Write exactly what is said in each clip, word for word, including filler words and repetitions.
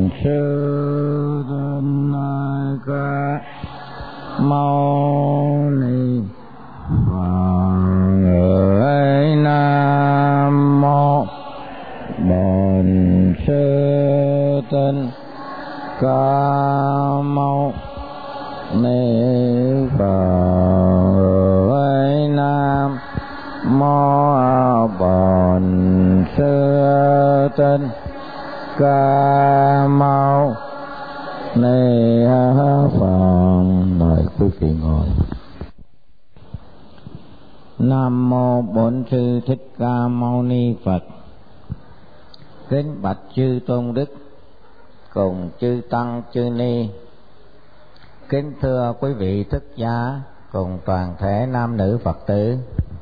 sư thích ca mâu ni Phật. Người Nam mô Bổn Sư Thích Ca Mâu Ni Phật. Người Nam mô Bổn Sư Thích Ca Mâu Ni Phật. Mời quý vị ngồi. Nam mô Bổn Sư Thích Ca Mâu Ni Phật. Kính bạch chư tôn đức cùng chư tăng chư ni, kính thưa quý vị thức giả cùng toàn thể nam nữ Phật tử.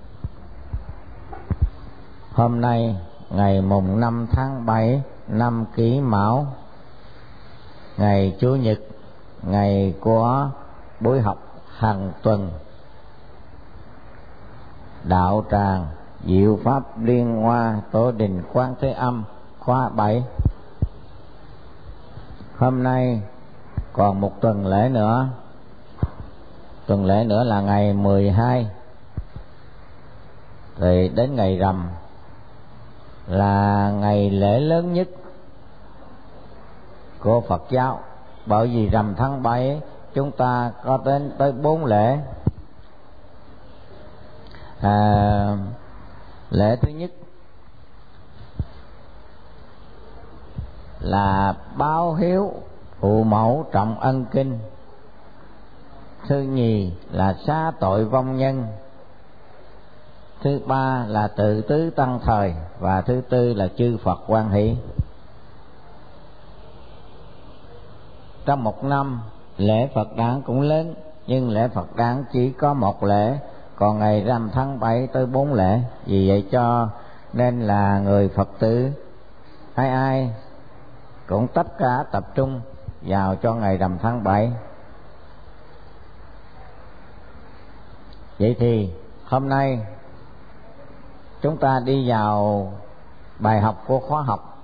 Hôm nay ngày mùng năm tháng bảy năm Kỷ Mão, ngày Chủ nhật, ngày của buổi học hàng tuần Đạo tràng Diệu Pháp Liên Hoa Tổ đình Quán Thế Âm khóa bảy. Hôm nay còn một tuần lễ nữa. Tuần lễ nữa là ngày mười hai, thì đến ngày rằm là ngày lễ lớn nhất của Phật giáo. Bởi vì rằm tháng bảy chúng ta có đến tới bốn lễ. À, lễ thứ nhất là báo hiếu phụ mẫu trọng ân kinh. Thứ nhì là xá tội vong nhân. Thứ ba là tự tứ tăng thời. Và thứ tư là chư Phật hoan hỷ. Trong một năm lễ Phật đản cũng lớn, nhưng lễ Phật đản chỉ có một lễ, còn ngày rằm tháng bảy tới bốn lễ. Vì vậy cho nên là người Phật tử ai ai cũng tất cả tập trung vào cho ngày rằm tháng bảy. Vậy thì hôm nay chúng ta đi vào bài học của khóa học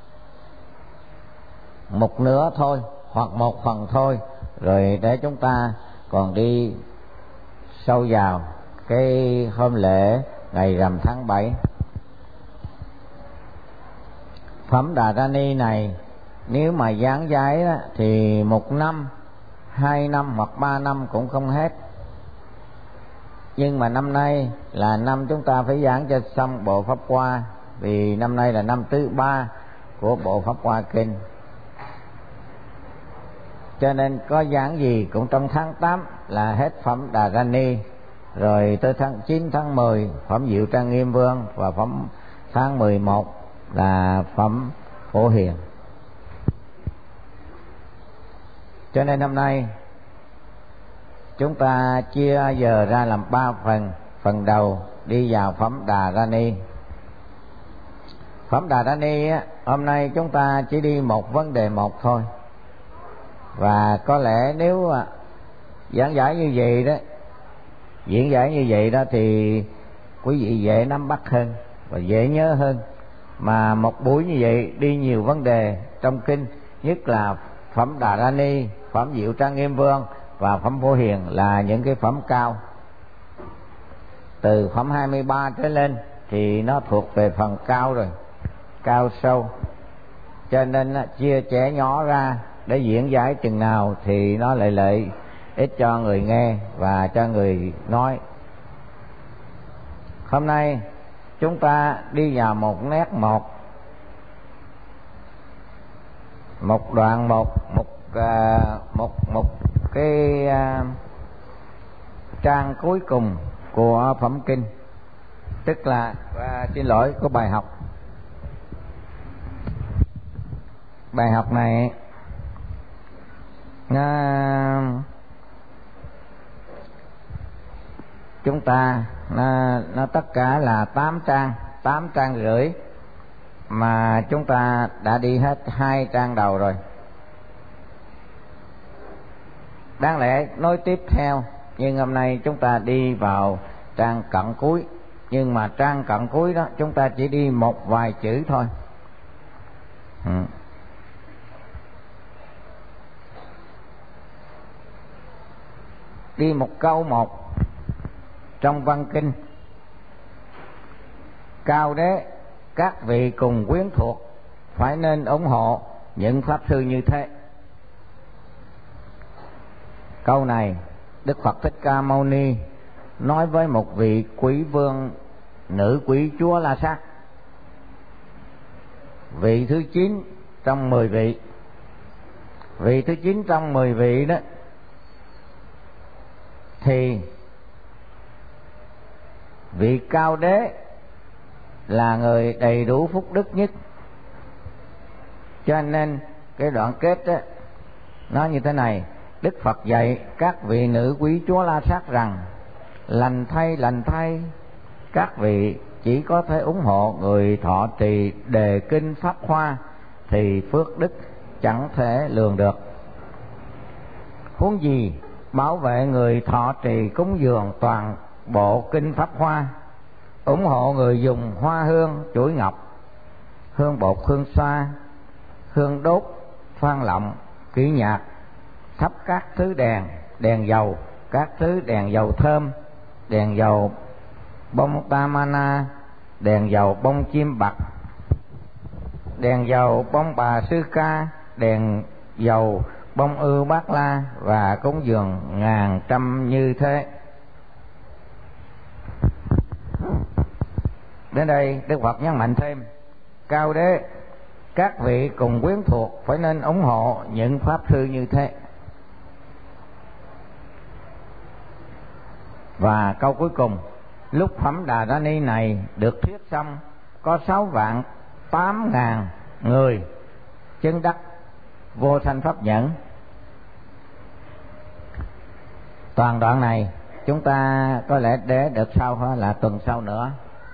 một nửa thôi, hoặc một phần thôi, rồi để chúng ta còn đi sâu vào cái hôm lễ ngày rằm tháng bảy. Phẩm Đà Ra Ni này nếu mà giảng giải đó, thì một năm, hai năm hoặc ba năm cũng không hết. Nhưng mà năm nay là năm chúng ta phải giảng cho xong bộ Pháp Hoa, vì năm nay là năm thứ ba của bộ Pháp Hoa Kinh. Cho nên có giảng gì cũng trong tháng tám là hết Phẩm Đà Ra Ni, rồi tới tháng chín, tháng mười Phẩm Diệu Trang Nghiêm Vương, và phẩm tháng mười một là Phẩm Phổ Hiền. Cho nên năm nay chúng ta chia giờ ra làm ba phần. Phần đầu đi vào Phẩm Đà Ra Ni. Phẩm Đà Ra Ni á, hôm nay chúng ta chỉ đi một vấn đề một thôi. Và có lẽ nếu giảng giải như vậy đó, diễn giải như vậy đó thì quý vị dễ nắm bắt hơn và dễ nhớ hơn. Mà một buổi như vậy đi nhiều vấn đề trong kinh, nhất là Phẩm Đà Ra Ni, Phẩm Diệu Trang Nghiêm Vương và Phẩm Phổ Hiền là những cái phẩm cao. Từ phẩm hai mươi ba trở lên thì nó thuộc về phần cao rồi, cao sâu. Cho nên chia trẻ nhỏ ra để diễn giải chừng nào thì nó lại lợi ích cho người nghe và cho người nói. Hôm nay chúng ta đi vào một nét một, một đoạn một, một uh, một một cái uh, trang cuối cùng của phẩm kinh, tức là uh, xin lỗi của bài học. Bài học này uh, chúng ta nó, nó tất cả là tám trang, tám trang rưỡi, mà chúng ta đã đi hết hai trang đầu rồi. Đáng lẽ nối tiếp theo, nhưng hôm nay chúng ta đi vào trang cận cuối. Nhưng mà trang cận cuối đó chúng ta chỉ đi một vài chữ thôi. Ừ. đi một câu một trong văn kinh: Cao đế, các vị cùng quyến thuộc phải nên ủng hộ những pháp sư như thế. Câu này Đức Phật Thích Ca Mâu Ni nói với một vị quý vương nữ quý chúa La Sát, vị thứ chín trong mười vị. Vị thứ chín trong mười vị đó thì vị Cao đế là người đầy đủ phúc đức nhất. Cho nên cái đoạn kết đó, nó như thế này: Đức Phật dạy các vị nữ quý chúa La Sát rằng: lành thay, lành thay, các vị chỉ có thể ủng hộ người thọ trì đề kinh Pháp Hoa thì phước đức chẳng thể lường được. Huống gì bảo vệ người thọ trì cúng dường toàn bộ kinh Pháp Hoa, ủng hộ người dùng hoa hương, chuỗi ngọc, hương bột, hương xoa, hương đốt, phan lọng, kỹ nhạc, thắp các thứ đèn, đèn dầu, các thứ đèn dầu thơm, đèn dầu bông tamana, đèn dầu bông chim bạc, đèn dầu bông bà sư ca, đèn dầu bông ư bát la, và cúng dường ngàn trăm như thế. Đến đây Đức Phật nhấn mạnh thêm: Cao đế, các vị cùng quyến thuộc phải nên ủng hộ những pháp sư như thế. Và câu cuối cùng: lúc phẩm Đà Ra Ni này được thuyết xong, có sáu vạn tám ngàn người chứng đắc vô sanh pháp nhẫn. Toàn đoạn này chúng ta có lẽ để đợt sau là tuần sau nữa.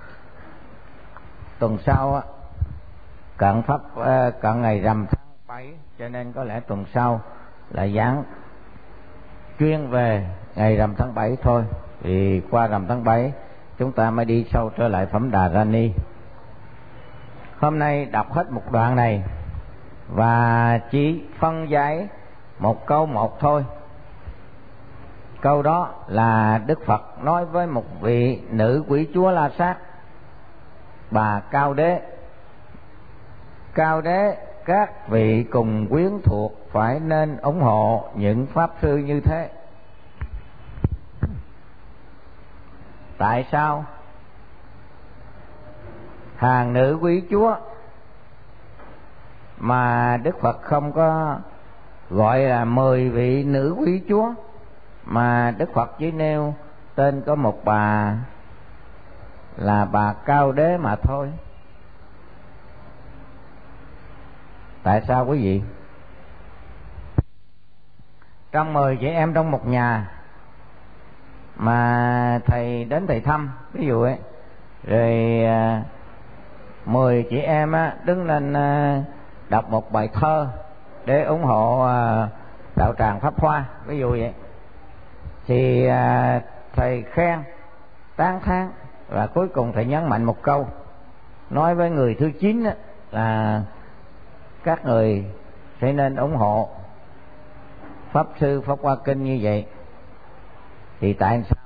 Tuần sau cận pháp cận ngày rằm tháng bảy, cho nên có lẽ tuần sau là giảng chuyên về ngày rằm tháng bảy thôi. Vì qua rằm tháng bảy chúng ta mới đi sâu trở lại phẩm Đà Ra Ni. Hôm nay đọc hết một đoạn này và chỉ phân giải một câu một thôi. Câu đó là Đức Phật nói với một vị nữ quý chúa La Sát, bà Cao đế: Cao đế, các vị cùng quyến thuộc phải nên ủng hộ những pháp sư như thế. Tại sao hàng nữ quý chúa mà Đức Phật không có gọi là mười vị nữ quý chúa, mà Đức Phật chỉ nêu tên có một bà là bà Cao đế mà thôi? Tại sao quý vị? Trong mười chị em trong một nhà mà thầy đến thầy thăm, ví dụ ấy, rồi à, mười chị em á, đứng lên à, đọc một bài thơ để ủng hộ à, đạo tràng Pháp Hoa, ví dụ vậy, thì à, thầy khen, tán thán, và cuối cùng thầy nhấn mạnh một câu, nói với người thứ chín á, là các người sẽ nên ủng hộ Pháp sư Pháp Hoa Kinh như vậy. Thì tại sao?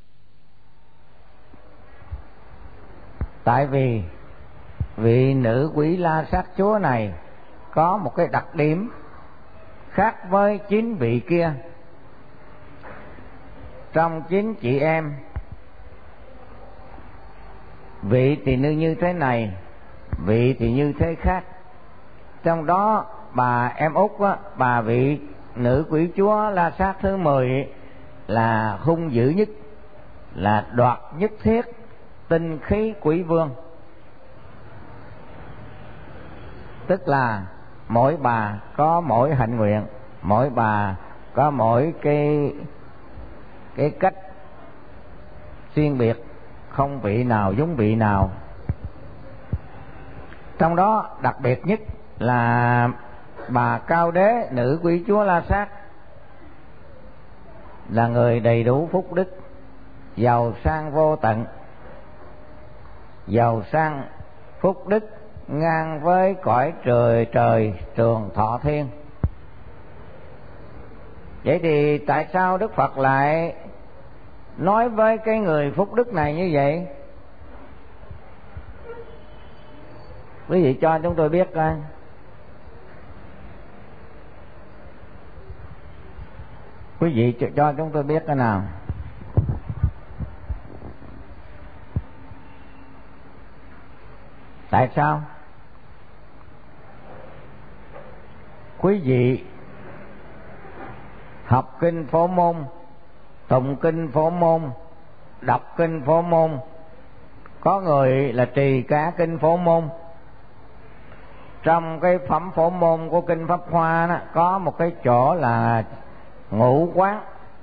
Tại vì vị nữ quý La Sát chúa này có một cái đặc điểm khác với chín vị kia. Trong chín chị em, vị thì như như thế này, vị thì như thế khác. Trong đó bà em út á, bà vị nữ quỷ chúa La Sát thứ mười là hung dữ nhất, là đoạt nhất thiết tinh khí quỷ vương. Tức là mỗi bà có mỗi hạnh nguyện, mỗi bà có mỗi cái cái cách riêng biệt, không vị nào giống vị nào. Trong đó đặc biệt nhất là bà Cao đế, nữ quý chúa La Sát, là người đầy đủ phúc đức, giàu sang vô tận, giàu sang phúc đức ngang với cõi trời trời trường thọ thiên. Vậy thì tại sao Đức Phật lại nói với cái người phúc đức này như vậy? Quý vị cho chúng tôi biết coi. Quý vị cho chúng tôi biết cái nào. Tại sao? Quý vị học kinh Phổ Môn, tụng kinh Phổ Môn, đọc kinh Phổ Môn, có người là trì cả kinh Phổ Môn. Trong cái phẩm Phổ Môn của kinh Pháp Hoa đó, có một cái chỗ là ngũ quán,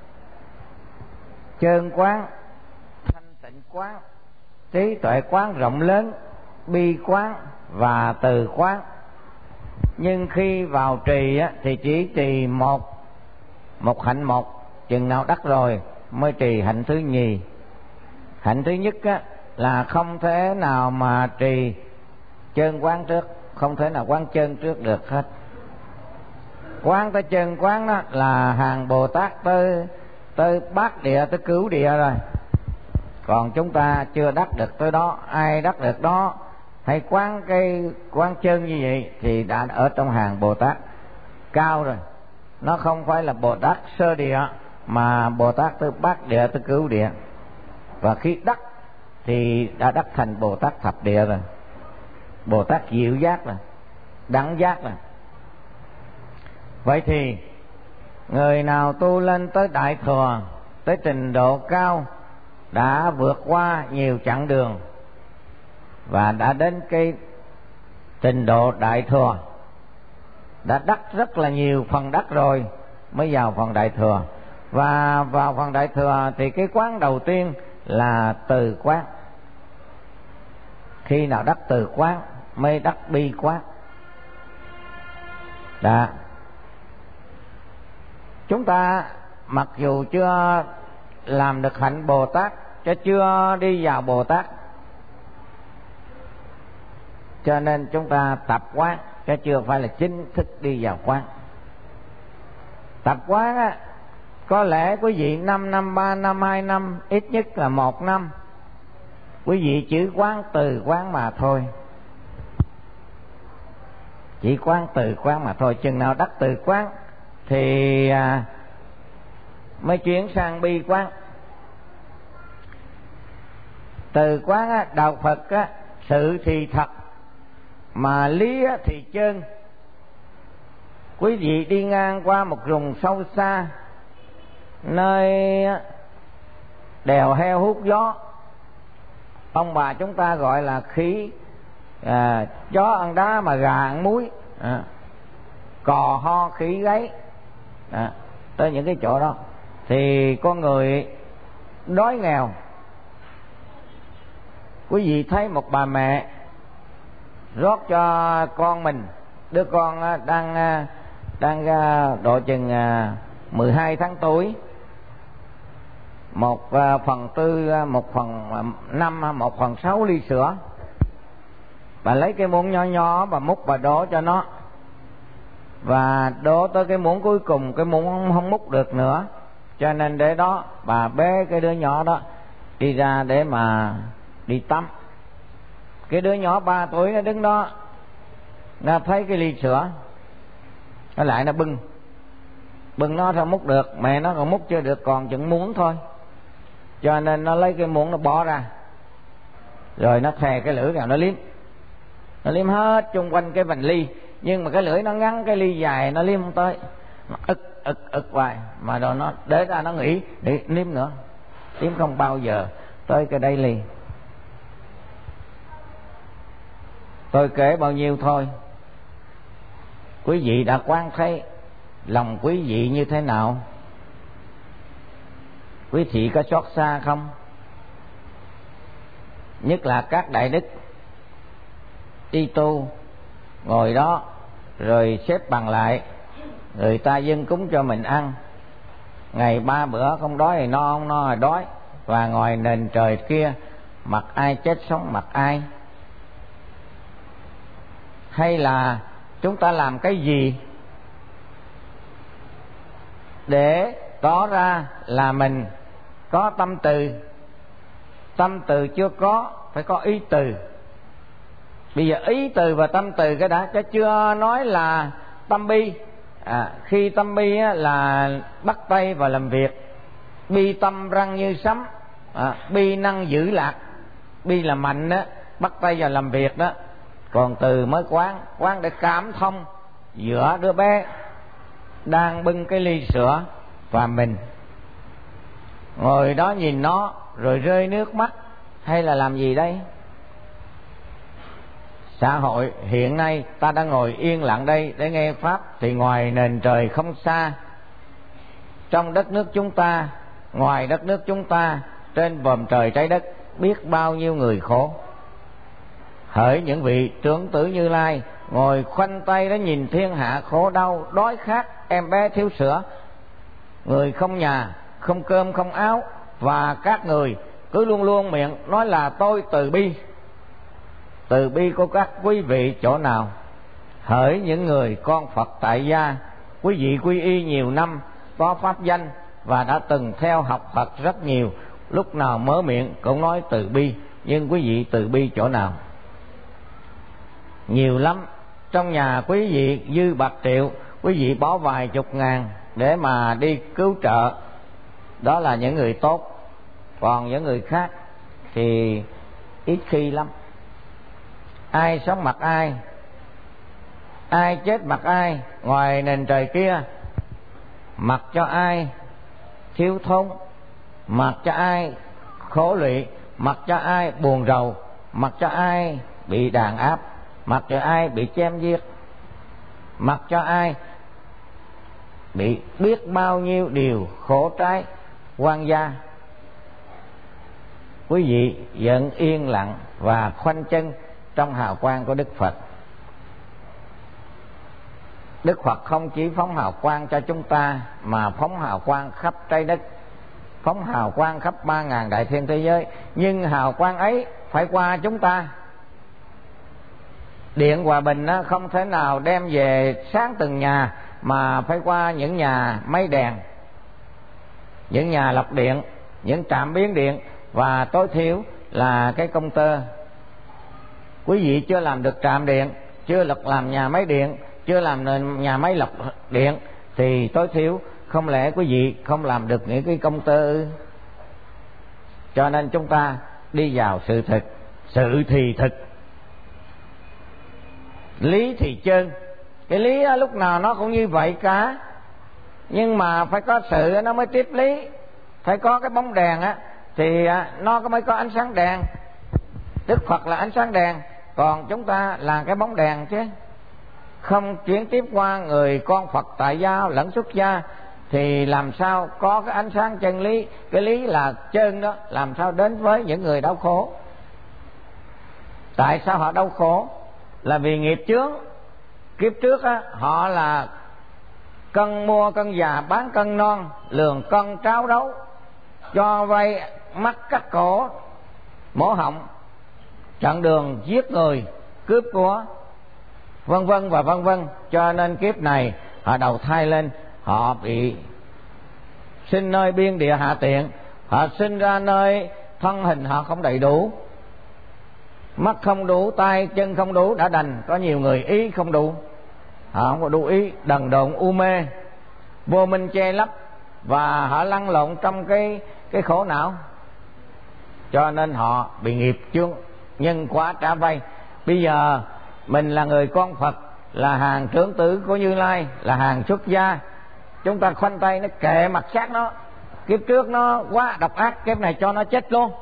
chơn quán, thanh tịnh quán, trí tuệ quán rộng lớn, bi quán và từ quán. Nhưng khi vào trì á, thì chỉ trì một một hạnh một, chừng nào đắc rồi mới trì hạnh thứ nhì. Hạnh thứ nhất á, là không thể nào mà trì chơn quán trước, không thể nào quán chơn trước được hết. Quán tới chơn quán đó là hàng Bồ Tát tới tới bát địa, tới cứu địa rồi. Còn chúng ta chưa đắc được tới đó. Ai đắc được đó hay quán cái quán chân như vậy thì đã ở trong hàng Bồ Tát cao rồi. Nó không phải là Bồ Tát sơ địa, mà Bồ Tát tới bát địa, tới cứu địa. Và khi đắc thì đã đắc thành Bồ Tát thập địa rồi, Bồ Tát diệu giác rồi, đẳng giác rồi. Vậy thì người nào tu lên tới đại thừa, tới trình độ cao, đã vượt qua nhiều chặng đường và đã đến cái trình độ đại thừa, đã đắc rất là nhiều phần đắc rồi mới vào phần đại thừa. Và vào phần đại thừa thì cái quán đầu tiên là từ quán. Khi nào đắc từ quán mới đắc bi quán. Đó. Chúng ta mặc dù chưa làm được hạnh Bồ Tát, chứ chưa đi vào Bồ Tát, cho nên chúng ta tập quán, chứ chưa phải là chính thức đi vào quán. Tập quán á, có lẽ quý vị năm năm, ba năm, hai năm, ít nhất là một năm, quý vị chỉ quán từ quán mà thôi. Chỉ quán từ quán mà thôi. Chừng nào đắc từ quán thì à, mới chuyển sang bi quán. Từ quán á, đạo Phật á, sự thì thật mà lý á, thì chân. Quý vị đi ngang qua một rừng sâu xa, nơi đèo heo hút gió, ông bà chúng ta gọi là khí à, chó ăn đá mà gà ăn muối, à, cò ho khỉ gáy, à, tới những cái chỗ đó thì con người đói nghèo. Quý vị thấy một bà mẹ rót cho con mình, đứa con đang đang độ chừng mười hai tháng tuổi, một phần tư, một phần năm, một phần sáu ly sữa. Bà lấy cái muỗng nhỏ nhỏ, bà múc bà đổ cho nó, và đổ tới cái muỗng cuối cùng, cái muỗng không, không múc được nữa, cho nên để đó bà bế cái đứa nhỏ đó đi ra để mà đi tắm. Cái đứa nhỏ ba tuổi nó đứng đó, nó thấy cái ly sữa, nó lại nó bưng bưng nó không múc được, mẹ nó còn múc chưa được, còn chừng muỗng thôi, cho nên nó lấy cái muỗng nó bỏ ra, rồi nó thè cái lưỡi vào nó liếm, nó liếm hết chung quanh cái vành ly, nhưng mà cái lưỡi nó ngắn, cái ly dài nó liếm không tới, nó ực ực ực hoài, mà rồi nó để ra nó nghĩ để liếm nữa, liếm không bao giờ tới cái đây ly. Tôi kể bao nhiêu thôi, quý vị đã quan thấy lòng quý vị như thế nào? Quý vị có xót xa không? Nhất là các đại đức đi tu, ngồi đó rồi xếp bằng lại, người ta dâng cúng cho mình ăn, ngày ba bữa không đói thì no, không no thì đói, và ngoài nền trời kia mặc ai chết sống mặc ai. Hay là chúng ta làm cái gì để tỏ ra là mình có tâm từ. Tâm từ chưa có, phải có ý từ. Bây giờ ý từ và tâm từ cái đã, chứ chưa nói là tâm bi. À, khi tâm bi á, là bắt tay vào làm việc. Bi tâm răng như sấm, à, bi năng giữ lạc. Bi là mạnh á, bắt tay vào làm việc đó. Còn từ mới quán, quán để cảm thông giữa đứa bé đang bưng cái ly sữa và mình. Ngồi đó nhìn nó rồi rơi nước mắt hay là làm gì đây? Xã hội hiện nay ta đang ngồi yên lặng đây để nghe Pháp, thì ngoài nền trời không xa, trong đất nước chúng ta, ngoài đất nước chúng ta, trên vòm trời trái đất, biết bao nhiêu người khổ. Hỡi những vị trưởng tử Như Lai, ngồi khoanh tay đó nhìn thiên hạ khổ đau, đói khát, em bé thiếu sữa, người không nhà, không cơm, không áo, và các người cứ luôn luôn miệng nói là tôi từ bi. Từ bi của các quý vị chỗ nào? Hỡi những người con Phật tại gia, quý vị quy y nhiều năm, có pháp danh và đã từng theo học Phật rất nhiều, lúc nào mở miệng cũng nói từ bi, nhưng quý vị từ bi chỗ nào? Nhiều lắm. Trong nhà quý vị dư bạc triệu, quý vị bỏ vài chục ngàn để mà đi cứu trợ, đó là những người tốt. Còn những người khác thì ít khi lắm. Ai sống mặt ai, ai chết mặt ai, ngoài nền trời kia, mặc cho ai thiếu thốn, mặc cho ai khổ lụy, mặc cho ai buồn rầu, mặc cho ai bị đàn áp, mặc cho ai bị chém giết, mặc cho ai bị biết bao nhiêu điều khổ trái oan gia. Quý vị vẫn yên lặng và khoanh chân trong hào quang của Đức Phật. Đức Phật không chỉ phóng hào quang cho chúng ta, mà phóng hào quang khắp trái đất, phóng hào quang khắp ba ngàn đại thiên thế giới. Nhưng hào quang ấy phải qua chúng ta. Điện hòa bình không thể nào đem về sáng từng nhà, mà phải qua những nhà máy đèn, những nhà lọc điện, những trạm biến điện, và tối thiểu là cái công tơ. Quý vị chưa làm được trạm điện, chưa được làm nhà máy điện, chưa làm nên nhà máy lọc điện, thì tối thiểu không lẽ quý vị không làm được những cái công tơ ư? Cho nên chúng ta đi vào sự thực. Sự thì thực, lý thì chân. Cái lý á, lúc nào nó cũng như vậy cả, nhưng mà phải có sự nó mới tiếp lý. Phải có cái bóng đèn á thì nó mới có ánh sáng đèn. Đức Phật là ánh sáng đèn, còn chúng ta là cái bóng đèn chứ. Không chuyển tiếp qua người con Phật tại gia lẫn xuất gia thì làm sao có cái ánh sáng chân lý. Cái lý là chân đó, làm sao đến với những người đau khổ. Tại sao họ đau khổ? Là vì nghiệp chướng. Kiếp trước á, họ là cân mua cân già bán cân non, lường cân tráo đấu, cho vay mắc cắt cổ mổ họng, chặn đường giết người, cướp của, vân vân và vân vân. Cho nên kiếp này họ đầu thai lên, họ bị sinh nơi biên địa hạ tiện, họ sinh ra nơi thân hình họ không đầy đủ, mắt không đủ, tay chân không đủ đã đành. Có nhiều người ý không đủ, họ không có đủ ý, đần độn u mê, vô minh che lấp, và họ lăn lộn trong cái cái khổ não. Cho nên họ bị nghiệp chướng, nhân quả trả vay. Bây giờ mình là người con Phật, là hàng trưởng tử của Như Lai, là hàng xuất gia, chúng ta khoanh tay nó kệ mặt xác nó. Kiếp trước nó quá độc ác, kiếp này cho nó chết luôn.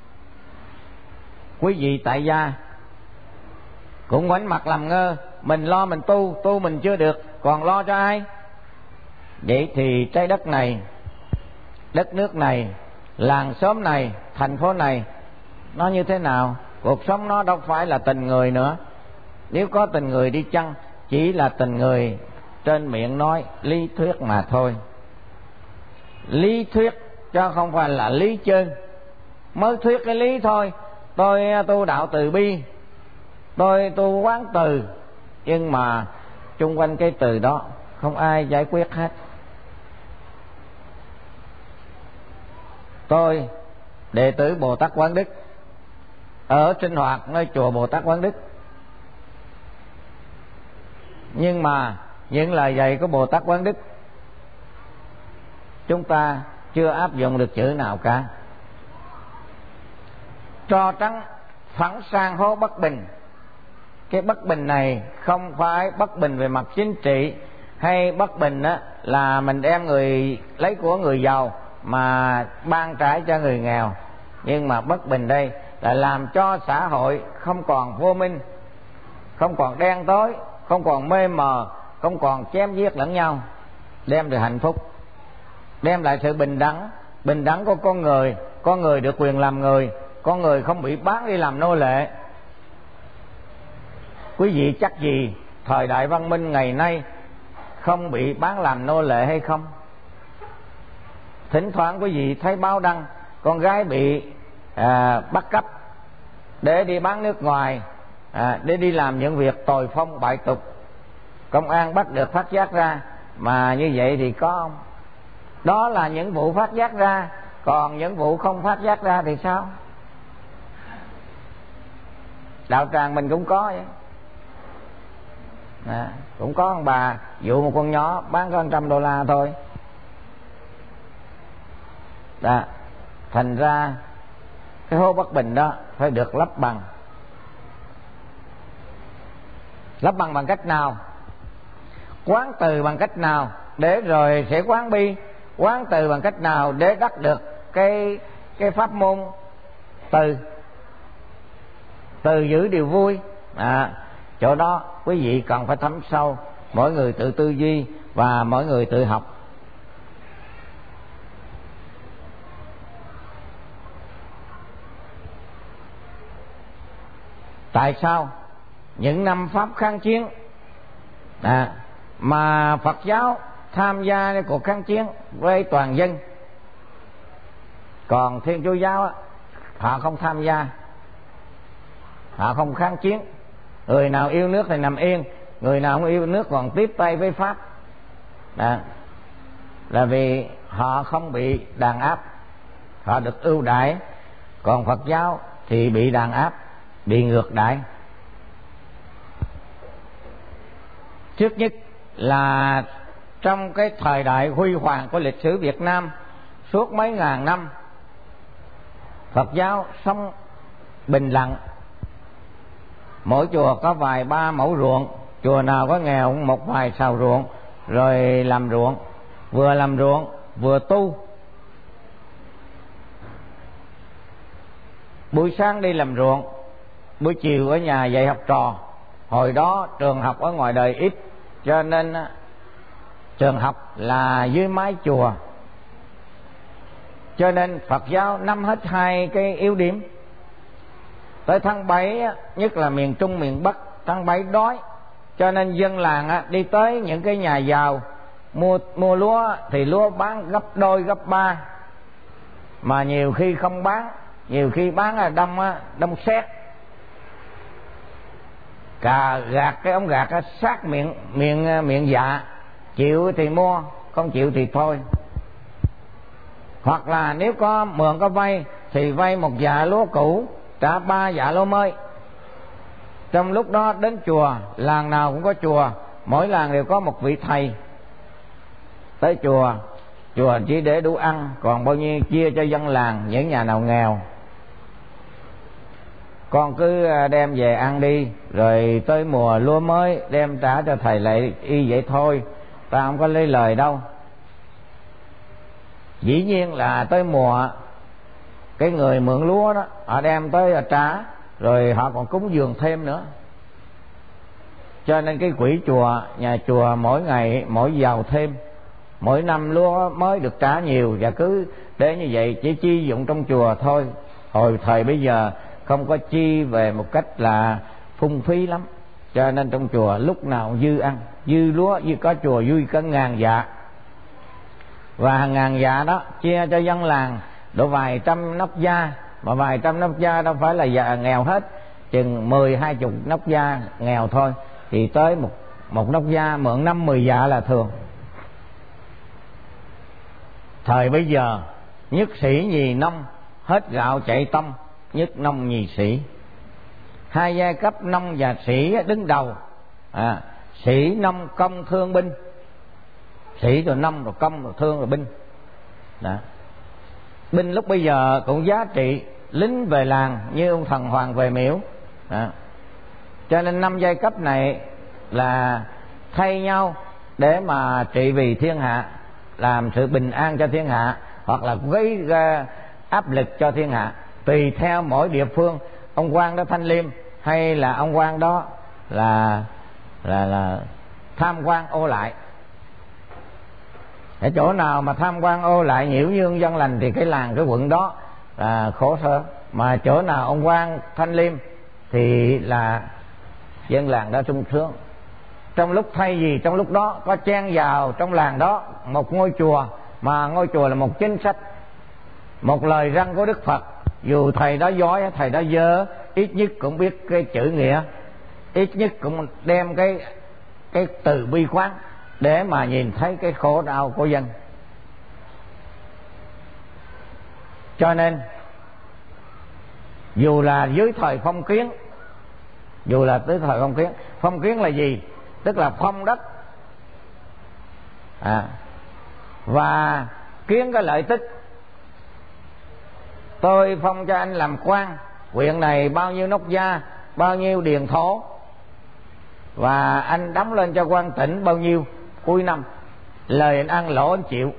Quý vị tại gia cũng ngoảnh mặt làm ngơ, mình lo mình tu, tu mình chưa được, còn lo cho ai? Vậy thì trái đất này, đất nước này, làng xóm này, thành phố này, nó như thế nào? Cuộc sống nó đâu phải là tình người nữa. Nếu có tình người đi chăng, chỉ là tình người trên miệng nói lý thuyết mà thôi. Lý thuyết chứ không phải là lý chân. Mới thuyết cái lý thôi. Tôi tu đạo từ bi, tôi tu quán từ, nhưng mà chung quanh cái từ đó không ai giải quyết hết. tôi đệ tử Bồ Tát Quán Đức ở sinh hoạt nơi chùa Bồ Tát Quán Đức, nhưng mà những lời dạy của Bồ Tát Quán Đức chúng ta chưa áp dụng được chữ nào cả. Tro trắng phẳng sang hố bất bình. Cái bất bình này không phải bất bình về mặt chính trị, hay bất bình á là mình đem người lấy của người giàu mà ban trả cho người nghèo, nhưng mà bất bình đây là làm cho xã hội không còn vô minh, không còn đen tối, không còn mê mờ, không còn chém giết lẫn nhau, đem được hạnh phúc, đem lại sự bình đẳng, bình đẳng của con người, con người được quyền làm người, con người không bị bán đi làm nô lệ. Quý vị chắc gì thời đại văn minh ngày nay không bị bán làm nô lệ hay không? Thỉnh thoảng quý vị thấy báo đăng con gái bị à, bắt cóc để đi bán nước ngoài, à, để đi làm những việc tồi phong bại tục, công an bắt được phát giác ra, mà như vậy thì có không? Đó là những vụ phát giác ra, còn những vụ không phát giác ra thì sao? Đạo tràng mình cũng có vậy. À, cũng có ông bà dụ một con nhỏ bán có một trăm đô la thôi. Đó, thành ra cái hố bất bình đó phải được lấp bằng. Lấp bằng bằng cách nào? Quán từ bằng cách nào để rồi sẽ quán bi? Quán từ bằng cách nào để đắc được cái cái pháp môn từ? Từ giữ điều vui. À, chỗ đó quý vị cần phải thấm sâu, mỗi người tự tư duy và mỗi người tự học. Tại sao những năm Pháp kháng chiến à, mà Phật giáo tham gia cuộc kháng chiến với toàn dân, còn Thiên Chúa giáo á, họ không tham gia, họ không kháng chiến. Người nào yêu nước thì nằm yên, người nào không yêu nước còn tiếp tay với Pháp. Đó, là vì họ không bị đàn áp, họ được ưu đãi, còn Phật giáo thì bị đàn áp, bị ngược đãi. Trước nhất là trong cái thời đại huy hoàng của lịch sử Việt Nam, suốt mấy ngàn năm Phật giáo sống bình lặng. Mỗi chùa có vài ba mẫu ruộng, chùa nào có nghèo một vài sào ruộng, rồi làm ruộng, vừa làm ruộng vừa tu. Buổi sáng đi làm ruộng, buổi chiều ở nhà dạy học trò. Hồi đó trường học ở ngoài đời ít, cho nên trường học là dưới mái chùa. Cho nên Phật giáo nắm hết hai cái yếu điểm. Tới tháng bảy, nhất là miền Trung miền Bắc, tháng bảy đói, cho nên dân làng đi tới những cái nhà giàu mua mua lúa, thì lúa bán gấp đôi gấp ba, mà nhiều khi không bán, nhiều khi bán là đông đông xét, cà gạt cái ống gạt sát miệng miệng miệng dạ, chịu thì mua, không chịu thì thôi. Hoặc là nếu có mượn có vay thì vay một dạ lúa cũ trả ba dạ lúa mới. Trong lúc đó đến chùa, làng nào cũng có chùa, mỗi làng đều có một vị thầy. Tới chùa, chùa chỉ để đủ ăn, còn bao nhiêu chia cho dân làng, những nhà nào nghèo con cứ đem về ăn đi, rồi tới mùa lúa mới đem trả cho thầy lại y vậy thôi, ta không có lấy lời đâu. Dĩ nhiên là tới mùa cái người mượn lúa đó họ đem tới trả, rồi họ còn cúng dường thêm nữa. Cho nên cái quỹ chùa, nhà chùa mỗi ngày mỗi giàu thêm, mỗi năm lúa mới được trả nhiều, và cứ để như vậy chỉ chi dụng trong chùa thôi. Hồi thời bây giờ không có chi về một cách là phung phí lắm, cho nên trong chùa lúc nào dư ăn, dư lúa, dư có chùa vui có ngàn dạ, và hàng ngàn dạ đó chia cho dân làng độ vài trăm nóc gia, mà vài trăm nóc gia đâu phải là dạ nghèo hết, chừng mười hai chục nóc gia nghèo thôi, thì tới một một nóc gia mượn năm mười dạ là thường. Thời bây giờ nhất sĩ nhì nông, hết gạo chạy tâm, nhất nông nhì sĩ. Hai giai cấp nông và sĩ đứng đầu, à, sĩ nông công thương binh, sĩ rồi nông rồi công rồi thương rồi binh. Đó. Binh lúc bây giờ cũng giá trị, lính về làng như ông thần hoàng về miễu. Đó. Cho nên năm giai cấp này là thay nhau để mà trị vì thiên hạ, làm sự bình an cho thiên hạ, hoặc là gây ra áp lực cho thiên hạ, tùy theo mỗi địa phương. Ông quan đó thanh liêm, hay là ông quan đó là là là tham quan ô lại. Ở chỗ nào mà tham quan ô lại nhiễu nhương dân lành thì cái làng cái quận đó là khổ sở, mà chỗ nào ông quan thanh liêm thì là dân làng đó sung sướng. Trong lúc thay vì trong lúc đó có chen vào trong làng đó một ngôi chùa, mà ngôi chùa là một chính sách, một lời răn của Đức Phật, dù thầy đó dối thầy đó dơ, ít nhất cũng biết cái chữ nghĩa, ít nhất cũng đem cái cái từ bi quán để mà nhìn thấy cái khổ đau của dân. Cho nên dù là dưới thời phong kiến, dù là tới thời phong kiến, phong kiến là gì? Tức là phong đất, à, và kiến cái lợi tức. Tôi phong cho anh làm quan, huyện này bao nhiêu nóc gia, bao nhiêu điền thổ, và anh đóng lên cho quan tỉnh bao nhiêu cuối năm, lời anh ăn lỗ anh chịu.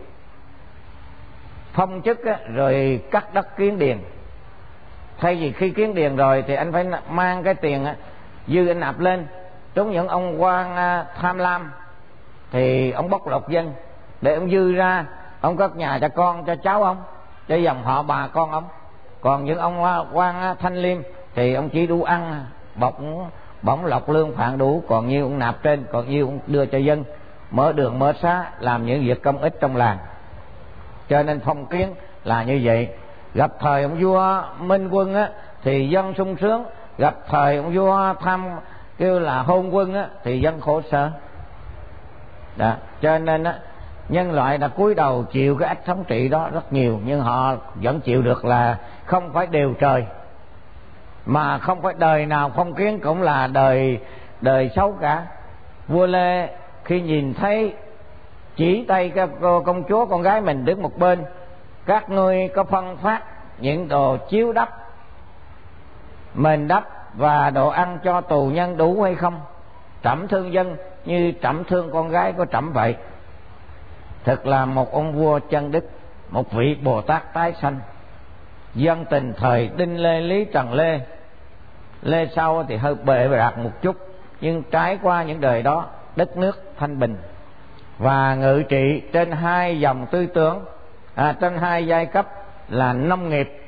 Phong chức á, rồi cắt đất kiến điền. Thay vì khi kiến điền rồi thì anh phải mang cái tiền á, dư anh nạp lên. Đúng những ông quan à, tham lam thì ông bóc lột dân để ông dư ra, ông cất nhà cho con cho cháu ông, cho dòng họ bà con ông. Còn những ông quan thanh liêm thì ông chỉ đủ ăn bọc bổng lộc lương phạn đủ, còn nhiêu ông nạp trên, còn nhiêu ông đưa cho dân, mở đường mở xá, làm những việc công ích trong làng. Cho nên phong kiến là như vậy. Gặp thời ông vua Minh Quân á, thì dân sung sướng, gặp thời ông vua tham kêu là hôn quân á, thì dân khổ sở. Đó. Cho nên á, nhân loại đã cúi đầu chịu cái ách thống trị đó rất nhiều, nhưng họ vẫn chịu được là không phải đều trời, mà không phải đời nào phong kiến cũng là đời đời xấu cả. Vua Lê khi nhìn thấy chỉ tay các công chúa con gái mình đứng một bên, các ngươi có phân phát những đồ chiếu đắp, mền đắp và đồ ăn cho tù nhân đủ hay không? Trẫm thương dân như trẫm thương con gái của trẫm vậy. Thật là một ông vua chân đức, một vị Bồ Tát tái sanh. Dân tình thời Đinh Lê, Lý Trần Lê, Lê sau thì hơi bệ rạc một chút, nhưng trải qua những đời đó, đất nước thanh bình và ngự trị trên hai dòng tư tưởng, à, trên hai giai cấp là nông nghiệp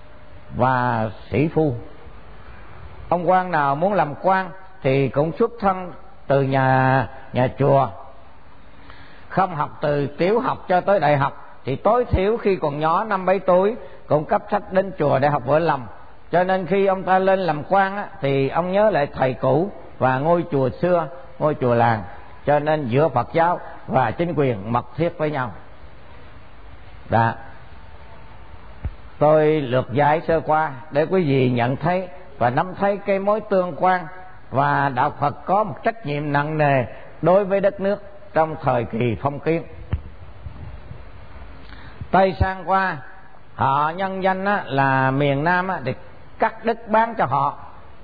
và sĩ phu. Ông quan nào muốn làm quan thì cũng xuất thân từ nhà nhà chùa, không học từ tiểu học cho tới đại học, thì tối thiểu khi còn nhỏ năm bảy tuổi cũng cấp sách đến chùa để học vỡ lòng. Cho nên khi ông ta lên làm quan á, thì ông nhớ lại thầy cũ và ngôi chùa xưa, ngôi chùa làng. Cho nên giữa Phật giáo và chính quyền mật thiết với nhau. Đó. Tôi lược giải sơ qua để quý vị nhận thấy và nắm thấy cái mối tương quan, và đạo Phật có một trách nhiệm nặng nề đối với đất nước trong thời kỳ phong kiến. Tây sang qua, họ nhân danh á, là miền Nam á, thì cắt đất bán cho họ,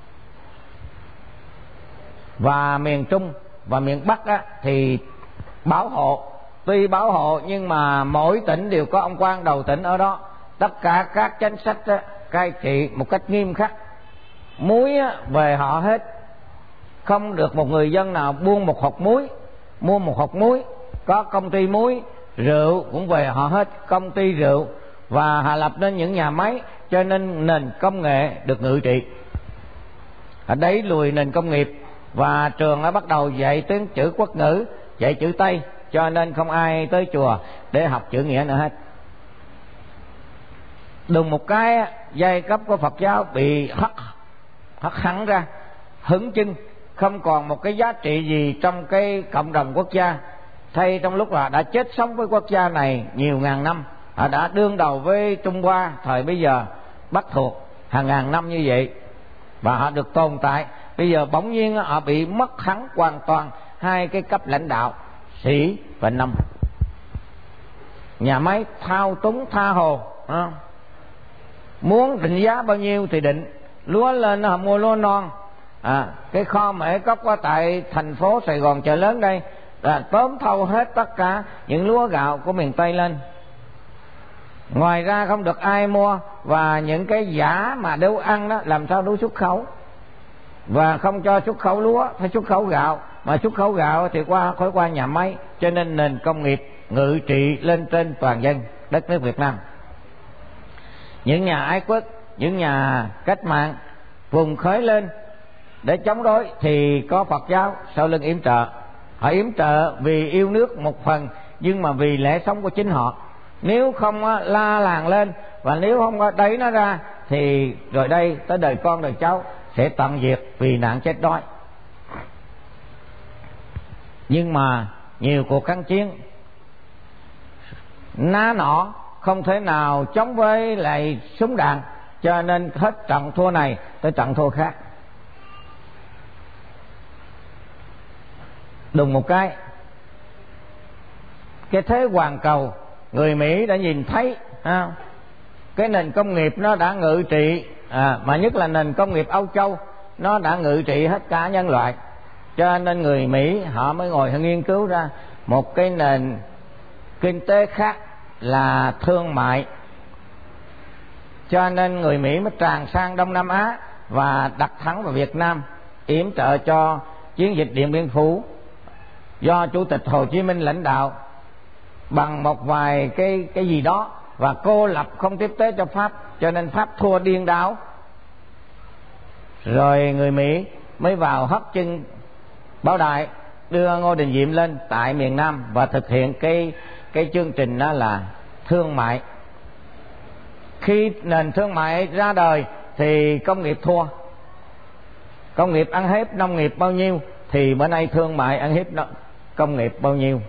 và miền Trung và miền Bắc á, thì bảo hộ. Tuy bảo hộ nhưng mà mỗi tỉnh đều có ông quan đầu tỉnh ở đó. Tất cả các chính sách á, cai trị một cách nghiêm khắc. Muối á, về họ hết, không được một người dân nào buôn một hột muối, mua một hột muối. Có công ty muối, rượu cũng về họ hết, công ty rượu, và họ lập nên những nhà máy. Cho nên nền công nghệ được ngự trị, họ đẩy lùi nền công nghiệp, và trường đã bắt đầu dạy tiếng chữ quốc ngữ, dạy chữ Tây, cho nên không ai tới chùa để học chữ nghĩa nữa hết. Đùng một cái, giai cấp của Phật giáo bị hất hất hẳn ra, hững chưng, không còn một cái giá trị gì trong cái cộng đồng quốc gia. Thay trong lúc là đã chết sống với quốc gia này nhiều ngàn năm, họ đã đương đầu với Trung Hoa thời bây giờ Bắc thuộc hàng ngàn năm như vậy, và họ được tồn tại. Bây giờ bỗng nhiên họ bị mất hẳn hoàn toàn hai cái cấp lãnh đạo sĩ và nông. Nhà máy thao túng tha hồ, à, muốn định giá bao nhiêu thì định, lúa lên họ mua lúa non. À, cái kho mễ cốc ở tại thành phố Sài Gòn chợ lớn đây là tóm thâu hết tất cả những lúa gạo của miền Tây lên. Ngoài ra không được ai mua, và những cái giả mà đâu ăn đó làm sao đủ xuất khẩu, và không cho xuất khẩu lúa, phải xuất khẩu gạo, mà xuất khẩu gạo thì qua khỏi qua nhà máy, cho nên nền công nghiệp ngự trị lên trên toàn dân đất nước Việt Nam. Những nhà ái quốc, những nhà cách mạng vùng khởi lên để chống đối thì có Phật giáo sau lưng yểm trợ. Họ yểm trợ vì yêu nước một phần, nhưng mà vì lẽ sống của chính họ. Nếu không la làng lên và nếu không có đẩy nó ra thì rồi đây tới đời con đời cháu sẽ tận diệt vì nạn chết đói. Nhưng mà nhiều cuộc kháng chiến ná nỏ không thể nào chống với lại súng đạn, cho nên hết trận thua này tới trận thua khác. Đùng một cái, cái thế hoàn cầu người Mỹ đã nhìn thấy, à, cái nền công nghiệp nó đã ngự trị, à, mà nhất là nền công nghiệp Âu Châu nó đã ngự trị hết cả nhân loại. Cho nên người Mỹ họ mới ngồi họ nghiên cứu ra một cái nền kinh tế khác là thương mại. Cho nên người Mỹ mới tràn sang Đông Nam Á và đặt thắng vào Việt Nam, yểm trợ cho chiến dịch Điện Biên Phủ do Chủ tịch Hồ Chí Minh lãnh đạo bằng một vài cái cái gì đó, và cô lập không tiếp tế cho Pháp, cho nên Pháp thua điên đảo. Rồi người Mỹ mới vào hất chân Bảo Đại, đưa Ngô Đình Diệm lên tại miền Nam và thực hiện cái cái chương trình đó là thương mại. Khi nền thương mại ra đời thì công nghiệp thua, công nghiệp ăn hiếp nông nghiệp bao nhiêu thì bữa nay thương mại ăn hiếp công nghiệp bao nhiêu.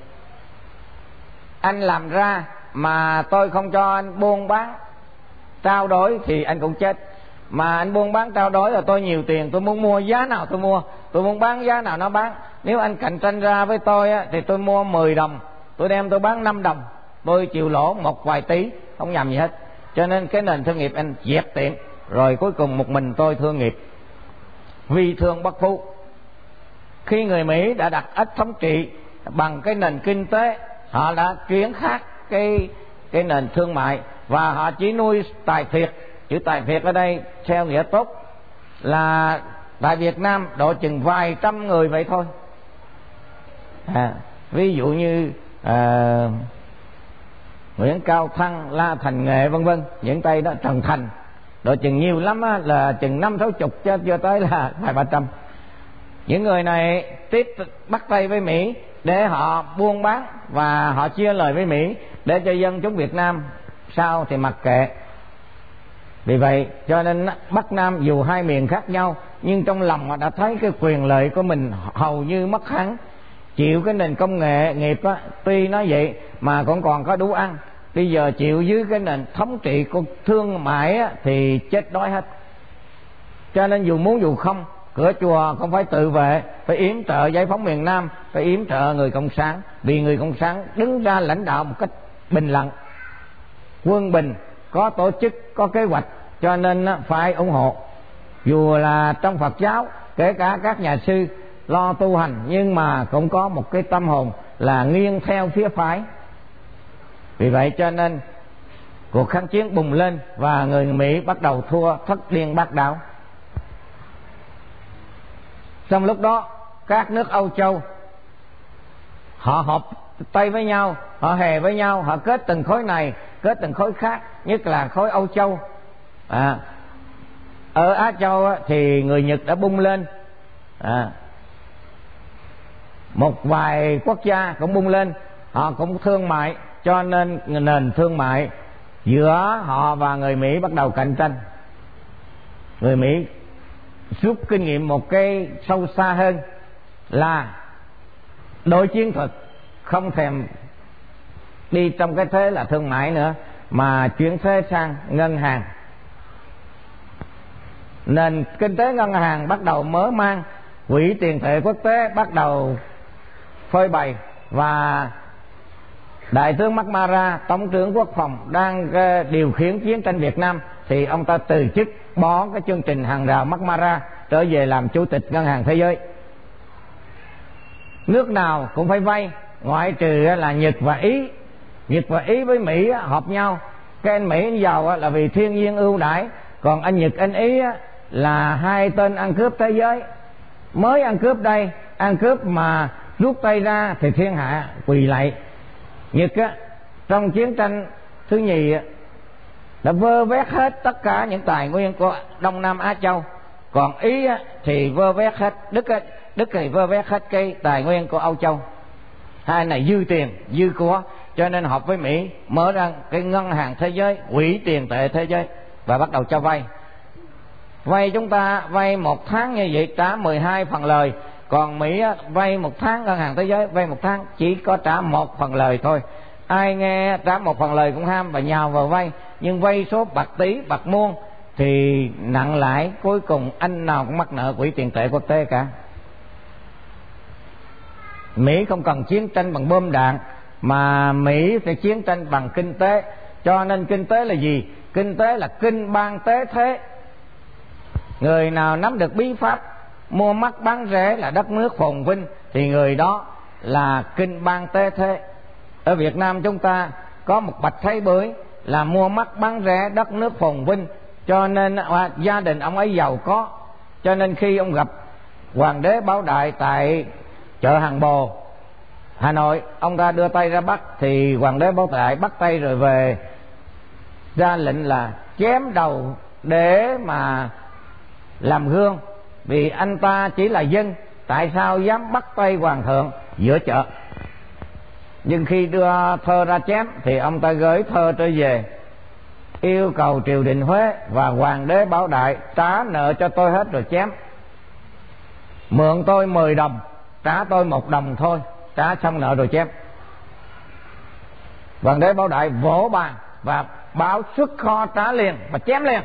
Anh làm ra mà tôi không cho anh buôn bán trao đổi thì anh cũng chết. Mà anh buôn bán trao đổi là tôi nhiều tiền, tôi muốn mua giá nào tôi mua, tôi muốn bán giá nào nó bán. Nếu anh cạnh tranh ra với tôi á, thì tôi mua mười đồng, tôi đem tôi bán năm đồng, tôi chịu lỗ một vài tỷ, không nhầm gì hết. Cho nên cái nền thương nghiệp anh dẹp tiệm, rồi cuối cùng một mình tôi thương nghiệp, vì thương bất phú. Khi người Mỹ đã đặt ách thống trị bằng cái nền kinh tế, họ đã chuyển khác cái cái nền thương mại, và họ chỉ nuôi tài phiệt. Chữ tài phiệt ở đây theo nghĩa tốt là tại Việt Nam độ chừng vài trăm người vậy thôi. À, ví dụ như à, Nguyễn Cao Thăng, La Thành Nghệ vân vân, những tay đó, Trần Thành, độ chừng nhiều lắm á, là chừng năm sáu chục chứ chưa tới là vài ba trăm. Những người này tiếp bắt tay với Mỹ để họ buôn bán và họ chia lời với Mỹ để cho dân chúng Việt Nam sao thì mặc kệ. Vì vậy cho nên Bắc Nam dù hai miền khác nhau, nhưng trong lòng họ đã thấy cái quyền lợi của mình hầu như mất hẳn. Chịu cái nền công nghệ nghiệp á, tuy nói vậy mà cũng còn có đủ ăn. Bây giờ chịu dưới cái nền thống trị của thương mại á, thì chết đói hết. Cho nên dù muốn dù không, cửa chùa không phải tự vệ, phải yểm trợ giải phóng miền Nam, phải yểm trợ người Cộng sản. Vì người Cộng sản đứng ra lãnh đạo một cách bình lặng, quân bình, có tổ chức, có kế hoạch, cho nên phải ủng hộ. Dù là trong Phật giáo, kể cả các nhà sư lo tu hành, nhưng mà cũng có một cái tâm hồn là nghiêng theo phía phải. Vì vậy cho nên cuộc kháng chiến bùng lên và người Mỹ bắt đầu thua thất điên bát đảo. Trong lúc đó các nước Âu Châu họ hợp tay với nhau, họ hề với nhau, họ kết từng khối này, kết từng khối khác, nhất là khối Âu Châu. À, ở Á Châu thì người Nhật đã bung lên, à, một vài quốc gia cũng bung lên, họ cũng thương mại, cho nên nền thương mại giữa họ và người Mỹ bắt đầu cạnh tranh. Người Mỹ rút kinh nghiệm một cái sâu xa hơn là đối chiến thuật, không thèm đi trong cái thế là thương mại nữa, mà chuyển thế sang ngân hàng. Nền kinh tế ngân hàng bắt đầu mở mang, quỹ tiền tệ quốc tế bắt đầu phơi bày, và Đại tướng McNamara, Tổng trưởng Quốc phòng đang điều khiển chiến tranh Việt Nam, thì ông ta từ chức, bỏ cái chương trình hàng rào McNamara, trở về làm Chủ tịch Ngân hàng Thế giới. Nước nào cũng phải vay, ngoại trừ là Nhật và Ý. Nhật và Ý với Mỹ hợp nhau, cái anh Mỹ anh giàu là vì thiên nhiên ưu đãi, còn anh Nhật anh Ý là hai tên ăn cướp thế giới. Mới ăn cướp đây, ăn cướp mà rút tay ra thì thiên hạ quỳ lạy. Nhật á, trong chiến tranh thứ nhì á, đã vơ vét hết tất cả những tài nguyên của Đông Nam Á Châu, còn Ý á, thì vơ vét hết, Đức á, Đức thì vơ vét hết cái tài nguyên của Âu Châu. Hai này dư tiền, dư của, cho nên hợp với Mỹ mở ra cái ngân hàng thế giới, quỹ tiền tệ thế giới, và bắt đầu cho vay. Vay chúng ta vay một tháng như vậy trả mười hai phần lời, còn Mỹ á, vay một tháng, ngân hàng thế giới vay một tháng chỉ có trả một phần lời thôi. Ai nghe trả một phần lời cũng ham và nhào vào vay, nhưng vay số bạc tỷ bạc muôn thì nặng lãi, cuối cùng anh nào cũng mắc nợ quỹ tiền tệ quốc tế cả. Mỹ không cần chiến tranh bằng bom đạn, mà Mỹ sẽ chiến tranh bằng kinh tế. Cho nên kinh tế là gì? Kinh tế là kinh ban tế thế. Người nào nắm được bí pháp mua mắc bán rẻ là đất nước phồn vinh thì người đó là kinh ban tế thế. Ở Việt Nam chúng ta có một Bạch Thái Bưởi là mua mắc bán rẻ, đất nước phồn vinh, cho nên à, gia đình ông ấy giàu có. Cho nên khi ông gặp Hoàng đế Bảo Đại tại chợ Hàng Bồ, Hà Nội, ông ta đưa tay ra bắt, thì Hoàng đế Bảo Đại bắt tay rồi về ra lệnh là chém đầu để mà làm gương, vì anh ta chỉ là dân, tại sao dám bắt tay hoàng thượng giữa chợ. Nhưng khi đưa thơ ra chém thì ông ta gửi thơ trở về, yêu cầu triều đình Huế và Hoàng đế Bảo Đại trả nợ cho tôi hết rồi chém. Mượn tôi mười đồng, trả tôi một đồng thôi, trả xong nợ rồi chém. Hoàng đế Bảo Đại vỗ bàn và báo xuất kho trả liền và chém liền.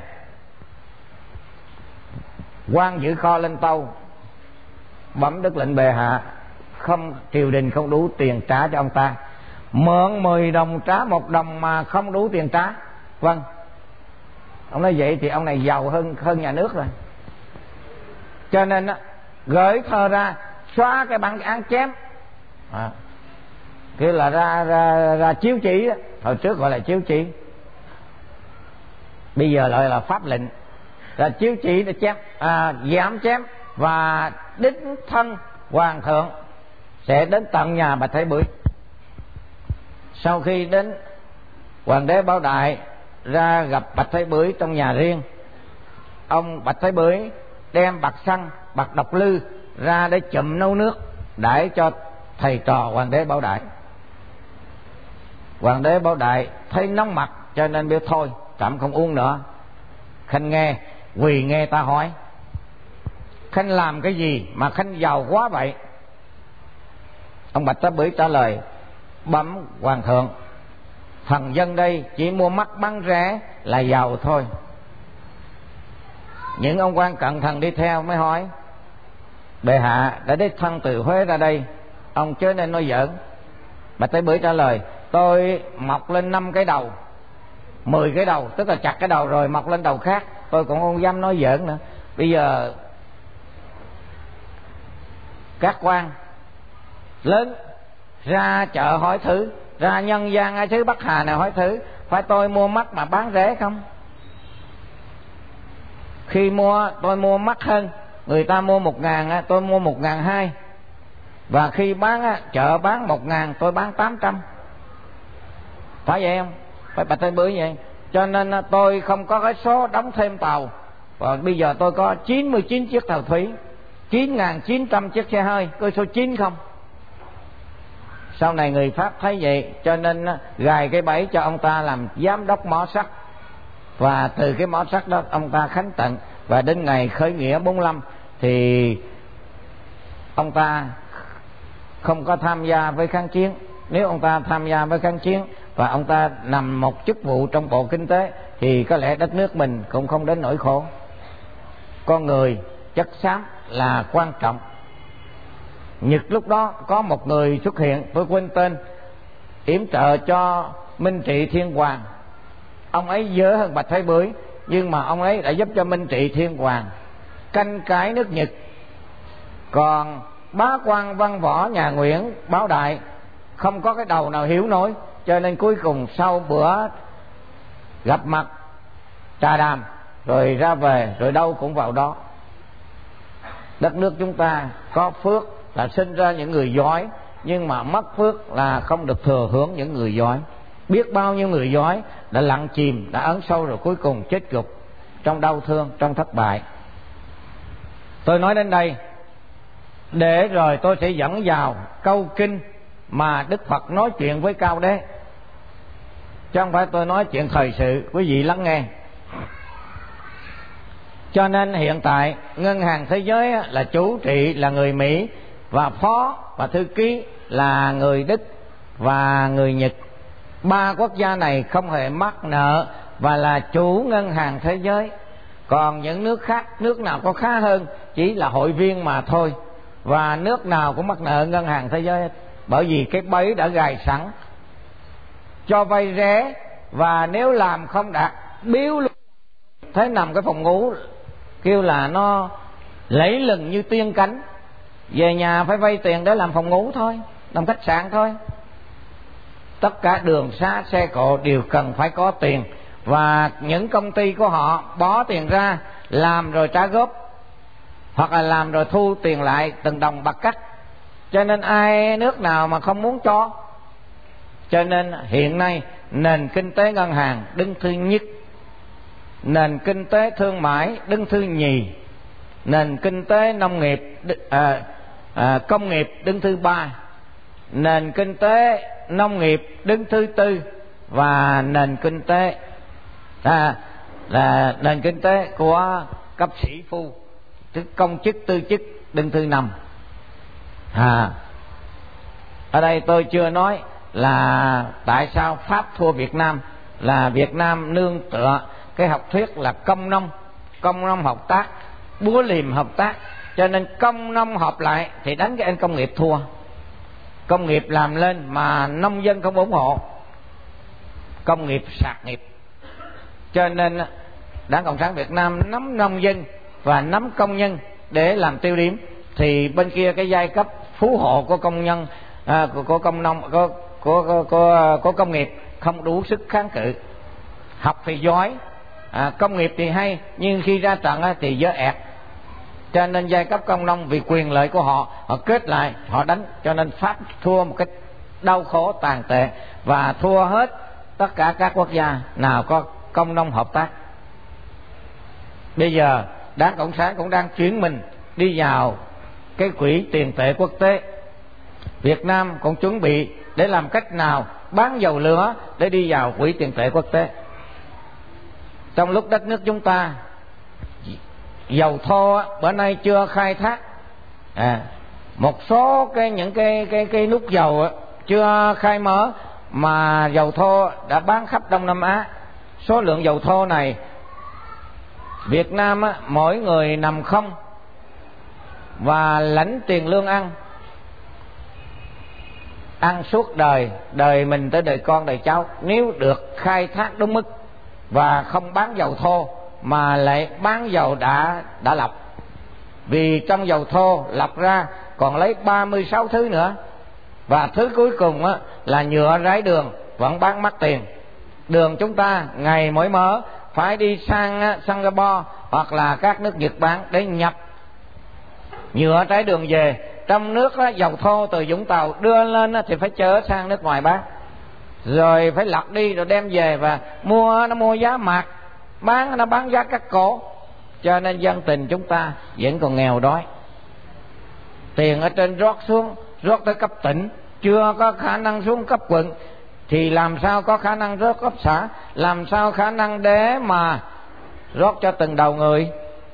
Quan giữ kho lên tàu, bấm đức lệnh bệ hạ, không, triều đình không đủ tiền trả cho ông ta. Mượn mười đồng trả một đồng mà không đủ tiền trả. Vâng, ông nói vậy thì ông này giàu hơn hơn nhà nước rồi. Cho nên á, gửi thơ ra xóa cái bản án chém, à, kia là ra ra ra chiếu chỉ đó. Hồi trước gọi là chiếu chỉ, bây giờ lại là pháp lệnh. Là chiếu chỉ để chém, à, giảm chém, và đích thân hoàng thượng sẽ đến tận nhà Bạch Thái Bưởi. Sau khi đến, Hoàng đế Bảo Đại ra gặp Bạch Thái Bưởi trong nhà riêng. Ông Bạch Thái Bưởi đem bạc xăng, bạc độc lư ra để chụm nấu nước đãi cho thầy trò Hoàng đế Bảo Đại. Hoàng đế Bảo Đại thấy nóng mặt cho nên biểu thôi, tạm không uống nữa. Khanh nghe, quỳ nghe ta hỏi, Khanh làm cái gì mà Khanh giàu quá vậy? Ông Bạch Thái Bưởi trả lời, bẩm hoàng thượng, thần dân đây chỉ mua mắc bán rẻ là giàu thôi. Những ông quan cận thần đi theo mới hỏi, bệ hạ đã đích thân từ Huế ra đây, ông chớ nên nói giỡn. Bạch Thái Bưởi trả lời, tôi mọc lên năm cái đầu, mười cái đầu, tức là chặt cái đầu rồi mọc lên đầu khác, tôi cũng không dám nói giỡn nữa. Bây giờ các quan lớn ra chợ hỏi thử, ra nhân gian ai thứ Bắc Hà này hỏi thử, phải tôi mua mắc mà bán rẻ không? Khi mua tôi mua mắc hơn, người ta mua một ngàn, tôi mua một ngàn hai, và khi bán chợ bán một ngàn, tôi bán tám trăm. Phải vậy không? Phải Bạch Thái Bưởi vậy. Cho nên tôi không có cái số đóng thêm tàu, và bây giờ tôi có chín mươi chín chiếc tàu thủy, chín nghìn chín trăm chiếc xe hơi, có số chín không? Sau này người Pháp thấy vậy cho nên gài cái bẫy cho ông ta làm giám đốc mỏ sắt, và từ cái mỏ sắt đó ông ta khánh tận, và đến ngày khởi nghĩa bốn mươi lăm thì ông ta không có tham gia với kháng chiến. Nếu ông ta tham gia với kháng chiến, và ông ta nằm một chức vụ trong bộ kinh tế thì có lẽ đất nước mình cũng không đến nỗi khổ. Con người chất xám là quan trọng. Nhật lúc đó có một người xuất hiện, tôi quên tên, yểm trợ cho Minh Trị Thiên Hoàng. Ông ấy dở hơn Bạch Thái Bưởi, nhưng mà ông ấy đã giúp cho Minh Trị Thiên Hoàng canh cải nước Nhật. Còn bá quan văn võ nhà Nguyễn Bảo Đại không có cái đầu nào hiểu nổi, cho nên cuối cùng sau bữa gặp mặt trà đàm rồi ra về, rồi đâu cũng vào đó. Đất nước chúng ta có phước là sinh ra những người giỏi, nhưng mà mất phước là không được thừa hưởng những người giỏi. Biết bao nhiêu người giỏi đã lặng chìm, đã ấn sâu rồi cuối cùng chết gục trong đau thương, trong thất bại. Tôi nói đến đây để rồi tôi sẽ dẫn vào câu kinh mà Đức Phật nói chuyện với Cao Đế, chứ không phải tôi nói chuyện thời sự, quý vị lắng nghe. Cho nên hiện tại Ngân hàng Thế giới là chủ trị là người Mỹ, và phó và thư ký là người Đức và người Nhật. Ba quốc gia này không hề mắc nợ và là chủ Ngân hàng Thế giới. Còn những nước khác, nước nào có khá hơn chỉ là hội viên mà thôi, và nước nào cũng mắc nợ Ngân hàng Thế giới, bởi vì cái bẫy đã gài sẵn, cho vay rẻ, và nếu làm không đạt biếu luôn. Thế nằm cái phòng ngủ kêu là nó lẫy lừng như tiên cánh, về nhà phải vay tiền để làm phòng ngủ thôi, làm khách sạn thôi. Tất cả đường xá xe cộ đều cần phải có tiền, và những công ty của họ bỏ tiền ra làm rồi trả góp, hoặc là làm rồi thu tiền lại từng đồng bạc cắt. Cho nên ai nước nào mà không muốn cho. Cho nên hiện nay nền kinh tế ngân hàng đứng thứ nhất, nền kinh tế thương mại đứng thứ nhì, nền kinh tế nông nghiệp à, à, công nghiệp đứng thứ ba, nền kinh tế nông nghiệp đứng thứ tư, và nền kinh tế à, là nền kinh tế của cấp sĩ phu, tức công chức tư chức, đứng thứ năm. À, ở đây tôi chưa nói là tại sao Pháp thua Việt Nam, là Việt Nam nương tựa cái học thuyết là công nông, công nông hợp tác, búa liềm hợp tác, cho nên công nông hợp lại thì đánh cái anh công nghiệp thua. Công nghiệp làm lên mà nông dân không ủng hộ, công nghiệp sạc nghiệp. Cho nên Đảng Cộng sản Việt Nam nắm nông dân và nắm công nhân để làm tiêu điểm, thì bên kia cái giai cấp phú hộ của công nhân à, của, của công nông của, của, của, của, của công nghiệp không đủ sức kháng cự. Học thì giỏi, à, công nghiệp thì hay, nhưng khi ra trận thì dở ẹt. Cho nên giai cấp công nông vì quyền lợi của họ, họ kết lại, họ đánh. Cho nên Pháp thua một cách đau khổ tàn tệ, và thua hết tất cả các quốc gia nào có công nông hợp tác. Bây giờ Đảng Cộng sản cũng đang chuyển mình đi vào cái quỹ tiền tệ quốc tế. Việt Nam cũng chuẩn bị để làm cách nào bán dầu lửa để đi vào quỹ tiền tệ quốc tế. Trong lúc đất nước chúng ta dầu thô bữa nay chưa khai thác, à, một số cái những cái cái cái nút dầu chưa khai mở, mà dầu thô đã bán khắp Đông Nam Á. Số lượng dầu thô này Việt Nam á, mỗi người nằm không và lãnh tiền lương ăn, ăn suốt đời, đời mình tới đời con đời cháu. Nếu được khai thác đúng mức và không bán dầu thô mà lại bán dầu đã đã lọc, vì trong dầu thô lọc ra còn lấy ba mươi sáu thứ nữa, và thứ cuối cùng á, là nhựa rải đường, vẫn bán mắc tiền. Đường chúng ta ngày mỗi mở phải đi sang á, Singapore hoặc là các nước Nhật Bản để nhập nhựa trái đường về. Trong nước á, dầu thô từ Vũng Tàu đưa lên á, thì phải chở sang nước ngoài bán, rồi phải lọc đi rồi đem về, và mua nó mua giá mạt, bán nó bán giá cắt cổ. Cho nên dân tình chúng ta vẫn còn nghèo đói. Tiền ở trên rót xuống, rót tới cấp tỉnh, chưa có khả năng xuống cấp quận, thì làm sao có khả năng rót cấp xã, làm sao khả năng để mà rót cho từng đầu người.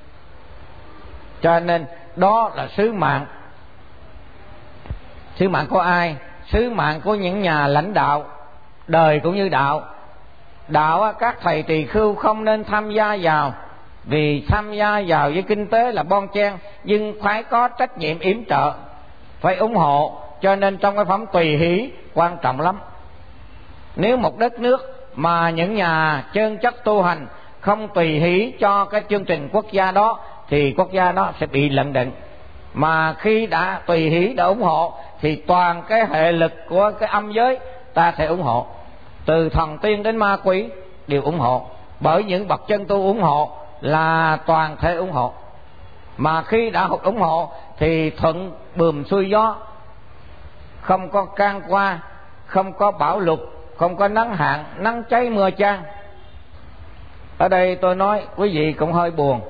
Cho nên đó là sứ mạng. Sứ mạng của ai? Sứ mạng của những nhà lãnh đạo đời cũng như đạo. Đạo các thầy tỳ khưu không nên tham gia vào, vì tham gia vào với kinh tế là bon chen, nhưng phải có trách nhiệm yểm trợ, phải ủng hộ. Cho nên trong cái phẩm tùy hỷ quan trọng lắm. Nếu một đất nước mà những nhà chân chất tu hành không tùy hỷ cho cái chương trình quốc gia đó thì quốc gia đó sẽ bị lận đận. Mà khi đã tùy hỷ đã ủng hộ thì toàn cái hệ lực của cái âm giới ta sẽ ủng hộ, từ thần tiên đến ma quỷ đều ủng hộ. Bởi những bậc chân tu ủng hộ là toàn thể ủng hộ. Mà khi đã ủng hộ thì thuận buồm xuôi gió, không có can qua, không có bão lụt, không có nắng hạn, nắng cháy mưa chan. Ở đây tôi nói quý vị cũng hơi buồn.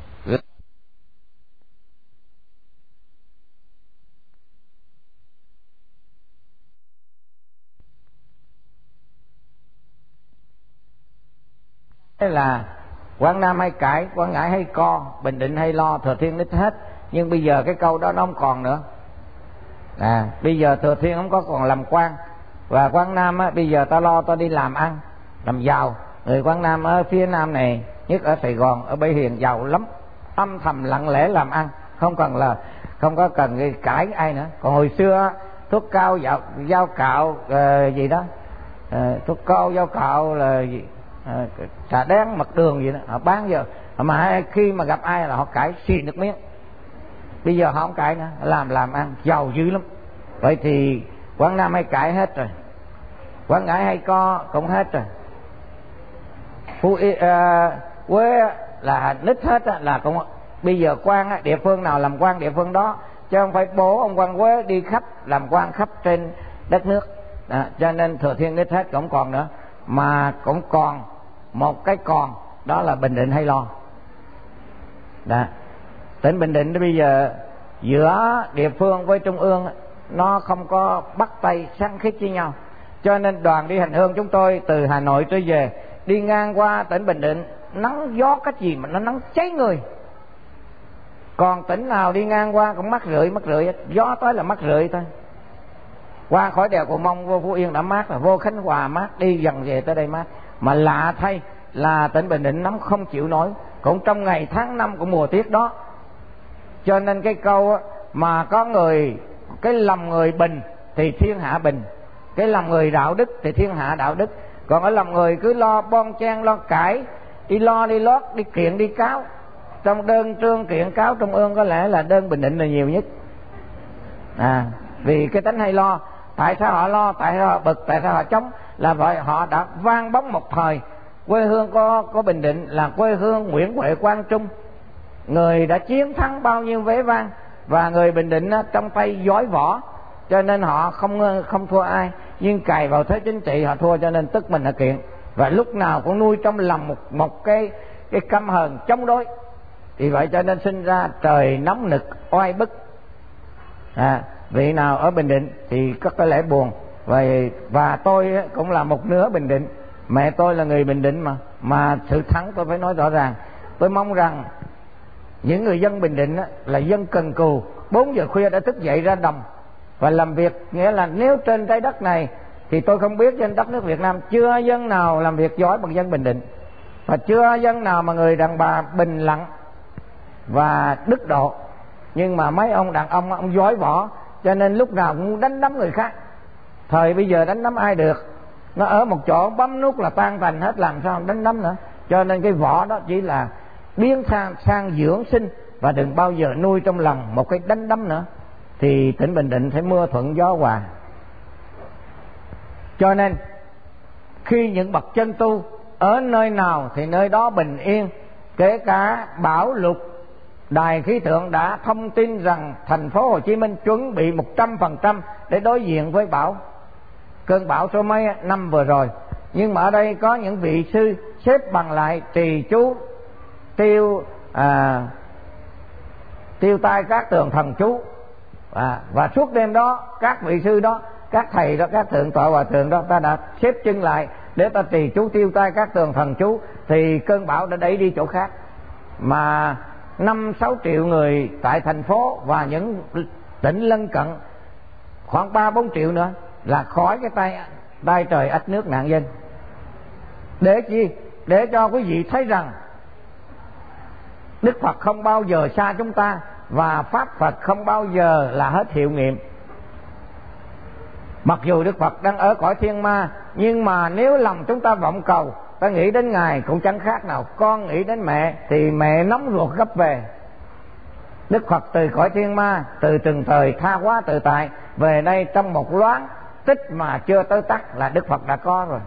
Thế là Quảng Nam hay cãi, Quảng Ngãi hay co, Bình Định hay lo, Thừa Thiên nít hết. Nhưng bây giờ cái câu đó nó không còn nữa. À, bây giờ Thừa Thiên không có còn làm quan, và Quảng Nam á, bây giờ ta lo ta đi làm ăn, làm giàu. Người Quảng Nam ở phía Nam này, nhất ở Sài Gòn, ở Bãi Hiền giàu lắm, âm thầm lặng lẽ làm ăn, không cần là không có cần cãi ai nữa. Còn hồi xưa thuốc cao dao, dao cạo uh, gì đó, uh, thuốc cao dao cạo là gì? À, trà đen mật đường gì đó họ bán giờ, mà khi mà gặp ai là họ cãi xì nước miếng. Bây giờ họ không cãi nữa, làm làm ăn giàu dữ lắm. Vậy thì Quảng Nam hay cãi hết rồi, Quảng Ngãi hay co cũng hết rồi, Phú uh, Quế là nít hết là cũng. Bây giờ quan địa phương nào làm quan địa phương đó, chứ không phải bố ông quan Quế đi khắp làm quan khắp trên đất nước. À, cho nên Thừa Thiên nít hết cũng còn nữa. Mà cũng còn một cái còn, đó là Bình Định hay lo. Đó. Tỉnh Bình Định bây giờ giữa địa phương với trung ương nó không có bắt tay khăng khít với nhau. Cho nên đoàn đi hành hương chúng tôi từ Hà Nội trở về, đi ngang qua tỉnh Bình Định, nắng gió cách gì mà nó nắng cháy người. Còn tỉnh nào đi ngang qua cũng mắc rượi mắc rượi, gió tới là mắc rượi thôi. Qua khỏi đèo Cù Mông vô Phú Yên đã mát rồi, vô Khánh Hòa mát, đi dần về tới đây mát. Mà lạ thay là tỉnh Bình Định nóng không chịu nổi, cũng trong ngày tháng năm của mùa tiết đó. Cho nên cái câu mà có người, cái lòng người bình thì thiên hạ bình, cái lòng người đạo đức thì thiên hạ đạo đức. Còn ở lòng người cứ lo bon chen, lo cãi, đi lo đi lót, đi kiện đi cáo. Trong đơn trương kiện cáo trung ương có lẽ là đơn Bình Định là nhiều nhất. À, vì cái tánh hay lo. Tại sao họ lo, tại sao họ bực, tại sao họ chống? Là vậy họ đã vang bóng một thời. Quê hương có, có Bình Định là quê hương Nguyễn Huệ Quang Trung, người đã chiến thắng bao nhiêu vé vang. Và người Bình Định á, trong tay giỏi võ, cho nên họ không không thua ai. Nhưng cài vào thế chính trị họ thua, cho nên tức mình là kiện. Và lúc nào cũng nuôi trong lòng một, một cái, cái căm hờn chống đối. Vì vậy cho nên sinh ra trời nóng nực oai bức. À, vị nào ở Bình Định thì có cái lẽ buồn. Và, và tôi cũng là một nửa Bình Định, mẹ tôi là người Bình Định mà. Mà sự thắng tôi phải nói rõ ràng. Tôi mong rằng những người dân Bình Định là dân cần cù, bốn giờ khuya đã thức dậy ra đồng và làm việc. Nghĩa là nếu trên trái đất này thì tôi không biết trên đất nước Việt Nam chưa dân nào làm việc giỏi bằng dân Bình Định, và chưa dân nào mà người đàn bà bình lặng và đức độ. Nhưng mà mấy ông đàn ông ông giỏi võ, cho nên lúc nào cũng đánh đấm người khác. Thời bây giờ đánh đấm ai được, nó ở một chỗ bấm nút là tan tành hết, làm sao đánh đấm nữa. Cho nên cái võ đó chỉ là biến sang, sang dưỡng sinh, và đừng bao giờ nuôi trong lòng một cái đánh đấm nữa, thì tỉnh Bình Định sẽ mưa thuận gió hòa. Cho nên khi những bậc chân tu ở nơi nào thì nơi đó bình yên. Kể cả bão lụt, Đài khí tượng đã thông tin rằng thành phố Hồ Chí Minh chuẩn bị một trăm phần trăm để đối diện với bão, cơn bão số mấy năm vừa rồi. Nhưng mà ở đây có những vị sư xếp bằng lại trì chú tiêu à, tiêu tai các tường thần chú, à, và suốt đêm đó các vị sư đó, các thầy đó, các thượng tọa hòa thượng đó, ta đã xếp chân lại để ta trì chú tiêu tai các tường thần chú, thì cơn bão đã đẩy đi chỗ khác. Mà năm sáu triệu người tại thành phố và những tỉnh lân cận, khoảng ba bốn triệu nữa là khỏi cái tay đai trời ách nước nạn dân. Để chi? Để cho quý vị thấy rằng Đức Phật không bao giờ xa chúng ta, và Pháp Phật không bao giờ là hết hiệu nghiệm. Mặc dù Đức Phật đang ở cõi thiên ma, nhưng mà nếu lòng chúng ta vọng cầu, ta nghĩ đến Ngài cũng chẳng khác nào con nghĩ đến mẹ, thì mẹ nóng ruột gấp về. Đức Phật từ cõi thiên ma, từ từng thời tha hóa tự tại, về đây trong một loáng tích mà chưa tới tắc là Đức Phật đã có rồi.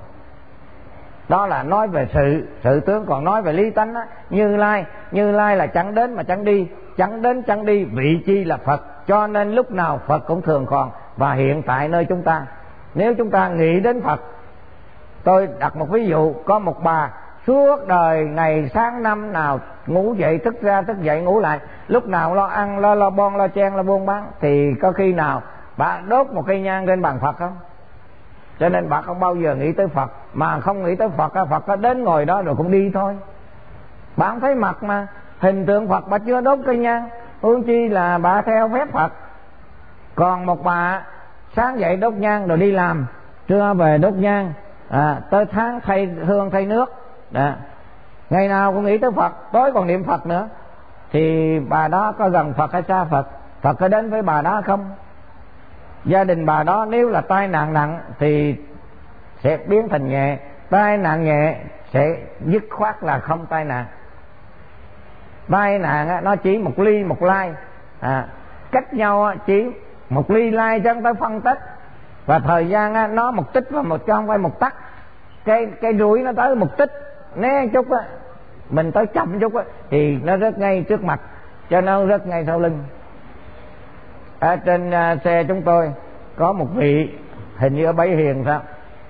Đó là nói về sự sự tướng. Còn nói về lý tánh á, Như Lai Như Lai là chẳng đến mà chẳng đi, chẳng đến chẳng đi, vị chi là Phật. Cho nên lúc nào Phật cũng thường còn và hiện tại nơi chúng ta. Nếu chúng ta nghĩ đến Phật, tôi đặt một ví dụ, có một bà suốt đời ngày sáng năm nào ngủ dậy thức ra thức dậy ngủ lại, lúc nào lo ăn lo lo bon lo chen lo buôn bán, thì có khi nào bà đốt một cây nhang trên bàn Phật không? Cho nên bà không bao giờ nghĩ tới Phật. Mà không nghĩ tới Phật, Phật có đến ngồi đó rồi cũng đi thôi. Bà không thấy mặt mà, hình tượng Phật bà chưa đốt cây nhang, huống chi là bà theo phép Phật. Còn một bà sáng dậy đốt nhang rồi đi làm, trưa về đốt nhang, à, tới tháng thay hương thay nước, à, ngày nào cũng nghĩ tới Phật, tối còn niệm Phật nữa, thì bà đó có gần Phật hay xa Phật? Phật có đến với bà đó không? Gia đình bà đó nếu là tai nạn nặng thì sẽ biến thành nhẹ, tai nạn nhẹ sẽ dứt khoát là không tai nạn. Tai nạn á, nó chỉ một ly một lai, à, cách nhau á, chỉ một ly lai chứ không tới phân tích. Và thời gian á, nó một tích và một trong phải một tắc. Cái cái rủi nó tới một tích, né chút á, mình tới chậm chút á, thì nó rớt ngay trước mặt, cho nó rớt ngay sau lưng. Ở trên uh, xe chúng tôi có một vị, hình như ở Bảy Hiền sao,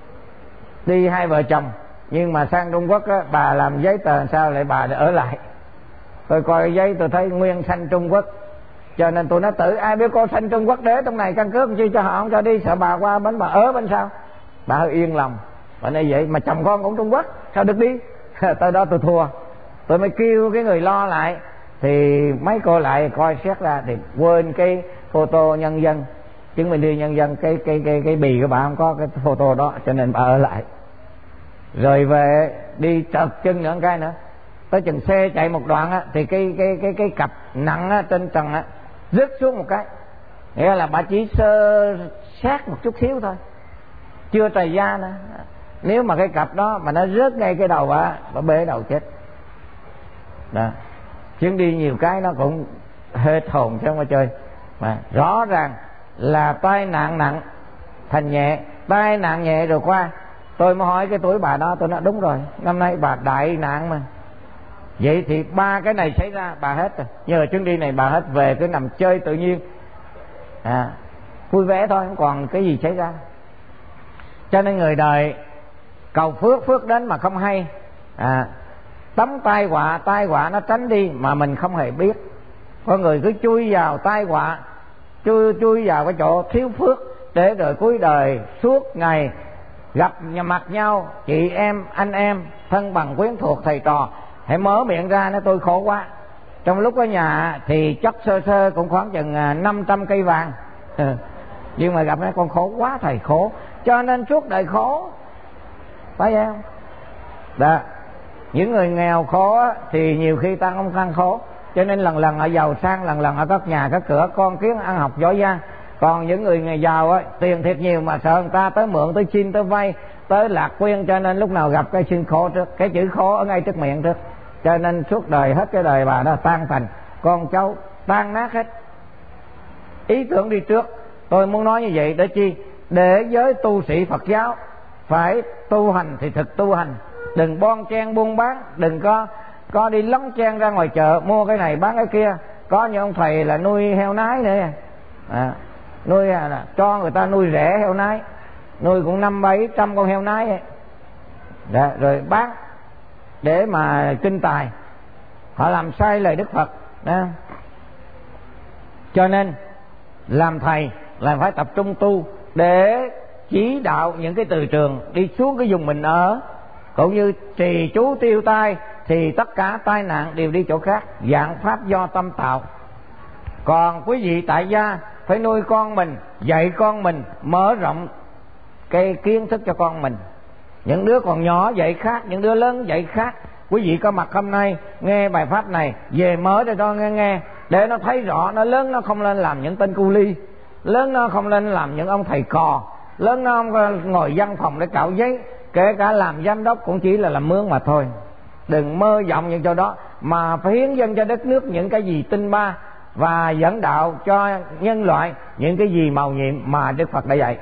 đi hai vợ chồng, nhưng mà sang Trung Quốc á, bà làm giấy tờ sao lại bà ở lại. Tôi coi giấy tôi thấy nguyên sanh Trung Quốc, cho nên tôi nói tự ai biết cô sanh Trung Quốc để trong này căn cước chi cho họ không cho đi, sợ bà qua bến bà ở bên sau. Bà hơi yên lòng, bà nói vậy mà chồng con cũng Trung Quốc sao được đi. Tới đó tôi thua, tôi mới kêu cái người lo lại, thì mấy cô lại coi xét ra thì quên cái photo nhân dân, chứng minh thư nhân dân, cái cái cái cái bì của bà không có cái photo đó, cho nên bà ở lại. Rồi về đi trật chân nữa cái nữa, tới chừng xe chạy một đoạn á, thì cái cái cái cái cặp nặng á, trên trần á rớt xuống một cái, nghĩa là bà chỉ sơ sát một chút xíu thôi, chưa trầy da nữa. Nếu mà cái cặp đó mà nó rớt ngay cái đầu bà, bà bể đầu chết. Đó, chuyến đi nhiều cái nó cũng hết hồn chứ không có chơi. Mà rõ ràng là tai nạn nặng thành nhẹ, tai nạn nhẹ rồi qua. Tôi mới hỏi cái tuổi bà đó, tôi nói đúng rồi, năm nay bà đại nạn mà. Vậy thì ba cái này xảy ra bà hết rồi, nhờ chuyến đi này bà hết, về cứ nằm chơi tự nhiên, à, vui vẻ thôi, không còn cái gì xảy ra. Cho nên người đời cầu phước, phước đến mà không hay, à, tấm tai họa, tai họa nó tránh đi mà mình không hề biết. Có người cứ chui vào tai họa, chui chui vào cái chỗ thiếu phước, để rồi cuối đời suốt ngày gặp mặt nhau, chị em, anh em, thân bằng quyến thuộc, thầy trò, hãy mở miệng ra nói tôi khổ quá. Trong lúc ở nhà thì chất sơ sơ cũng khoảng chừng năm trăm cây vàng, nhưng mà gặp nó con khổ quá thầy, khổ, cho nên suốt đời khổ, phải không? Đó, những người nghèo khổ thì nhiều khi ta không khăn khổ, cho nên lần lần ở giàu sang, lần lần ở các nhà các cửa, con kiến ăn học giỏi giang. Còn những người nghèo giàu á, tiền thiệt nhiều mà sợ người ta tới mượn, tới xin, tới vay, tới lạc quyên, cho nên lúc nào gặp cái xin khổ trước, cái chữ khổ ở ngay trước miệng trước, cho nên suốt đời hết cái đời bà đó tan thành, con cháu tan nát hết. Ý tưởng đi trước, tôi muốn nói như vậy để chi? Để giới tu sĩ Phật giáo phải tu hành thì thực tu hành, đừng bon chen buôn bán, đừng có có đi lóng chen ra ngoài chợ mua cái này bán cái kia. Có những ông thầy là nuôi heo nái nữa, à, nuôi là cho người ta nuôi rẻ heo nái, nuôi cũng năm bảy trăm con heo nái ấy. Đó, rồi bán để mà kinh tài, họ làm sai lời Đức Phật đó. Cho nên làm thầy là phải tập trung tu để chỉ đạo những cái từ trường đi xuống cái vùng mình ở, cũng như trì chú tiêu tai thì tất cả tai nạn đều đi chỗ khác, dạng pháp do tâm tạo. Còn quý vị tại gia phải nuôi con mình, dạy con mình, mở rộng cái kiến thức cho con mình. Những đứa còn nhỏ dạy khác, những đứa lớn dạy khác. Quý vị có mặt hôm nay nghe bài pháp này, về mới để cho nghe nghe để nó thấy rõ. Nó lớn nó không lên làm những tên cu ly, lớn nó không lên làm những ông thầy cò, lớn nó không ngồi văn phòng để cạo giấy, kể cả làm giám đốc cũng chỉ là làm mướn mà thôi. Đừng mơ vọng những chỗ đó, mà phải hiến dâng cho đất nước những cái gì tinh ba, và dẫn đạo cho nhân loại những cái gì màu nhiệm mà Đức Phật đã dạy.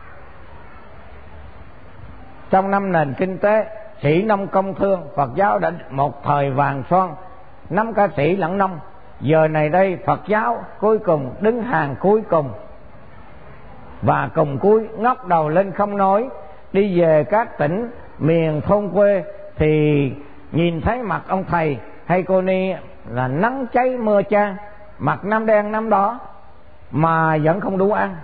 Trong năm nền kinh tế sĩ nông công thương, Phật giáo đã một thời vàng son, năm ca sĩ lẫn nông. Giờ này đây Phật giáo cuối cùng đứng hàng cuối cùng và cùng cuối, ngóc đầu lên không nói. Đi về các tỉnh miền thôn quê thì nhìn thấy mặt ông thầy hay cô ni là nắng cháy mưa chan, mặt năm đen năm đỏ mà vẫn không đủ ăn.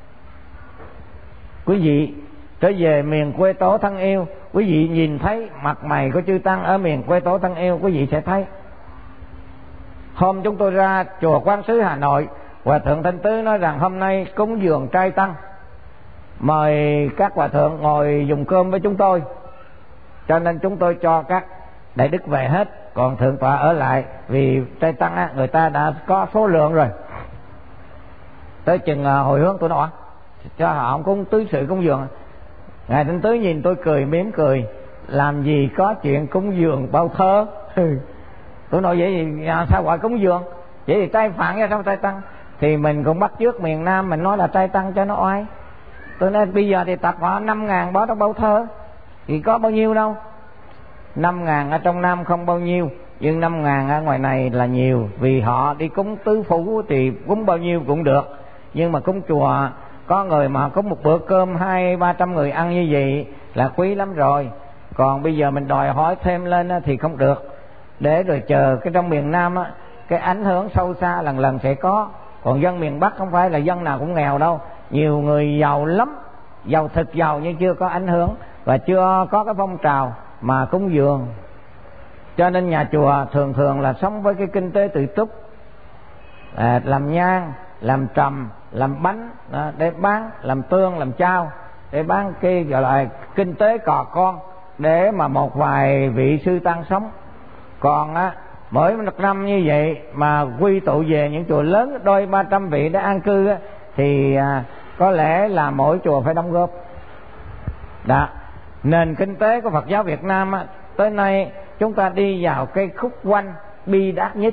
Quý vị trở về miền quê tổ thân yêu, quý vị nhìn thấy mặt mày của chư tăng ở miền quê tổ thân yêu, quý vị sẽ thấy. Hôm chúng tôi ra chùa Quán Sứ Hà Nội, Hòa thượng Thanh Tứ nói rằng hôm nay cúng dường trai tăng, mời các hòa thượng ngồi dùng cơm với chúng tôi. Cho nên chúng tôi cho các đại đức về hết, còn thượng tọa ở lại, vì trai tăng á, người ta đã có số lượng rồi. Tới chừng hồi hướng tôi nói cho họ cúng tứ sự cúng dường. Ngài Thanh Tứ nhìn tôi cười mỉm cười, làm gì có chuyện cúng dường bao thơ. Tôi nói vậy thì sao gọi cúng dường? Vậy thì trai phạn ra sao trai tăng? Thì mình cũng bắt chước miền Nam mình nói là trai tăng cho nó oai. Tôi nói bây giờ thì tập họ năm ngàn bó trong bao thơ thì có bao nhiêu đâu. Năm ngàn ở trong Nam không bao nhiêu, nhưng năm ngàn ở ngoài này là nhiều. Vì họ đi cúng tứ phủ thì cúng bao nhiêu cũng được, nhưng mà cúng chùa có người mà có một bữa cơm hai ba trăm người ăn như vậy là quý lắm rồi. Còn bây giờ mình đòi hỏi thêm lên thì không được. Để rồi chờ cái trong miền Nam á, cái ảnh hưởng sâu xa lần lần sẽ có. Còn dân miền Bắc không phải là dân nào cũng nghèo đâu, nhiều người giàu lắm, giàu thực giàu nhưng chưa có ảnh hưởng và chưa có cái phong trào mà cúng dường. Cho nên nhà chùa thường thường là sống với cái kinh tế tự túc, à, làm nhang, làm trầm, làm bánh à, để bán, làm tương, làm chao để bán, cái gọi là kinh tế cò con để mà một vài vị sư tăng sống. Còn á, mỗi một năm như vậy mà quy tụ về những chùa lớn đôi ba trăm vị để an cư á, thì à, có lẽ là mỗi chùa phải đóng góp. Đó, nền kinh tế của Phật giáo Việt Nam á, tới nay chúng ta đi vào cái khúc quanh bi đát nhất.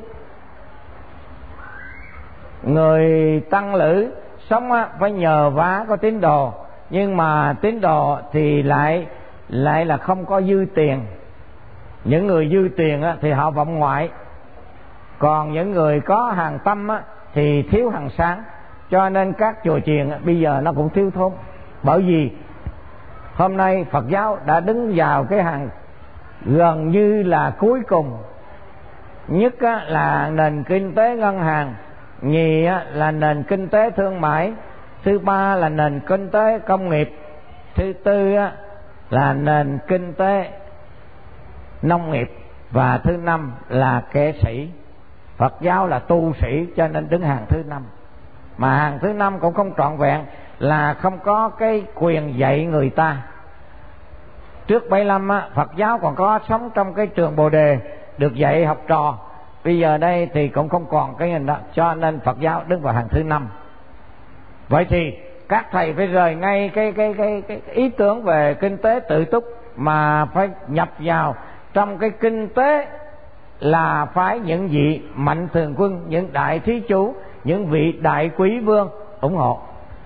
Người tăng lữ sống á, phải nhờ vá có tín đồ, nhưng mà tín đồ thì lại lại là không có dư tiền. Những người dư tiền á, thì họ vọng ngoại, còn những người có hàng tâm á, thì thiếu hàng sáng. Cho nên các chùa chiền á, bây giờ nó cũng thiếu thốn. Bởi vì hôm nay Phật giáo đã đứng vào cái hàng gần như là cuối cùng. Nhất á, là nền kinh tế ngân hàng, nhì á, là nền kinh tế thương mại, thứ ba là nền kinh tế công nghiệp, thứ tư á, là nền kinh tế nông nghiệp, và thứ năm là kẻ sĩ. Phật giáo là tu sĩ cho nên đứng hàng thứ năm. Mà hàng thứ năm cũng không trọn vẹn, là không có cái quyền dạy người ta. Trước bảy mươi lăm á, Phật giáo còn có sống trong cái trường Bồ Đề, được dạy học trò. Bây giờ đây thì cũng không còn cái hình đó, cho nên Phật giáo đứng vào hàng thứ năm. Vậy thì các thầy phải rời ngay cái, cái, cái, cái ý tưởng về kinh tế tự túc, mà phải nhập vào trong cái kinh tế là phải những vị mạnh thường quân, những đại thí chủ, những vị đại quý vương ủng hộ.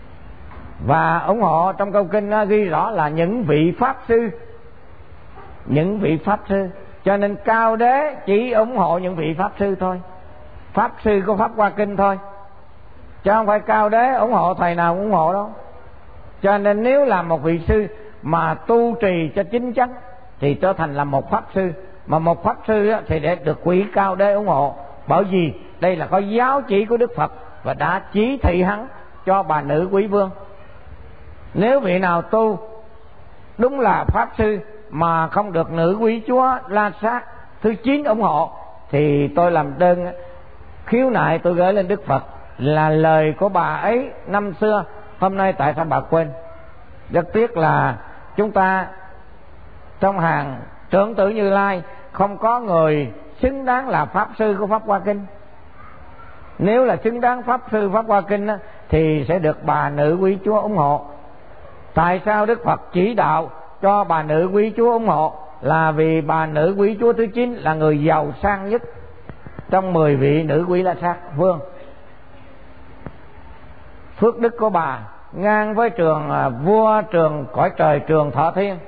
Và ủng hộ trong câu kinh đó, ghi rõ là những vị pháp sư, những vị pháp sư. Cho nên Cao Đế chỉ ủng hộ những vị pháp sư thôi. Pháp sư có pháp qua kinh thôi, chứ không phải Cao Đế ủng hộ thầy nào ủng hộ đâu. Cho nên nếu là một vị sư mà tu trì cho chính chắn thì trở thành là một pháp sư. Mà một pháp sư á, thì để được quỷ Cao Đế ủng hộ. Bởi vì đây là có giáo chỉ của Đức Phật và đã chỉ thị hắn cho bà nữ quý vương. Nếu vị nào tu đúng là pháp sư mà không được nữ quý chúa La Sát thứ chín ủng hộ, thì tôi làm đơn khiếu nại, tôi gửi lên Đức Phật là lời của bà ấy năm xưa, hôm nay tại sao bà quên? Rất tiếc là chúng ta trong hàng trưởng tử Như Lai không có người xứng đáng là pháp sư của Pháp Hoa Kinh. Nếu là xứng đáng pháp sư Pháp Hoa Kinh á, thì sẽ được bà nữ quý chúa ủng hộ. Tại sao Đức Phật chỉ đạo cho bà nữ quý chúa ủng hộ? Là vì bà nữ quý chúa thứ chín là người giàu sang nhất trong mười vị nữ quý La Sát vương. Phước đức của bà ngang với trường vua trường cõi trời Trường Thọ Thiên.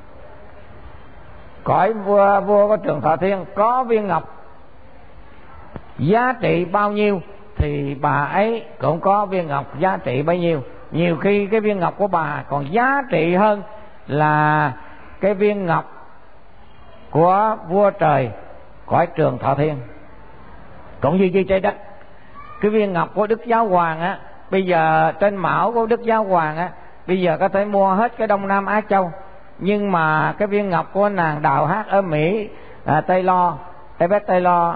Cõi vua vua của Trường Thọ Thiên có viên ngọc giá trị bao nhiêu thì bà ấy cũng có viên ngọc giá trị bấy nhiêu. Nhiều khi cái viên ngọc của bà còn giá trị hơn là cái viên ngọc của vua trời cõi Trường Thọ Thiên. Cũng như dưới trái đất, cái viên ngọc của Đức Giáo Hoàng á, bây giờ trên mão của Đức Giáo Hoàng á, bây giờ có thể mua hết cái Đông Nam Á Châu. Nhưng mà cái viên ngọc của nàng Đào Hát ở Mỹ, à, Taylor, Elizabeth Taylor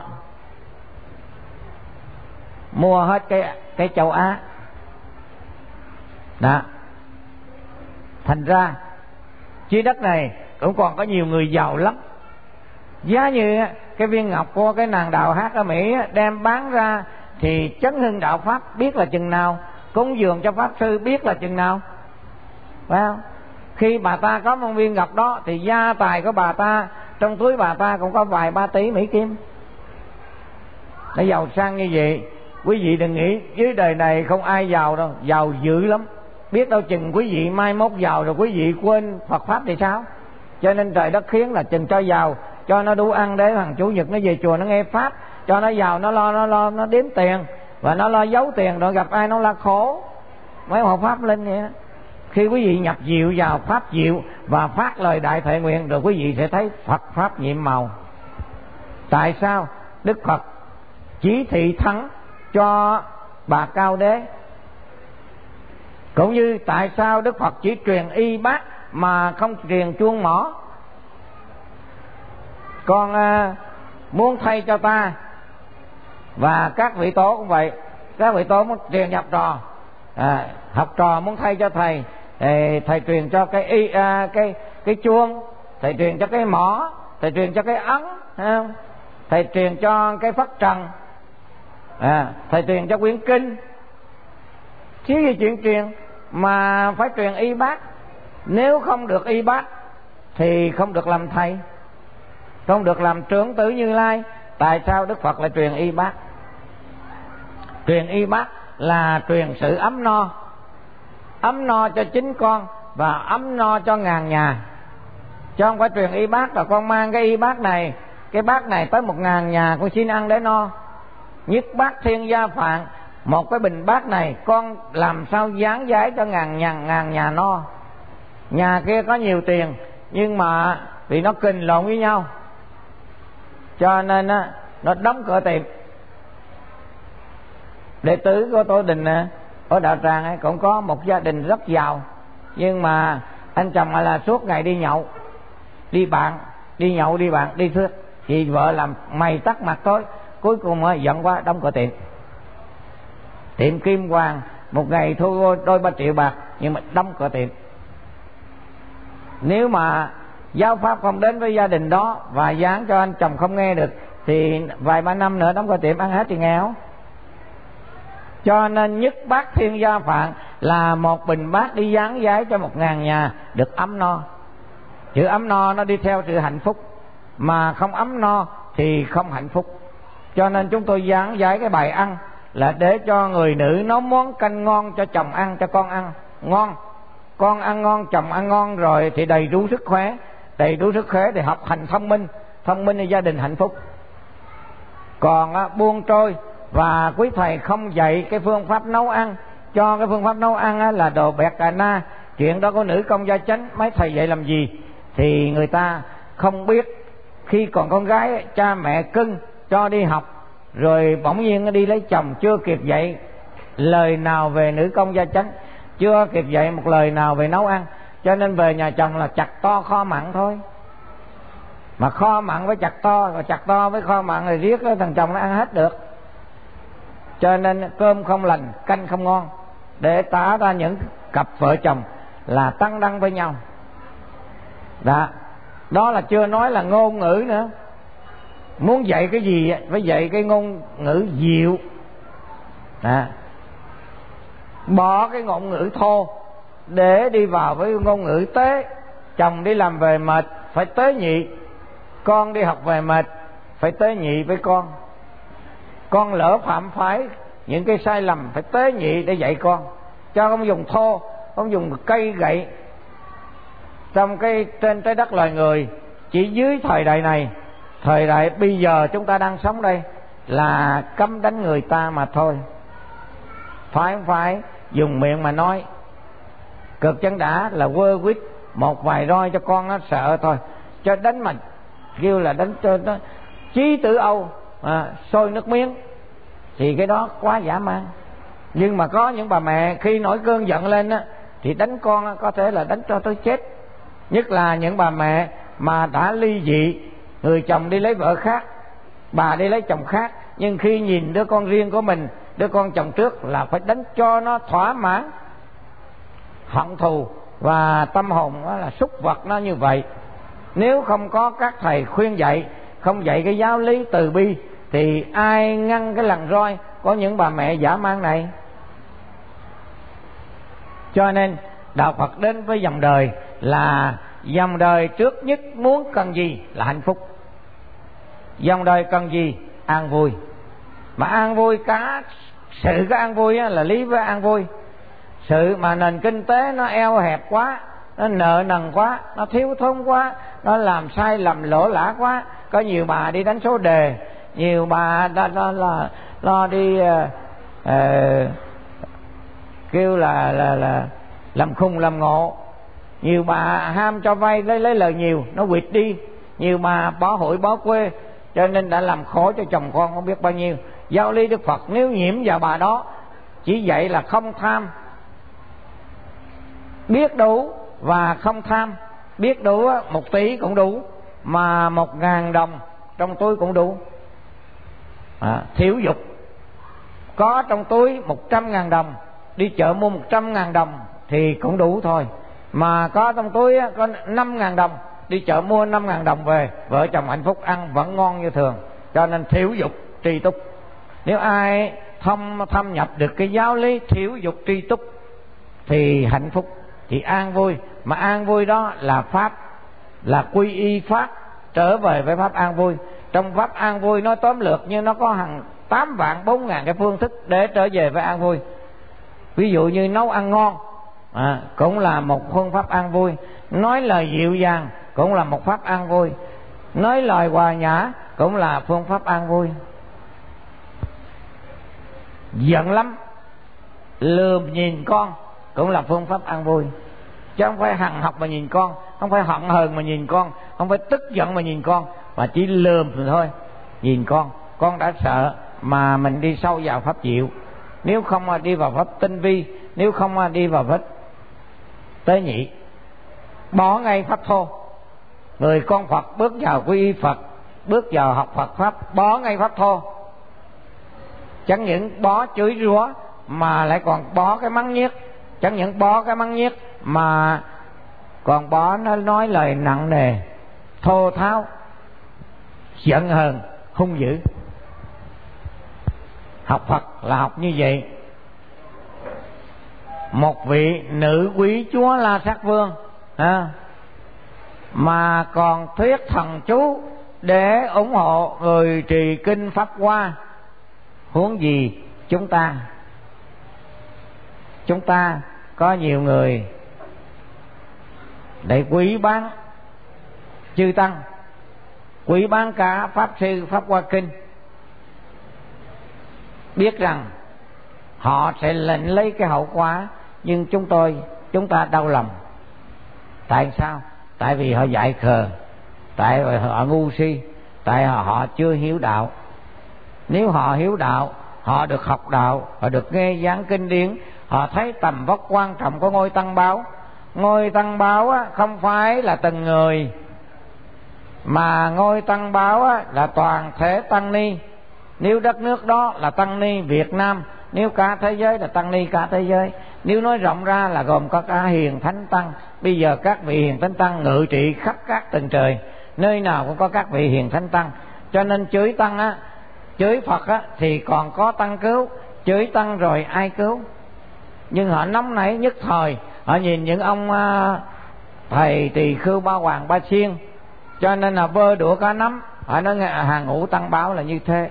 mua hết cái cái châu Á. Đó. Thành ra dưới đất này cũng còn có nhiều người giàu lắm. Giá như cái viên ngọc của cái nàng Đào Hát ở Mỹ đem bán ra thì chấn hưng đạo pháp biết là chừng nào, cúng dường cho pháp sư biết là chừng nào, phải không? Khi bà ta có một viên ngọc đó thì gia tài của bà ta, trong túi bà ta cũng có vài ba tỷ Mỹ Kim. Nó giàu sang như vậy. Quý vị đừng nghĩ dưới đời này không ai giàu đâu, giàu dữ lắm. Biết đâu chừng quý vị mai mốt giàu rồi quý vị quên Phật pháp thì sao? Cho nên trời đất khiến là chừng cho giàu, cho nó đủ ăn để thằng Chủ nhật nó về chùa nó nghe pháp, cho nó giàu nó lo nó lo nó đếm tiền và nó lo giấu tiền, rồi gặp ai nó là khổ. Mấy hộ pháp linh vậy đó. Khi quý vị nhập diệu vào pháp diệu và phát lời đại thệ nguyện, rồi quý vị sẽ thấy Phật pháp nhiệm màu. Tại sao Đức Phật chỉ thị thắng cho bà Cao Đế? Cũng như tại sao Đức Phật chỉ truyền y bát mà không truyền chuông mỏ? Con à, muốn thay cho ta, và các vị tổ cũng vậy, các vị tổ muốn truyền nhập trò, à, học trò muốn thay cho thầy, thầy, thầy truyền cho cái y à, cái cái chuông, thầy truyền cho cái mỏ, thầy truyền cho cái ấn, không? Thầy truyền cho cái phất trần, à, thầy truyền cho quyển kinh. Thiếu gì chuyện truyền mà phải truyền y bát. Nếu không được y bát thì không được làm thầy, không được làm trưởng tử Như Lai. Tại sao Đức Phật lại truyền y bát? Truyền y bát là truyền sự ấm no, ấm no cho chính con và ấm no cho ngàn nhà. Chứ không phải truyền y bát là con mang cái y bát này, cái bát này tới một ngàn nhà con xin ăn để no. Nhất bát thiên gia phạn, một cái bình bát này con làm sao dán giái cho ngàn nhà, ngàn nhà no. Nhà kia có nhiều tiền nhưng mà vì nó kình lộn với nhau, cho nên á, nó đóng cửa tiệm. Đệ tử của Tổ Đình ở Đạo Tràng ấy cũng có một gia đình rất giàu, nhưng mà anh chồng là suốt ngày đi nhậu, đi bạn, đi nhậu đi bạn, đi thuyết. Thì vợ làm mày tắt mặt tối, cuối cùng mới giận quá đóng cửa tiệm. Tiệm Kim Hoàng một ngày thu đôi ba triệu bạc, nhưng mà đóng cửa tiệm. Nếu mà giáo pháp không đến với gia đình đó và giảng cho anh chồng không nghe được thì vài ba năm nữa đóng cửa tiệm ăn hết thì nghèo. Cho nên nhất bát thiên gia phạn là một bình bát đi dán giái cho một ngàn nhà được ấm no. Chữ ấm no nó đi theo sự hạnh phúc, mà không ấm no thì không hạnh phúc. Cho nên chúng tôi dán giái cái bài ăn là để cho người nữ nấu món canh ngon cho chồng ăn, cho con ăn ngon. Con ăn ngon, chồng ăn ngon rồi thì đầy đủ sức khỏe, đầy đủ sức khỏe thì học hành thông minh, thông minh thì gia đình hạnh phúc. Còn á, buông trôi và quý thầy không dạy cái phương pháp nấu ăn, cho cái phương pháp nấu ăn á, là đồ bẹt cà na, chuyện đó của nữ công gia chánh, mấy thầy dạy làm gì? Thì người ta không biết. Khi còn con gái, cha mẹ cưng cho đi học, rồi bỗng nhiên đi lấy chồng, chưa kịp dạy lời nào về nữ công gia chánh, chưa kịp dạy một lời nào về nấu ăn, cho nên về nhà chồng là chặt to kho mặn thôi. Mà kho mặn với chặt to, và chặt to với kho mặn thì riết thằng chồng nó ăn hết được. Cho nên cơm không lành, canh không ngon. Để tả ra những cặp vợ chồng là tăng đăng với nhau. Đó, đó là chưa nói là ngôn ngữ nữa. Muốn dạy cái gì phải dạy cái ngôn ngữ diệu. Đó. Bỏ cái ngôn ngữ thô để đi vào với ngôn ngữ tế. Chồng đi làm về mệt phải tế nhị, con đi học về mệt phải tế nhị với con. Con lỡ phạm phải những cái sai lầm phải tế nhị để dạy con. Cho không dùng thô, không dùng cây gậy. Trong cái trên trái đất loài người, chỉ dưới thời đại này, thời đại bây giờ chúng ta đang sống đây, là cấm đánh người ta mà thôi. Phải không phải dùng miệng mà nói. Cực chân đã là quơ quýt một vài roi cho con nó sợ thôi, cho đánh mà kêu là đánh cho nó chí tử Âu, à, sôi nước miếng, thì cái đó quá dã man. Nhưng mà có những bà mẹ khi nổi cơn giận lên á, thì đánh con á, có thể là đánh cho tới chết. Nhất là những bà mẹ mà đã ly dị, người chồng đi lấy vợ khác, bà đi lấy chồng khác, nhưng khi nhìn đứa con riêng của mình, đứa con chồng trước, là phải đánh cho nó thỏa mãn hận thù và tâm hồn đó là súc vật nó như vậy. Nếu không có các thầy khuyên dạy, không dạy cái giáo lý từ bi, thì ai ngăn cái lần roi có những bà mẹ dã man này. Cho nên đạo Phật đến với dòng đời là dòng đời trước nhất muốn cần gì là hạnh phúc. Dòng đời cần gì? An vui. Mà an vui, cả sự cái an vui là lý với an vui. Sự mà nền kinh tế nó eo hẹp quá, nó nợ nần quá, nó thiếu thốn quá, nó làm sai lầm lỗ lã quá. Có nhiều bà đi đánh số đề, nhiều bà đó, đó là lo đi uh, uh, kêu là, là là làm khùng làm ngộ. Nhiều bà ham cho vay lấy lấy lời nhiều, nó quỵt đi. Nhiều bà bỏ hội bỏ quê, cho nên đã làm khổ cho chồng con không biết bao nhiêu. Giáo lý Đức Phật nếu nhiễm vào bà đó, chỉ dạy là không tham, biết đủ và không tham. Biết đủ một tỷ cũng đủ, mà một ngàn đồng trong túi cũng đủ. À, thiếu dục, có trong túi một trăm ngàn đồng, đi chợ mua một trăm ngàn đồng thì cũng đủ thôi. Mà có trong túi có năm ngàn đồng, đi chợ mua năm ngàn đồng về, vợ chồng hạnh phúc, ăn vẫn ngon như thường. Cho nên thiếu dục tri túc. Nếu ai thâm thâm nhập được cái giáo lý thiếu dục tri túc thì hạnh phúc, thì an vui. Mà an vui đó là pháp, là quy y pháp, trở về với pháp an vui. Trong pháp an vui nói tóm lược như nó có hàng tám vạn bốn ngàn cái phương thức để trở về với an vui. Ví dụ như nấu ăn ngon, à, cũng là một phương pháp an vui. Nói lời dịu dàng cũng là một pháp an vui. Nói lời hòa nhã cũng là phương pháp an vui. Giận lắm, lườm nhìn con cũng là phương pháp an vui. Chứ không phải hằn học mà nhìn con, không phải hận hờn mà nhìn con, không phải tức giận mà nhìn con, mà chỉ lườm thôi. Nhìn con, con đã sợ mà mình đi sâu vào pháp diệu. Nếu không mà đi vào pháp tinh vi, nếu không mà đi vào pháp tế nhị, bỏ ngay pháp thô. Người con Phật bước vào quy y Phật, bước vào học Phật pháp, bỏ ngay pháp thô. Chẳng những bỏ chửi rủa mà lại còn bỏ cái mắng nhiếc. Chẳng những bỏ cái mắng nhiếc mà còn bỏ nó nói lời nặng nề, thô tháo, giận hờn, hung dữ. Học Phật là học như vậy. Một vị nữ quý chúa La Sát Vương à, mà còn thuyết thần chú để ủng hộ người trì kinh Pháp Hoa, huống gì chúng ta. Chúng ta có nhiều người để quý bán chư tăng, quý bán cả Pháp Sư Pháp Hoa Kinh, biết rằng họ sẽ lệnh lấy cái hậu quả. Nhưng chúng tôi, chúng ta đau lòng. Tại sao? Tại vì họ dại khờ, tại vì họ ngu si, tại họ, họ chưa hiếu đạo. Nếu họ hiếu đạo, họ được học đạo, họ được nghe giảng kinh điển, họ thấy tầm vóc quan trọng của ngôi Tăng Báo. Ngôi Tăng Báo á, không phải là từng người, mà ngôi Tăng Báo á, là toàn thể tăng ni. Nếu đất nước đó là tăng ni Việt Nam Nếu cả thế giới là tăng ni cả thế giới, nếu nói rộng ra là gồm có cả hiền thánh tăng. Bây giờ các vị hiền thánh tăng ngự trị khắp các tầng trời, nơi nào cũng có các vị hiền thánh tăng. Cho nên chửi tăng á, chửi Phật á thì còn có tăng cứu, chửi tăng rồi ai cứu? Nhưng họ nóng nảy nhất thời, họ nhìn những ông uh, thầy tỳ khưu ba hoàng ba xiên, cho nên là vơ đũa cá nắm. Họ nói hàng ngũ tăng báo là như thế.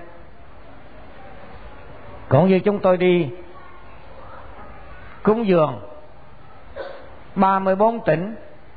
Cũng như chúng tôi đi cúng dường ba mươi bốn tỉnh,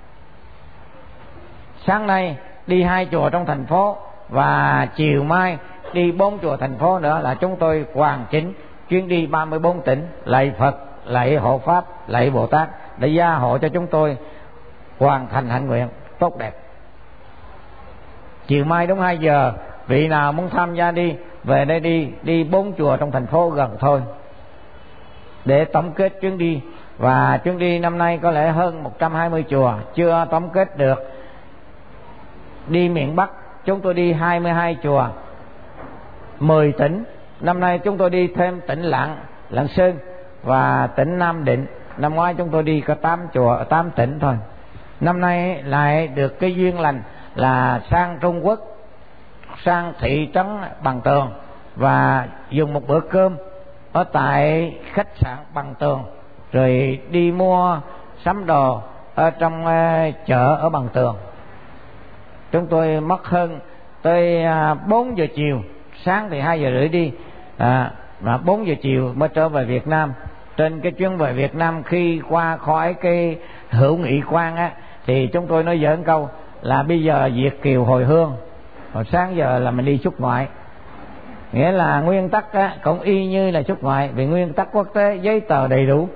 sáng nay đi hai chùa trong thành phố, và chiều mai đi bốn chùa thành phố nữa, là chúng tôi hoàn chỉnh chuyến đi ba mươi bốn tỉnh, lạy Phật, lạy hộ Pháp, lạy Bồ Tát để gia hộ cho chúng tôi hoàn thành hạnh nguyện tốt đẹp. Chiều mai đúng hai giờ, vị nào muốn tham gia đi về đây, đi đi bốn chùa trong thành phố gần thôi để tổng kết chuyến đi. Và chuyến đi năm nay có lẽ hơn một trăm hai mươi chùa, chưa tổng kết được. Đi miền Bắc chúng tôi đi hai mươi hai chùa, mười tỉnh. Năm nay chúng tôi đi thêm tỉnh Lạng, Lạng Sơn và tỉnh Nam Định. Năm ngoái chúng tôi đi có tám chùa, tám tỉnh thôi. Năm nay lại được cái duyên lành là sang Trung Quốc, sang thị trấn Bằng Tường và dùng một bữa cơm ở tại khách sạn Bằng Tường, rồi đi mua sắm đồ ở trong chợ ở Bằng Tường. Chúng tôi mất hơn tới bốn giờ chiều, sáng thì hai giờ rưỡi đi, à, và bốn giờ chiều mới trở về Việt Nam. Trên cái chuyến về Việt Nam, khi qua khỏi cái Hữu Nghị Quan á, thì chúng tôi nói giỡn câu là bây giờ Việt kiều hồi hương, hồi sáng giờ là mình đi xuất ngoại. Nghĩa là nguyên tắc á, cũng y như là xuất ngoại, vì nguyên tắc quốc tế giấy tờ đầy đủ.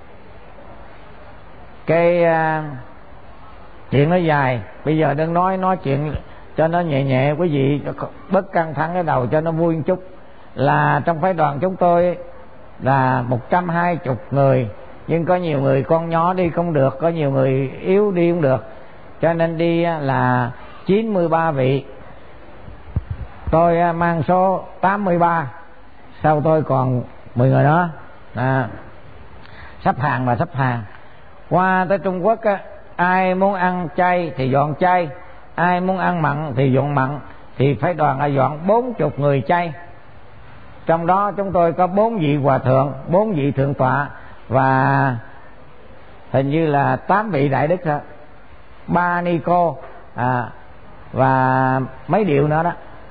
Cái uh, chuyện nó dài, bây giờ đừng nói nói chuyện cho nó nhẹ nhẹ, quý vị bớt căng thẳng cái đầu cho nó vui một chút. Là trong phái đoàn chúng tôi là một trăm hai mươi người, nhưng có nhiều người con nhỏ đi không được, có nhiều người yếu đi không được, cho nên đi là chín mươi ba vị. Tôi mang số tám mươi ba, sau tôi còn mười người đó, à, sắp hàng và sắp hàng. Qua tới Trung Quốc á, ai muốn ăn chay thì dọn chay, ai muốn ăn mặn thì dọn mặn, thì phái đoàn là dọn bốn mươi người chay. Trong đó chúng tôi có bốn vị hòa thượng, bốn vị thượng tọa và hình như là tám vị đại đức thôi, ba ni cô, à, và mấy điệu nữa đó,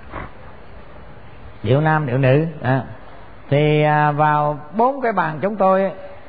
điệu nam điệu nữ. À, thì à, vào bốn cái bàn chúng tôi,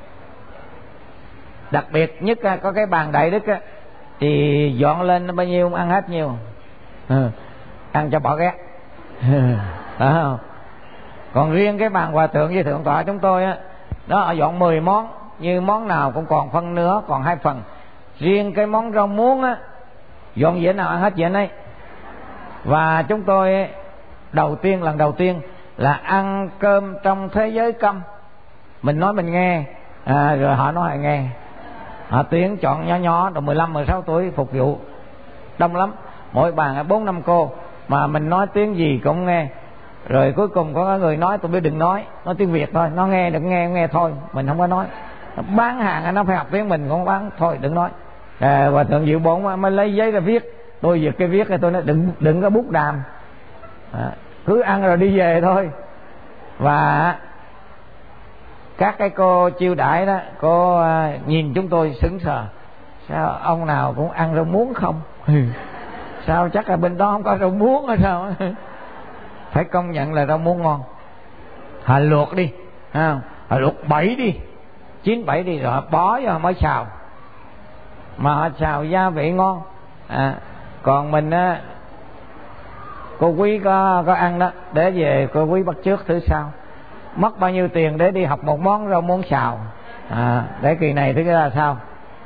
đặc biệt nhất có cái bàn đại đức á, thì dọn lên bao nhiêu ăn hết nhiêu, ừ, ăn cho bỏ ghét. Đó không? Còn riêng cái bàn hòa thượng với thượng tọa chúng tôi á, đó họ dọn mười món, như món nào cũng còn phân nữa, còn hai phần. Riêng cái món rau muống á, dọn dễ nào ăn hết dễ nấy. Và chúng tôi đầu tiên, lần đầu tiên là ăn cơm trong thế giới câm. Mình nói mình nghe, à, rồi họ nói họ nghe. Họ tiếng chọn nhỏ nhỏ, độ mười lăm mười sáu tuổi phục vụ đông lắm, mỗi bàn bốn năm cô, mà mình nói tiếng gì cũng nghe. Rồi cuối cùng có người nói tôi biết đừng nói, nói tiếng Việt thôi, nó nghe đừng nghe nghe thôi, mình không có nói. Bán hàng nó phải học tiếng mình, không bán thôi đừng nói. À, và thượng Diệu Bổn mới lấy giấy ra viết, tôi việc cái viết, tôi nói đừng đừng có bút đàm, à, cứ ăn rồi đi về thôi. Và các cái cô chiêu đãi đó, cô à, nhìn chúng tôi sững sờ, sao ông nào cũng ăn rau muống không? Sao chắc là bên đó không có rau muống hay sao? Phải công nhận là rau muống ngon. Họ luộc đi, à, họ luộc bảy đi, chín bảy đi, rồi họ bó vô mới xào, mà họ xào gia vị ngon. À, còn mình á, cô Quý có có ăn đó, để về cô Quý bắt chước thử sao. Mất bao nhiêu tiền để đi học một món rau muống xào, à, để kỳ này thứ ra sao.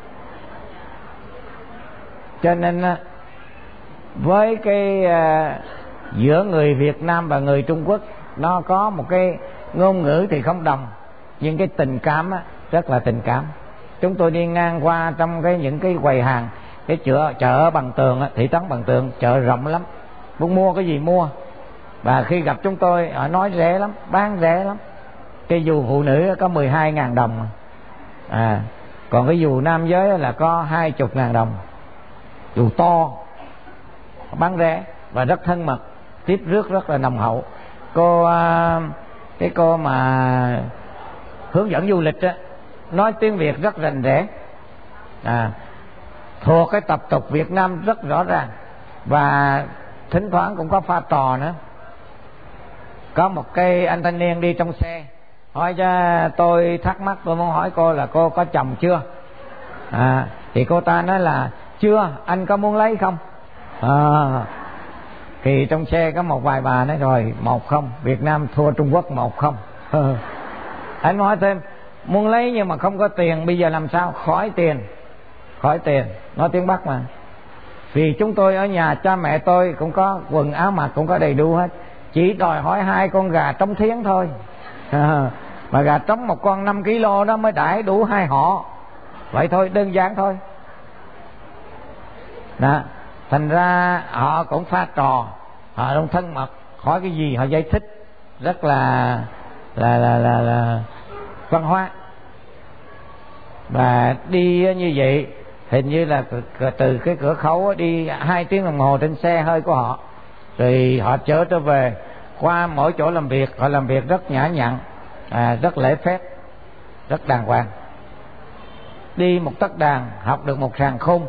Cho nên với cái uh, giữa người Việt Nam và người Trung Quốc, nó có một cái ngôn ngữ thì không đồng, nhưng cái tình cảm á, rất là tình cảm. Chúng tôi đi ngang qua trong cái những cái quầy hàng, cái chợ chợ Bằng Tường á, thị trấn Bằng Tường, chợ rộng lắm, muốn mua cái gì mua. Và khi gặp chúng tôi họ nói rẻ lắm, bán rẻ lắm, cái dù phụ nữ có mười hai ngàn đồng, à, còn cái dù nam giới là có hai mươi ngàn đồng. Dù to, bán rẻ và rất thân mật, tiếp rước rất là nồng hậu. Cô cái cô mà hướng dẫn du lịch á, nói tiếng Việt rất rành rẽ, à, thuộc cái tập tục Việt Nam rất rõ ràng, và thỉnh thoảng cũng có pha trò nữa. Có một cái anh thanh niên đi trong xe hỏi cho tôi thắc mắc, tôi muốn hỏi cô là cô có chồng chưa, à, thì cô ta nói là chưa, anh có muốn lấy không? À, thì trong xe có một vài bà nói rồi, một không, Việt Nam thua Trung Quốc một không. Anh hỏi thêm, muốn lấy nhưng mà không có tiền, bây giờ làm sao? Khỏi tiền, khỏi tiền, nói tiếng Bắc mà. Vì chúng tôi ở nhà, cha mẹ tôi cũng có quần áo mặc, cũng có đầy đủ hết, chỉ đòi hỏi hai con gà trống thiến thôi, à, mà gà trống một con năm ki lô đó mới đãi đủ hai họ. Vậy thôi, đơn giản thôi đó. Thành ra họ cũng pha trò, họ cũng thân mật, hỏi cái gì họ giải thích rất là là là là, là văn hóa. Và đi như vậy hình như là từ cái cửa khẩu đi hai tiếng đồng hồ trên xe hơi của họ, rồi họ chở trở về. Qua mỗi chỗ làm việc, họ làm việc rất nhã nhặn, à, rất lễ phép, rất đàng hoàng. Đi một tấc đàn học được một sàng khôn.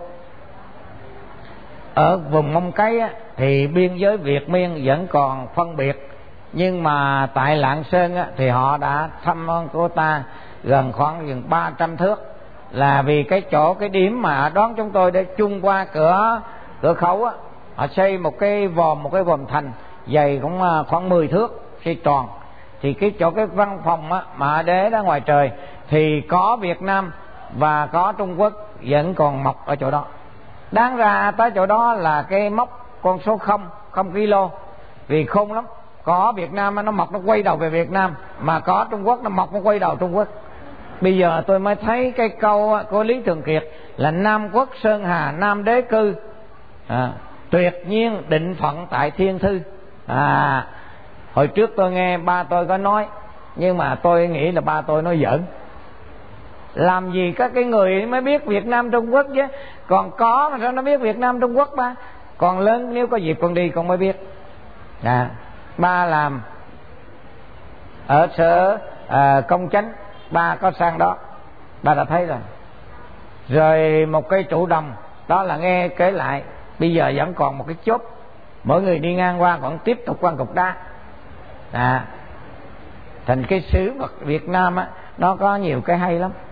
Ở vùng Mông Cái á, thì biên giới Việt Miên vẫn còn phân biệt, nhưng mà tại Lạng Sơn á, thì họ đã thăm cô ta gần khoảng gần ba trăm thước, là vì cái chỗ cái điểm mà đón chúng tôi để chung qua cửa cửa khẩu á, họ xây một cái vòm một cái vòm thành dày cũng khoảng mười thước, xây tròn. Thì cái chỗ cái văn phòng á, mà để đó ngoài trời thì có Việt Nam và có Trung Quốc vẫn còn mọc ở chỗ đó. Đáng ra tới chỗ đó là cái mốc con số không, không kilo, vì khôn lắm. Có Việt Nam nó mọc nó quay đầu về Việt Nam, mà có Trung Quốc nó mọc nó quay đầu Trung Quốc. Bây giờ tôi mới thấy cái câu của Lý Thường Kiệt là Nam Quốc Sơn Hà Nam Đế Cư, à, tuyệt nhiên định phận tại thiên thư. À, hồi trước tôi nghe ba tôi có nói, nhưng mà tôi nghĩ là ba tôi nói giỡn. Làm gì các cái người mới biết Việt Nam Trung Quốc chứ, còn có mà sao nó biết Việt Nam Trung Quốc ba. Còn lớn nếu có dịp con đi con mới biết. À, ba làm ở sở à, công chánh, ba có sang đó, ba đã thấy rồi. Rồi một cây trụ đồng đó là nghe kể lại, bây giờ vẫn còn một cái chốt, mỗi người đi ngang qua còn tiếp tục quăng cục đá. À, thành cái xứ vật Việt Nam á, nó có nhiều cái hay lắm.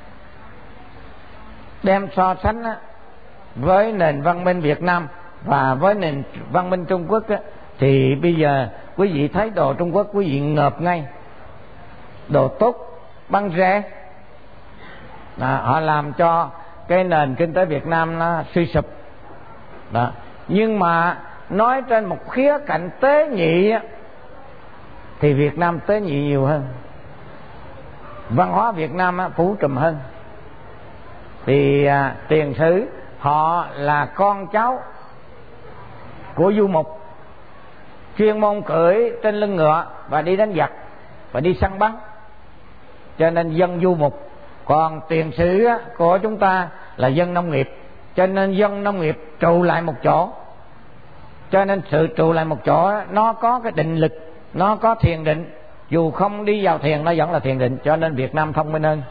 Đem so sánh á, với nền văn minh Việt Nam và với nền văn minh Trung Quốc á, thì bây giờ quý vị thấy đồ Trung Quốc quý vị ngợp ngay. Đồ tốt, băng rẻ, à, họ làm cho cái nền kinh tế Việt Nam nó suy sụp đó. Nhưng mà nói trên một khía cạnh tế nhị á, thì Việt Nam tế nhị nhiều hơn, văn hóa Việt Nam á, phú trùm hơn. Thì à, tiền sử họ là con cháu của du mục, chuyên môn cưỡi trên lưng ngựa và đi đánh giặc và đi săn bắn, cho nên dân du mục. Còn tiền sử á, của chúng ta là dân nông nghiệp, cho nên dân nông nghiệp trụ lại một chỗ. Cho nên sự trụ lại một chỗ á, nó có cái định lực, nó có thiền định, dù không đi vào thiền nó vẫn là thiền định. Cho nên Việt Nam thông minh hơn.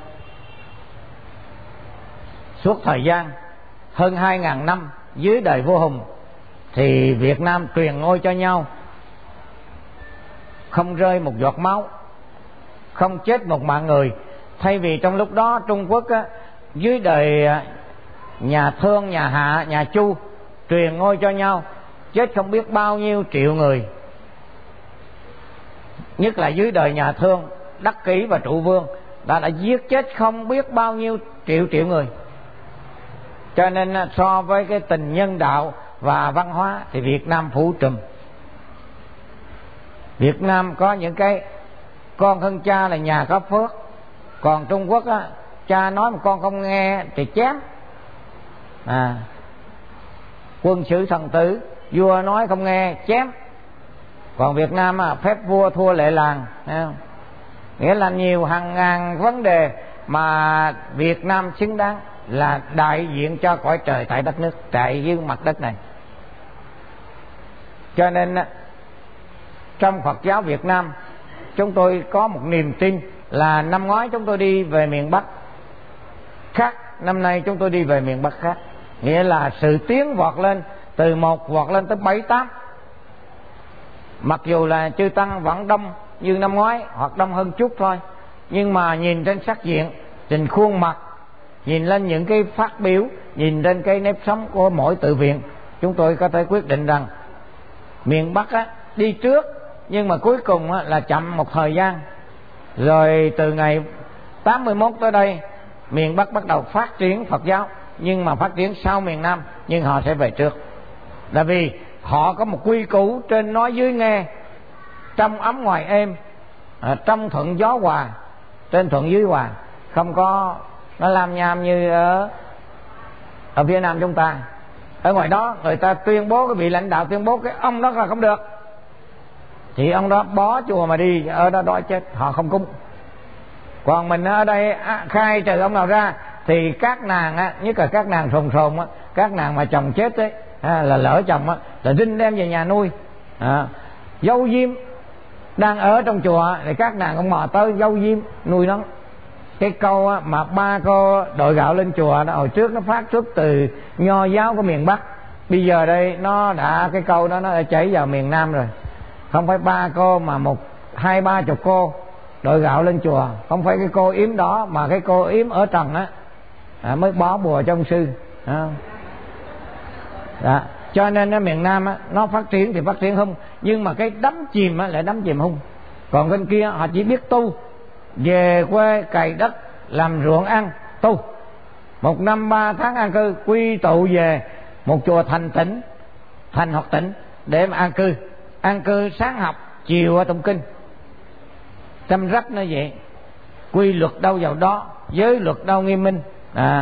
Suốt thời gian hơn hai ngàn năm dưới đời vua Hùng thì Việt Nam truyền ngôi cho nhau, không rơi một giọt máu, không chết một mạng người. Thay vì trong lúc đó Trung Quốc á, dưới đời nhà Thương, nhà Hạ, nhà Chu truyền ngôi cho nhau, chết không biết bao nhiêu triệu người. Nhất là dưới đời nhà Thương, Đắc Kỷ và Trụ Vương đã đã giết chết không biết bao nhiêu triệu triệu người. Cho nên so với cái tình nhân đạo và văn hóa thì Việt Nam phủ trùm. Việt Nam có những cái con hơn cha là nhà có phước. Còn Trung Quốc á, cha nói mà con không nghe thì chém. À, quân sử thần tử, vua nói không nghe chém. Còn Việt Nam á, phép vua thua lệ làng, thấy không? nghĩa là nhiều hàng ngàn vấn đề mà Việt Nam xứng đáng là đại diện cho cõi trời tại đất nước, tại dưới mặt đất này. Cho nên trong Phật giáo Việt Nam, chúng tôi có một niềm tin là năm ngoái chúng tôi đi về miền Bắc khác, năm nay chúng tôi đi về miền Bắc khác. Nghĩa là sự tiến vọt lên từ một vọt lên tới bảy tám. Mặc dù là chư tăng vẫn đông như năm ngoái hoặc đông hơn chút thôi, nhưng mà nhìn trên sắc diện, trên khuôn mặt, nhìn lên những cái phát biểu, nhìn trên cái nếp sống của mỗi tự viện, chúng tôi có thể quyết định rằng miền Bắc á, đi trước, nhưng mà cuối cùng á, là chậm một thời gian. Rồi từ ngày tám mươi mốt tới đây, miền Bắc bắt đầu phát triển Phật giáo, nhưng mà phát triển sau miền Nam, nhưng họ sẽ về trước. Là vì họ có một quy củ trên nói dưới nghe, trong ấm ngoài êm, à, trong thuận gió hòa, trên thuận dưới hòa, không có nó làm nham như ở ở phía Nam chúng ta. Ở ngoài đó người ta tuyên bố, cái vị lãnh đạo tuyên bố cái ông đó là không được, thì ông đó bó chùa mà đi, ở đó đói chết, họ không cúng. Còn mình ở đây khai trừ ông nào ra thì các nàng á, nhất là các nàng sồn sồn á, các nàng mà chồng chết ấy, à, là lỡ chồng á, là đinh đem về nhà nuôi. À, dâu diêm đang ở trong chùa thì các nàng cũng mò tới dâu diêm nuôi nó. Cái câu á, mà ba cô đội gạo lên chùa đó, hồi trước nó phát xuất từ nho giáo của miền Bắc, bây giờ đây nó đã, cái câu đó nó đã chảy vào miền Nam rồi. Không phải ba cô mà một hai ba chục cô đội gạo lên chùa, không phải cái cô yếm đó, mà cái cô yếm ở trần á, à, mới bó bùa cho ông sư. À. Đó. Cho nên ở miền Nam á, nó phát triển thì phát triển hung, nhưng mà cái đắm chìm á, lại đắm chìm hung. Còn bên kia họ chỉ biết tu, về quê cày đất làm ruộng ăn, tu một năm ba tháng an cư, quy tụ về một chùa thành tỉnh, thành hoặc tỉnh để mà an cư. An cư sáng học, chiều ở tụng kinh, chăm rắp nó vậy. Quy luật đâu vào đó, giới luật đâu nghiêm minh. À.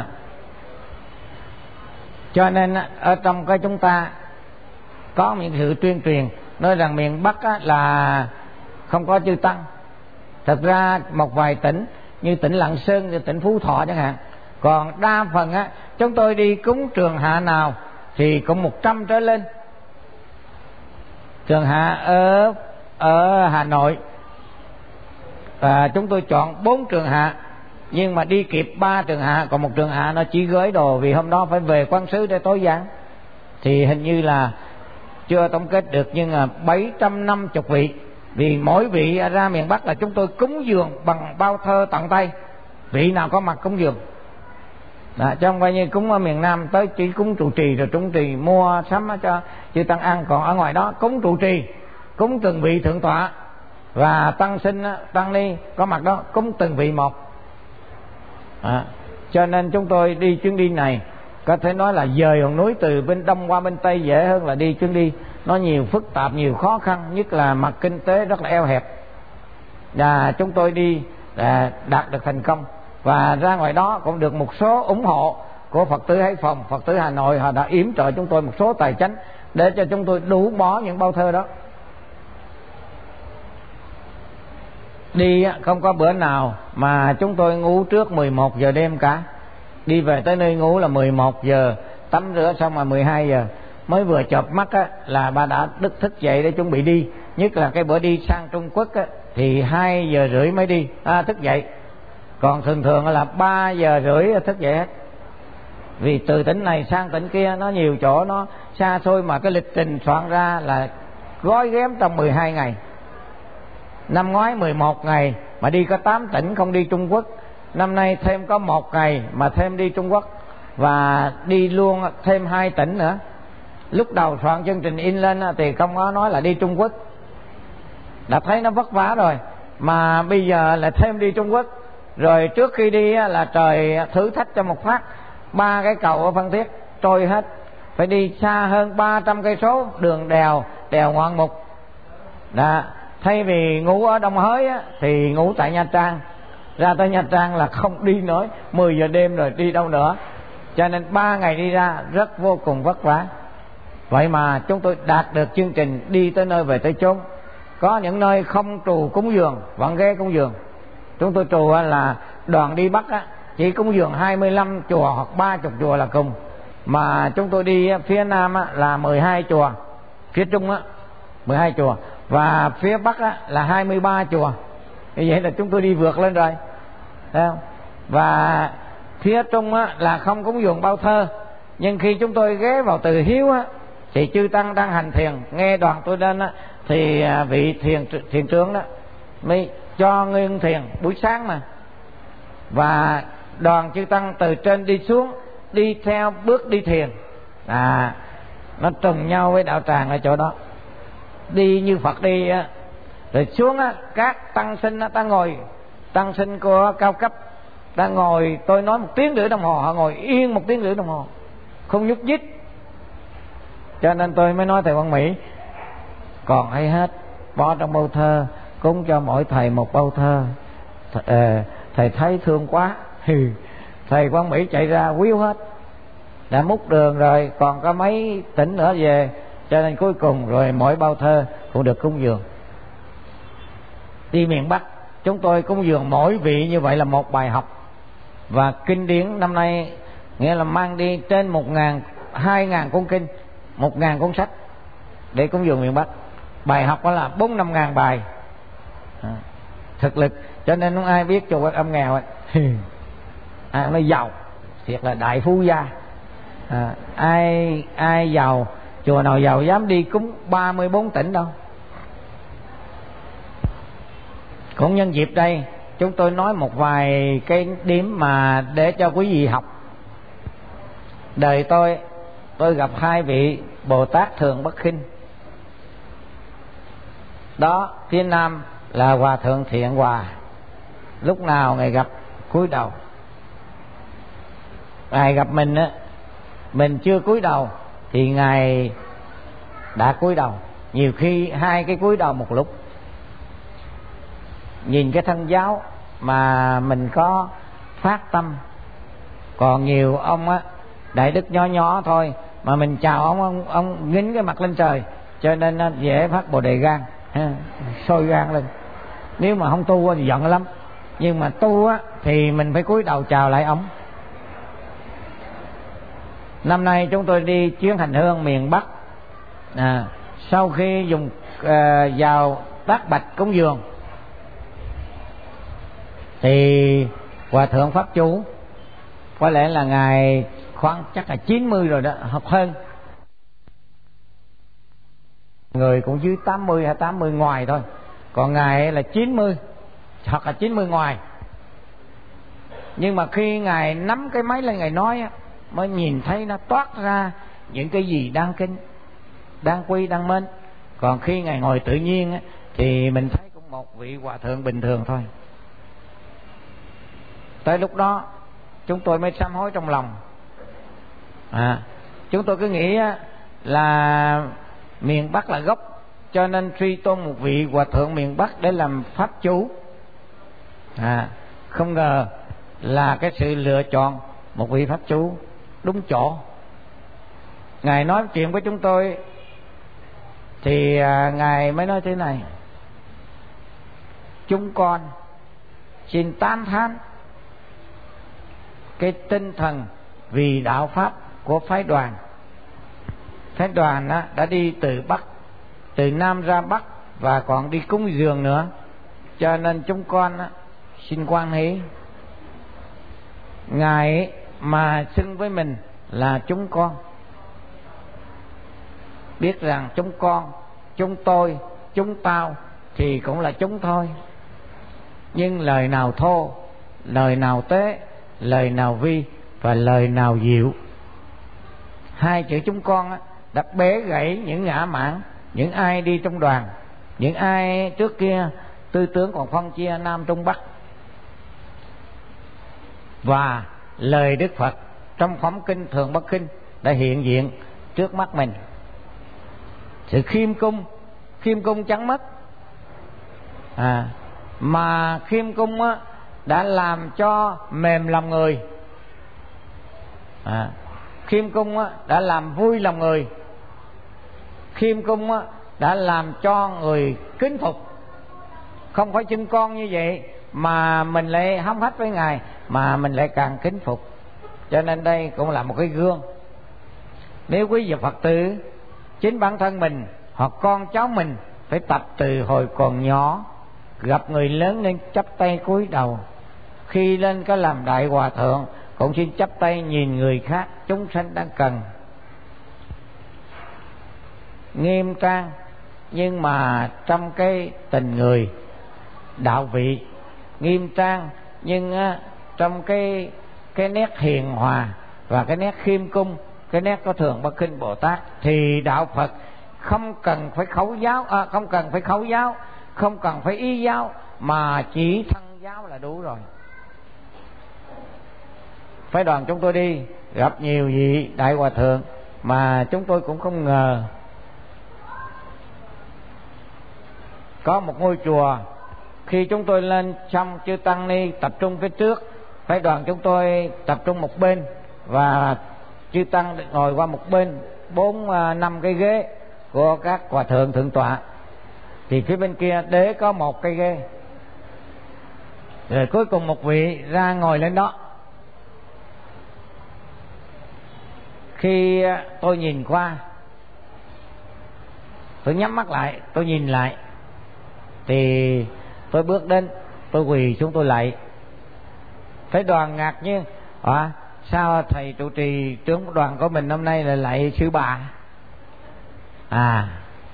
Cho nên ở trong cái chúng ta có những sự tuyên truyền nói rằng miền Bắc á, là không có chư tăng. Thật ra một vài tỉnh như tỉnh Lạng Sơn, như tỉnh Phú Thọ chẳng hạn. Còn đa phần á, chúng tôi đi cúng trường hạ nào thì cũng một trăm trở lên. Trường hạ ở ở Hà Nội, à, chúng tôi chọn bốn trường hạ, nhưng mà đi kịp ba trường hạ, còn một trường hạ nó chỉ gửi đồ vì hôm đó phải về Quán Sứ để tối giảng. Thì hình như là chưa tổng kết được, nhưng mà bảy trăm năm mươi vị. Vì mỗi vị ra miền Bắc là chúng tôi cúng dường bằng bao thơ tận tay, vị nào có mặt cúng dường. Đó, chứ không phải như cúng ở miền Nam tới chỉ cúng trụ trì rồi trụ trì mua sắm cho chư tăng ăn. Còn ở ngoài đó cúng trụ trì, cúng từng vị thượng tọa, và tăng sinh tăng ni có mặt đó cúng từng vị một. À, cho nên chúng tôi đi chuyến đi này có thể nói là dời hòn núi từ bên đông qua bên tây dễ hơn là đi chuyến đi nó nhiều phức tạp, nhiều khó khăn, nhất là mặt kinh tế rất là eo hẹp. Và chúng tôi đi là đạt được thành công, và ra ngoài đó cũng được một số ủng hộ của Phật tử Hải Phòng, Phật tử Hà Nội. Họ đã yểm trợ chúng tôi một số tài chánh để cho chúng tôi đủ bó những bao thơ đó. Đi không có bữa nào mà chúng tôi ngủ trước mười một giờ đêm cả. Đi về tới nơi ngủ là mười một giờ, tắm rửa xong mà mười hai giờ. Mới vừa chợp mắt á, là bà đã đức thức dậy để chuẩn bị đi. Nhất là cái bữa đi sang Trung Quốc á, thì hai giờ rưỡi mới đi, à, thức dậy. Còn thường thường là ba giờ rưỡi thức dậy hết. Vì từ tỉnh này sang tỉnh kia nó nhiều chỗ nó xa xôi, mà cái lịch trình soạn ra là gói ghém trong mười hai ngày. Năm ngoái mười một ngày mà đi có tám tỉnh, không đi Trung Quốc. Năm nay thêm có một ngày mà thêm đi Trung Quốc, và đi luôn thêm hai tỉnh nữa. Lúc đầu soạn chương trình in lên thì không có nói là đi Trung Quốc, đã thấy nó vất vả rồi, mà bây giờ lại thêm đi Trung Quốc. Rồi trước khi đi là trời thử thách cho một phát, ba cái cầu ở Phan Thiết trôi hết, phải đi xa hơn ba trăm cây số, đường đèo đèo ngoạn mục. Đó. Thay vì ngủ ở Đông Hới á, thì ngủ tại Nha Trang. Ra tới Nha Trang là không đi nổi, mười giờ đêm rồi đi đâu nữa. Cho nên ba ngày đi ra rất vô cùng vất vả. Vậy mà chúng tôi đạt được chương trình đi tới nơi về tới chốn. Có những nơi không trù cúng dường vẫn ghé cúng dường, Chúng tôi chùa là đoàn đi Bắc á, chỉ cúng dường hai mươi lăm chùa hoặc ba mươi chùa là cùng. Mà chúng tôi đi phía Nam á, là mười hai chùa, phía Trung á mười hai chùa, và phía Bắc á, là hai mươi ba chùa. Như vậy là chúng tôi đi vượt lên rồi, thấy không? Và phía Trung á, là không cúng dường bao thơ. Nhưng khi chúng tôi ghé vào Từ Hiếu á, thì chư tăng đang hành thiền, nghe đoàn tôi lên á, thì vị thiền thiền trưởng đó mới cho ngưng thiền buổi sáng mà. Và đoàn chư tăng từ trên đi xuống, đi theo bước đi thiền, à nó trùng nhau với đạo tràng ở chỗ đó, đi như Phật đi á. Rồi xuống á, các tăng sinh á, ta ngồi, tăng sinh của cao cấp ta ngồi, tôi nói một tiếng rưỡi đồng hồ, họ ngồi yên một tiếng rưỡi đồng hồ không nhúc nhích. Cho nên tôi mới nói thầy Quang Mỹ còn hay hết, bỏ trong bao thơ, cúng cho mỗi thầy một bao thơ. Th- thầy thấy thương quá, thầy Quang Mỹ chạy ra quýu hết, đã múc đường rồi, còn có mấy tỉnh nữa về, cho nên cuối cùng rồi mỗi bao thơ cũng được cúng dường. Đi miền Bắc chúng tôi cúng dường mỗi vị như vậy là một bài học. Và kinh điển năm nay nghĩa là mang đi trên một ngàn, hai ngàn cuốn kinh, một ngàn cuốn sách để cúng dường miền Bắc. Bài học đó là bốn năm ngàn bài, à, thực lực. Cho nên không ai biết chùa Quan Âm nghèo ấy. À, nó giàu thiệt là đại phú gia. À, ai ai giàu, chùa nào giàu dám đi cúng ba mươi bốn tỉnh đâu. Cũng nhân dịp đây chúng tôi nói một vài cái điểm mà để cho quý vị học. Đời tôi tôi gặp hai vị Bồ Tát Thường Bất Khinh. Đó, phía Nam là Hòa Thượng Thiện Hòa, lúc nào ngài gặp cúi đầu. Ngài gặp mình á, mình chưa cúi đầu thì ngài đã cúi đầu, nhiều khi hai cái cúi đầu một lúc. Nhìn cái thân giáo mà mình có phát tâm. Còn nhiều ông á, đại đức nhỏ nhỏ thôi mà mình chào ông, ông, ông nghính cái mặt lên trời, cho nên nó dễ phát bồ đề gan, sôi gan lên. Nếu mà không tu thì giận lắm, nhưng mà tu á thì mình phải cúi đầu chào lại ông. Năm nay chúng tôi đi chuyến hành hương miền Bắc, à, sau khi dùng uh, vào tác bạch cúng dường thì Hòa Thượng Pháp Chủ, có lẽ là ngài khoảng chắc là chín mươi rồi đó, hoặc hơn, người cũng dưới tám mươi hay tám mươi ngoài thôi, còn ngài là chín mươi hoặc là chín mươi ngoài. Nhưng mà khi ngài nắm cái máy lên ngài nói á, mới nhìn thấy nó toát ra những cái gì đang kinh, đang quy, đang mến. Còn khi ngài ngồi tự nhiên á, thì mình thấy cũng một vị hòa thượng bình thường thôi. Tới lúc đó chúng tôi mới sám hối trong lòng. À, chúng tôi cứ nghĩ á, là miền Bắc là gốc, cho nên truy tôn một vị hòa thượng miền Bắc để làm pháp chủ. À, không ngờ là cái sự lựa chọn một vị pháp chủ đúng chỗ. Ngài nói chuyện với chúng tôi thì à, ngài mới nói thế này: chúng con xin tán thán cái tinh thần vì đạo pháp của phái đoàn. Phái đoàn á, đã đi từ Bắc, từ Nam ra Bắc, và còn đi cúng dường nữa, cho nên chúng con á, xin quan hỷ. Ngài mà xưng với mình là chúng con, biết rằng chúng con, chúng tôi, chúng tao thì cũng là chúng thôi. Nhưng lời nào thô, lời nào tế, lời nào vi và lời nào dịu, hai chữ chúng con á, đã bế gãy những ngã mạn, những ai đi trong đoàn, những ai trước kia tư tưởng còn phân chia Nam Trung Bắc. Và lời Đức Phật trong phẩm kinh Thường Bất Khinh đã hiện diện trước mắt mình. Sự khiêm cung, khiêm cung chẳng mất, à, mà khiêm cung á, đã làm cho mềm lòng người, à, khiêm cung á, đã làm vui lòng người, khiêm cung á, đã làm cho người kính phục. Không phải chân con như vậy mà mình lại hống hách với Ngài, mà mình lại càng kính phục. Cho nên đây cũng là một cái gương. Nếu quý vị Phật tử, chính bản thân mình hoặc con cháu mình phải tập từ hồi còn nhỏ, gặp người lớn nên chắp tay cúi đầu. Khi lên có làm đại hòa thượng cũng xin chắp tay nhìn người khác, chúng sanh đang cần. Nghiêm trang nhưng mà trong cái tình người đạo vị, nghiêm trang nhưng á, trong cái cái nét hiền hòa và cái nét khiêm cung, cái nét có thường bất khinh Bồ Tát, thì đạo Phật không cần phải khẩu giáo, à, không cần phải khẩu giáo, không cần phải ý giáo, mà chỉ thân giáo là đủ rồi. Phái đoàn chúng tôi đi gặp nhiều vị đại hòa thượng mà chúng tôi cũng không ngờ. Có một ngôi chùa, khi chúng tôi lên xong chư tăng ni tập trung phía trước, phái đoàn chúng tôi tập trung một bên và chư tăng ngồi qua một bên, bốn năm cái ghế của các hòa thượng thượng tọa, thì phía bên kia đế có một cây ghế. Rồi cuối cùng một vị ra ngồi lên đó. Khi tôi nhìn qua, tôi nhắm mắt lại, tôi nhìn lại, thì tôi bước đến, tôi quỳ xuống tôi lạy. Thấy đoàn ngạc nhiên, à, sao thầy trụ trì trưởng đoàn của mình hôm nay là lạy sư bà? À,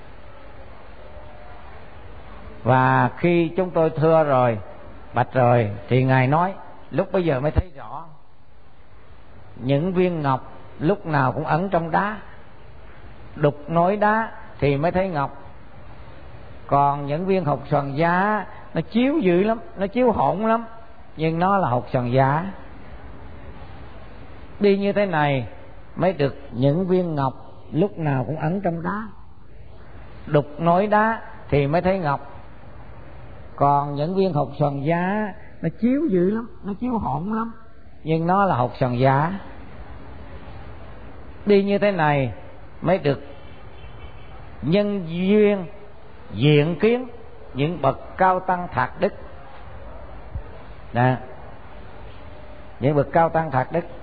và khi chúng tôi thưa rồi, bạch rồi, thì Ngài nói lúc bây giờ mới thấy rõ, những viên ngọc lúc nào cũng ẩn trong đá, đục nối đá thì mới thấy ngọc. Còn những viên hột xoàn giá nó chiếu dữ lắm, nó chiếu hỗn lắm, nhưng nó là hột xoàn giá. Đi như thế này mới được những viên ngọc lúc nào cũng ẩn trong đá, đục nối đá thì mới thấy ngọc. Còn những viên hột xoàn giá nó chiếu dữ lắm, nó chiếu hỗn lắm, nhưng nó là hột xoàn giá. Đi như thế này mới được nhân duyên diện kiến những bậc cao tăng thạc đức. Nè, những bậc cao tăng thạc đức.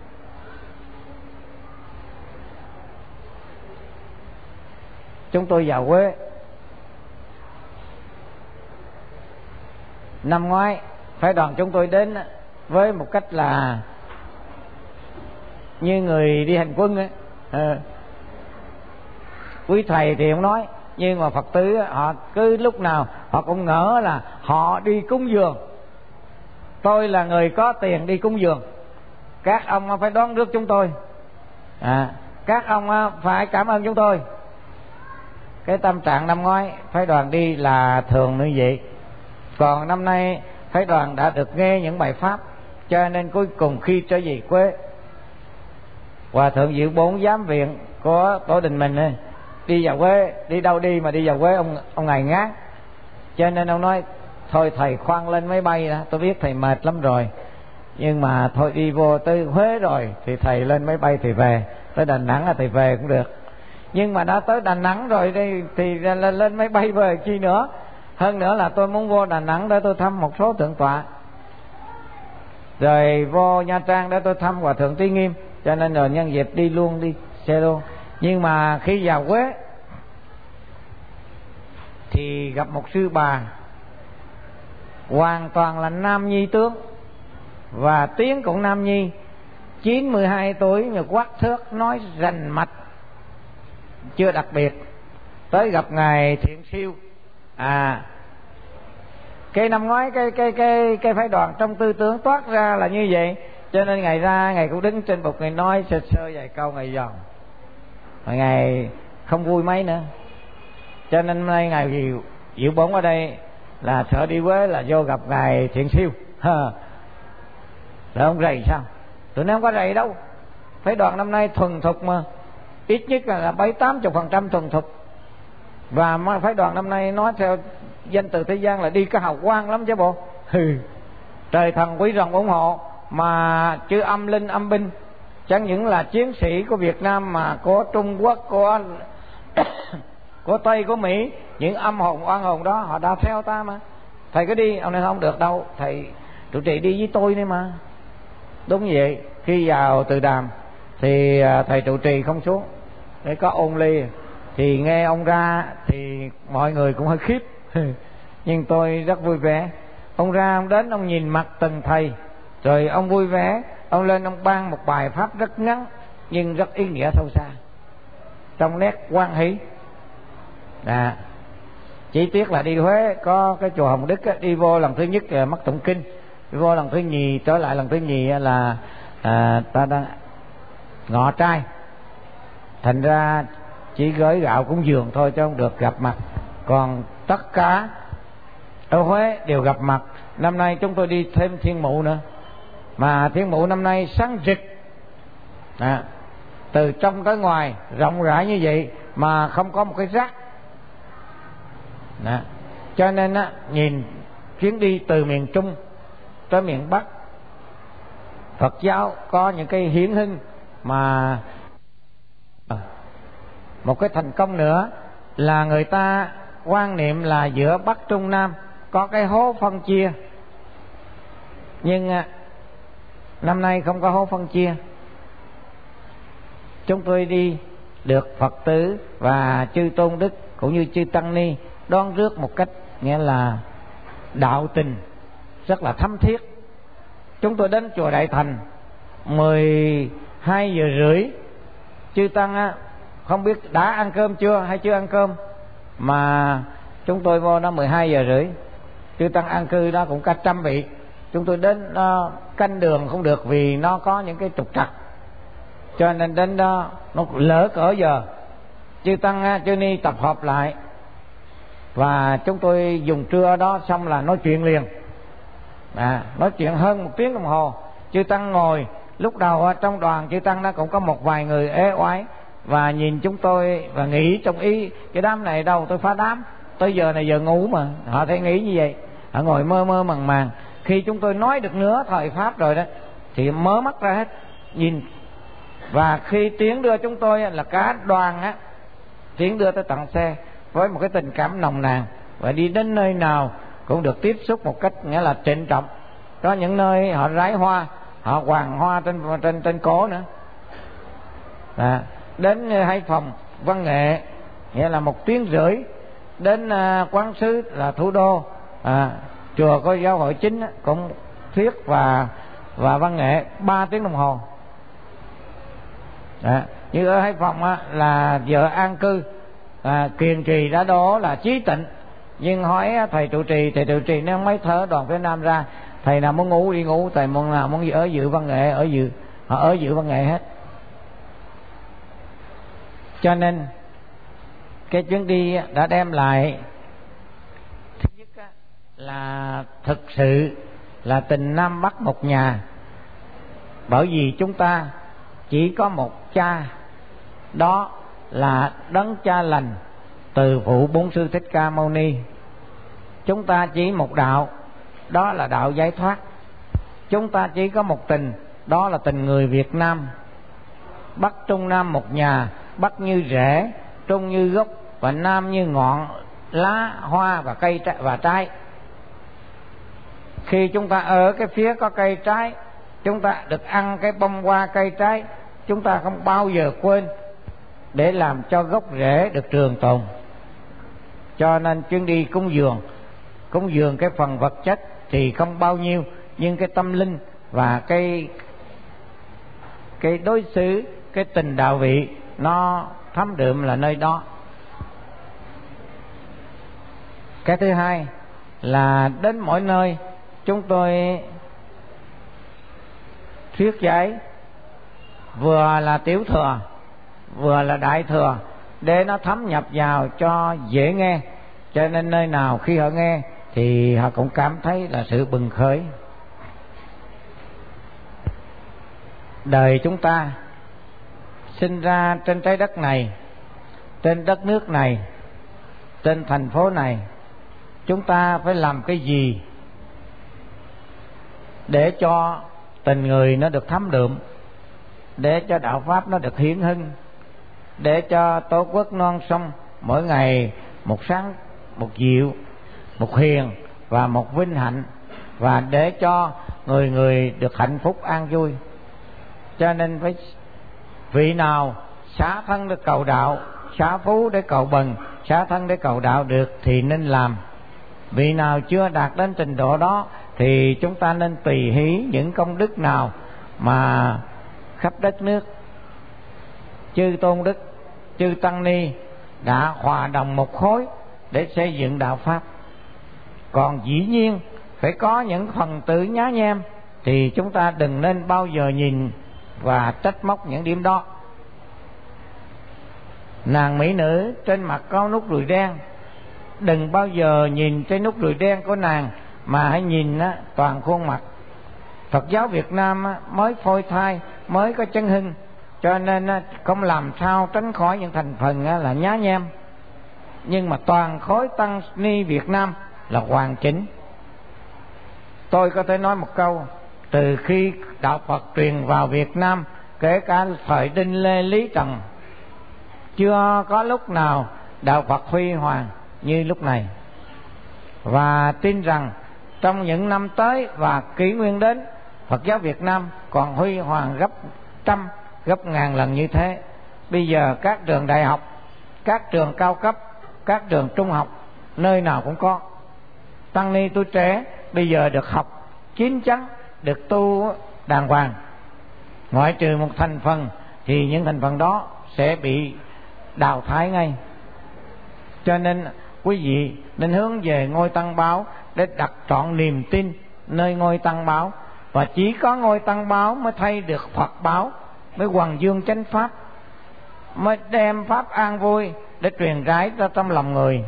Chúng tôi vào Huế năm ngoái, phái đoàn chúng tôi đến với một cách là như người đi hành quân ấy. À, quý thầy thì không nói, nhưng mà Phật tử họ cứ lúc nào họ cũng ngỡ là họ đi cúng dường. Tôi là người có tiền đi cúng dường, các ông phải đón rước chúng tôi, à, các ông phải cảm ơn chúng tôi. Cái tâm trạng năm ngoái phái đoàn đi là thường như vậy. Còn năm nay phái đoàn đã được nghe những bài pháp, cho nên cuối cùng khi trở về quê, Hòa thượng Diệu Bốn giám viện của tổ đình mình ấy, đi vào Quế, đi đâu đi mà đi vào Quế ông ông ngài ngán, cho nên ông nói thôi thầy khoan lên máy bay đó, tôi biết thầy mệt lắm rồi, nhưng mà thôi đi vô tới Huế rồi thì thầy lên máy bay thì về, tới Đà Nẵng là thầy về cũng được. Nhưng mà đã tới Đà Nẵng rồi đi thì lên máy bay về chi nữa. Hơn nữa là tôi muốn vô Đà Nẵng để tôi thăm một số thượng tọa, rồi vô Nha Trang để tôi thăm Hòa thượng Trí Nghiêm, cho nên rồi nhân dịp đi luôn, đi xe luôn. Nhưng mà khi vào Huế thì gặp một sư bà hoàn toàn là nam nhi tướng, và tiếng cũng nam nhi, chín mươi hai tuổi mà quát thước, nói rành mạch, chưa đặc biệt. Tới gặp ngài Thiện Siêu, à cái năm ngoái cái cái cái cái phái đoàn trong tư tưởng toát ra là như vậy, cho nên ngài ra ngài cũng đứng trên bục, ngài nói sơ sơ vài câu ngài giòn, ngài không vui mấy nữa. Cho nên hôm nay ngài Diệu Diệu Bốn ở đây là sợ đi Huế là vô gặp ngài Thiện Siêu. Rồi ông rầy sao? Tụi nó không có rầy đâu, phái đoàn năm nay thuần thục mà, ít nhất là bảy tám chục phần trăm thuần thục. Và phái đoàn năm nay nói theo danh từ thế gian là đi có hào quang lắm chứ bộ. Trời thần quý rồng ủng hộ, mà chư âm linh âm binh, chẳng những là chiến sĩ của Việt Nam mà của Trung Quốc, của của Tây, của Mỹ, những âm hồn oan hồn đó họ đã theo ta mà. thầy cứ đi. Ông nói không được đâu, thầy trụ trì đi với tôi đấy mà. Đúng vậy. Khi vào Từ Đàm thì thầy trụ trì không xuống để có ôn ly, thì nghe ông ra thì mọi người cũng hơi khiếp nhưng tôi rất vui vẻ. Ông ra, ông đến, ông nhìn mặt từng thầy, rồi ông vui vẻ, ông lên ông ban một bài pháp rất ngắn nhưng rất ý nghĩa sâu xa, trong nét hoan hỷ. À, chỉ tiếc là đi Huế có cái chùa Hồng Đức á, đi vô lần thứ nhất là mất tụng kinh, đi vô lần thứ nhì trở lại lần thứ nhì là à, ta đang ngọ trai, thành ra chỉ gửi gạo cúng dường thôi chứ không được gặp mặt. Còn tất cả ở Huế đều gặp mặt. Năm nay chúng tôi đi thêm Thiên Mụ nữa, mà Thiên Mụ năm nay sáng rực, à, từ trong tới ngoài rộng rãi như vậy mà không có một cái rác. Đó. Cho nên á, nhìn chuyến đi từ miền Trung tới miền Bắc, Phật giáo có những cái hiển hưng. Mà một cái thành công nữa là người ta quan niệm là giữa Bắc Trung Nam có cái hố phân chia, nhưng à, năm nay không có hố phân chia. Chúng tôi đi được Phật tử và chư tôn đức cũng như chư tăng ni đón rước một cách nghĩa là đạo tình rất là thấm thiết. Chúng tôi đến chùa Đại Thành mười hai giờ rưỡi, chư tăng á, không biết đã ăn cơm chưa hay chưa ăn cơm, mà chúng tôi vô đó mười hai giờ rưỡi. Chư tăng ăn cư đó cũng cả trăm vị. Chúng tôi đến đó, canh đường không được vì nó có những cái trục trặc, cho nên đến đó nó lỡ cỡ giờ. Chư tăng á, chư ni tập hợp lại và chúng tôi dùng trưa đó xong là nói chuyện liền. À, nói chuyện hơn một tiếng đồng hồ. Chư tăng ngồi, lúc đầu trong đoàn chư tăng đó cũng có một vài người ế oái và nhìn chúng tôi và nghĩ trong ý cái đám này đâu tôi phá đám, tới giờ này giờ ngủ mà. Họ thấy nghĩ như vậy, họ ngồi mơ mơ màng màng. Khi chúng tôi nói được nửa thời pháp rồi đó thì mở mắt ra hết nhìn. Và khi Tiến đưa chúng tôi là cả đoàn á, Tiến đưa tới tận xe với một cái tình cảm nồng nàn, và đi đến nơi nào cũng được tiếp xúc một cách nghĩa là trịnh trọng. Có những nơi họ rải hoa, họ hoàng hoa trên trên trên cổ nữa. À, đến Hải Phòng văn nghệ nghĩa là một tiếng rưỡi, đến uh, Quán Sứ là thủ đô, à, chùa có giáo hội chính cũng thuyết và và văn nghệ ba tiếng đồng hồ. À, như ở Hải Phòng á, là vợ an cư, à, kiền trì đã đó là chí tịnh, nhưng hỏi thầy trụ trì, thầy trụ trì nó mấy thở đoàn phía Nam ra, thầy nào muốn ngủ đi ngủ, thầy muốn nào muốn ở dự văn nghệ ở dự, họ ở dự văn nghệ hết. Cho nên cái chuyến đi đã đem lại thứ nhất là thực sự là tình Nam Bắc một nhà, bởi vì chúng ta chỉ có một cha, đó là đấng cha lành từ phụ Bốn Sư Thích Ca Mâu Ni. Chúng ta chỉ một đạo, đó là đạo giải thoát. Chúng ta chỉ có một tình, đó là tình người Việt Nam. Bắc Trung Nam một nhà, Bắc như rễ, Trung như gốc và Nam như ngọn lá hoa và cây và trái. Khi chúng ta ở cái phía có cây trái, chúng ta được ăn cái bông hoa cây trái, chúng ta không bao giờ quên để làm cho gốc rễ được trường tồn. Cho nên chuyến đi cúng dường, cúng dường cái phần vật chất thì không bao nhiêu, nhưng cái tâm linh và cái cái đối xử, cái tình đạo vị nó thấm đượm là nơi đó. Cái thứ hai là đến mỗi nơi chúng tôi thuyết giải vừa là tiểu thừa vừa là đại thừa để nó thấm nhập vào cho dễ nghe. Cho nên nơi nào khi họ nghe thì họ cũng cảm thấy là sự bừng khởi. Đời chúng ta sinh ra trên trái đất này, trên đất nước này, trên thành phố này, chúng ta phải làm cái gì để cho tình người nó được thấm đượm, để cho đạo pháp nó được hiển hưng, để cho tổ quốc non sông mỗi ngày một sáng, một dịu, một hiền, và một vinh hạnh, và để cho người người được hạnh phúc an vui. Cho nên phải vị nào xá thân để cầu đạo, xá phú để cầu bần, xá thân để cầu đạo được thì nên làm. Vị nào chưa đạt đến trình độ đó thì chúng ta nên tùy hỷ những công đức nào mà khắp đất nước chư tôn đức, chư tăng ni đã hòa đồng một khối để xây dựng đạo pháp. Còn dĩ nhiên phải có những phần tử nhá nhem thì chúng ta đừng nên bao giờ nhìn và trách móc những điểm đó. Nàng mỹ nữ trên mặt có nút ruồi đen, đừng bao giờ nhìn cái nút ruồi đen của nàng mà hãy nhìn á, toàn khuôn mặt. Phật giáo Việt Nam á, mới phôi thai, mới có chân hưng, cho nên á, không làm sao tránh khỏi những thành phần á, là nhá nhem. Nhưng mà toàn khối tăng ni Việt Nam là hoàn chỉnh. Tôi có thể nói một câu, từ khi đạo Phật truyền vào Việt Nam, kể cả thời Đinh Lê Lý Trần, chưa có lúc nào đạo Phật huy hoàng như lúc này. Và tin rằng trong những năm tới và kỷ nguyên đến, Phật giáo Việt Nam còn huy hoàng gấp trăm, gấp ngàn lần như thế. Bây giờ các trường đại học, các trường cao cấp, các trường trung học, nơi nào cũng có. Tăng ni tu trẻ bây giờ được học chín chắn, được tu đàng hoàng. Ngoại trừ một thành phần thì những thành phần đó sẽ bị đào thải ngay. Cho nên quý vị nên hướng về ngôi Tăng Báo để đặt trọn niềm tin nơi ngôi Tăng Báo. Và chỉ có ngôi Tăng Báo mới thay được Phật báo, mới hoằng dương chánh pháp, mới đem pháp an vui để truyền rải ra trong lòng người.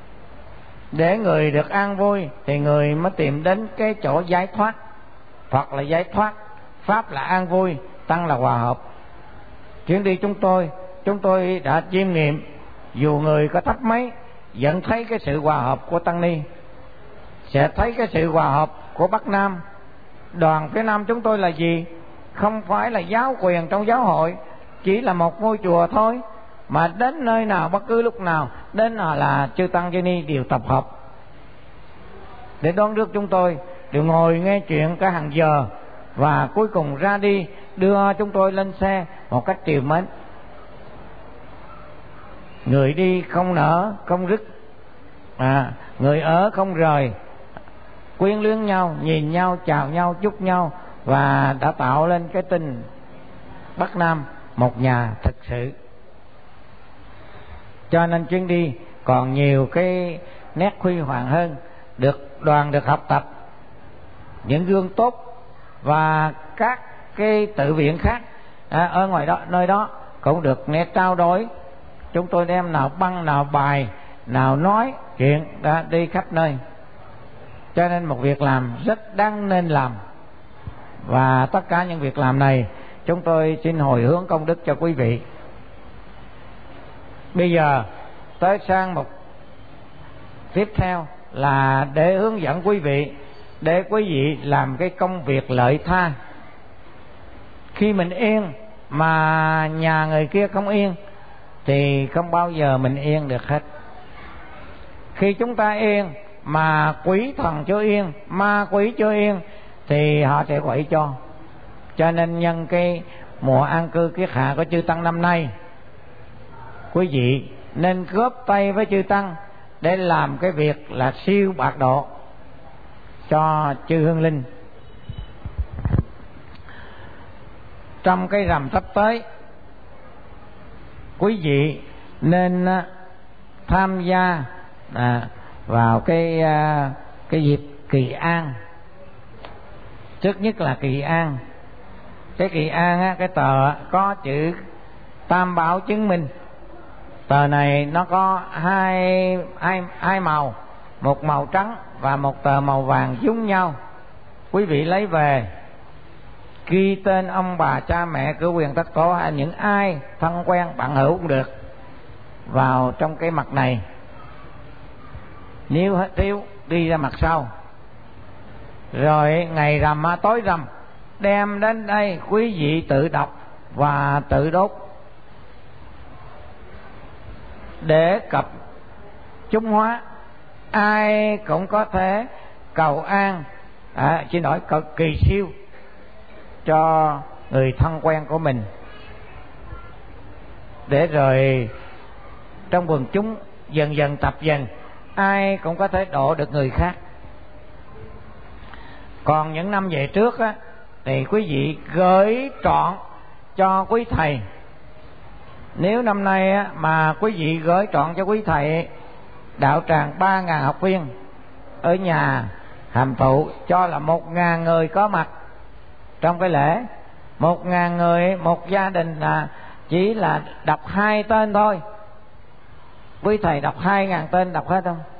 Để người được an vui thì người mới tìm đến cái chỗ giải thoát. Phật là giải thoát, pháp là an vui, Tăng là hòa hợp. Chuyến đi chúng tôi chúng tôi đã chiêm nghiệm, dù người có thấp mấy vẫn thấy cái sự hòa hợp của tăng ni, sẽ thấy cái sự hòa hợp của Bắc Nam. Đoàn phía Nam chúng tôi là gì? Không phải là giáo quyền trong giáo hội, chỉ là một ngôi chùa thôi, mà đến nơi nào bất cứ lúc nào đến là, là chư tăng chư ni đều tập hợp để đón rước chúng tôi, đều ngồi nghe chuyện cả hàng giờ, và cuối cùng ra đi đưa chúng tôi lên xe một cách triều mến. Người đi không nở không rứt, à, người ở không rời, quyến luyến nhau, nhìn nhau, chào nhau, chúc nhau, và đã tạo lên cái tình Bắc Nam một nhà thực sự. Cho nên chuyến đi còn nhiều cái nét huy hoàng hơn, được đoàn được học tập những gương tốt, và các cái tự viện khác à, ở ngoài đó nơi đó cũng được nghe trao đổi. Chúng tôi đem nào băng, nào bài, nào nói chuyện đã đi khắp nơi. Cho nên một việc làm rất đáng nên làm. Và tất cả những việc làm này chúng tôi xin hồi hướng công đức cho quý vị. Bây giờ tới sang một tiếp theo là để hướng dẫn quý vị, để quý vị làm cái công việc lợi tha. Khi mình yên mà nhà người kia không yên thì không bao giờ mình yên được hết. Khi chúng ta yên mà quỷ thần chưa yên, ma quỷ chưa yên thì họ sẽ quậy cho. Cho nên nhân cái mùa an cư kiết hạ của chư tăng năm nay, quý vị nên góp tay với chư tăng để làm cái việc là siêu bạc độ cho chư hương linh. Trong cái rằm sắp tới, quý vị nên tham gia à, vào cái à, cái dịp Kỳ An. Trước nhất là Kỳ An. Cái Kỳ An á, cái tờ có chữ Tam Bảo chứng minh. Tờ này nó có hai hai hai màu, một màu trắng và một tờ màu vàng giống nhau. Quý vị lấy về ghi tên ông bà cha mẹ cửa quyền tất tổ hay những ai thân quen bạn hữu cũng được vào trong cái mặt này. Nếu hết thiếu đi ra mặt sau. Rồi ngày rằm tối rằm đem đến đây quý vị tự đọc và tự đốt để cập chúng hóa. Ai cũng có thể cầu an, à, xin lỗi, cầu kỳ siêu cho người thân quen của mình, để rồi trong quần chúng dần dần tập dần ai cũng có thể độ được người khác. Còn những năm về trước á, thì quý vị gửi trọn cho quý thầy. Nếu năm nay á, mà quý vị gửi trọn cho quý thầy đạo tràng ba ngàn học viên ở nhà Hàm Thụ, cho là một ngàn người có mặt trong cái lễ, một ngàn người, một gia đình là chỉ là đọc hai tên thôi. Quý thầy đọc hai ngàn tên, đọc hết không?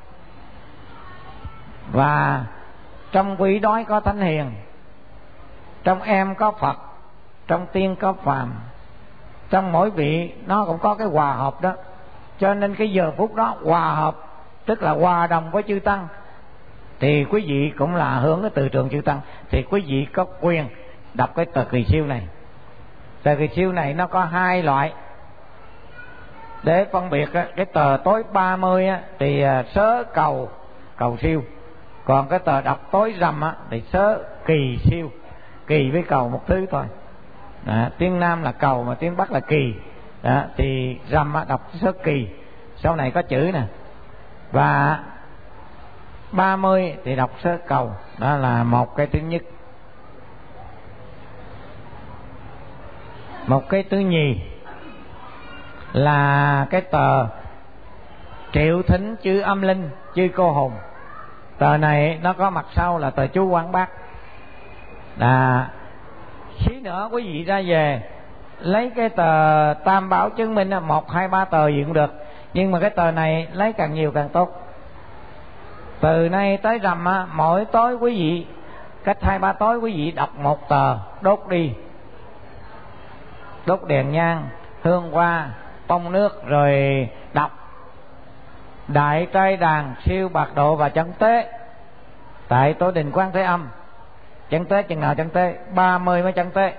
Và trong quý đói có thánh hiền, trong em có Phật, trong tiên có phàm, trong mỗi vị nó cũng có cái hòa hợp đó. Cho nên cái giờ phút đó hòa hợp, tức là hòa đồng với chư tăng, thì quý vị cũng là hướng cái từ trường chư tăng, thì quý vị có quyền đọc cái tờ kỳ siêu này. Tờ kỳ siêu này nó có hai loại để phân biệt. Cái tờ tối ba mươi thì sớ cầu cầu siêu, còn cái tờ đọc tối rằm thì sớ kỳ siêu. Kỳ với cầu một thứ thôi. Đó, tiếng Nam là cầu mà tiếng Bắc là kỳ. Đó, thì rằm đọc sớ kỳ, sau này có chữ nè. Và ba mươi thì đọc sớ cầu. Đó là một cái thứ nhất. Một cái thứ nhì là cái tờ triệu thính chư âm linh chư cô hồn. Tờ này nó có mặt sau là tờ chú Quán Bác. À, xí nữa quý vị ra về lấy cái tờ tam bảo chứng minh, một hai ba tờ gì cũng được, nhưng mà cái tờ này lấy càng nhiều càng tốt. Từ nay tới rằm á, mỗi tối quý vị cách hai ba tối quý vị đọc một tờ, đốt đi, đốt đèn nhang, hương hoa, bông nước, rồi đọc Đại Trai Đàn, Siêu Bạc Độ và Chấn Tế tại Tổ Đình Quán Thế Âm. Chấn Tế chừng nào chấn Tế? ba mươi mới chấn Tế.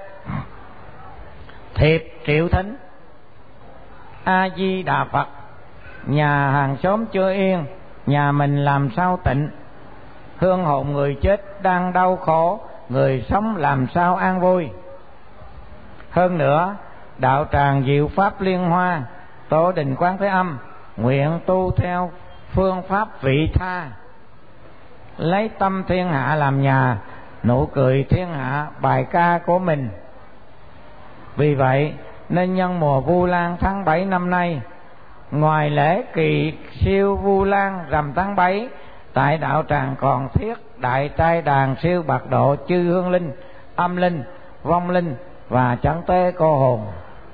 Thiệp triệu thính, A Di Đà Phật, nhà hàng xóm chưa yên, nhà mình làm sao tịnh, hương hồn người chết đang đau khổ, người sống làm sao an vui. Hơn nữa, đạo tràng diệu pháp liên hoa, Tổ Đình Quán Thế Âm nguyện tu theo phương pháp vị tha, lấy tâm thiên hạ làm nhà, nụ cười thiên hạ bài ca của mình. Vì vậy nên nhân mùa Vu Lan tháng bảy năm nay, ngoài lễ kỳ siêu Vu Lan rằm tháng bảy, tại đạo tràng còn thiết Đại Trai Đàn, Siêu Bạc Độ, chư hương linh, âm linh, vong linh và Chấn Tế cô hồn.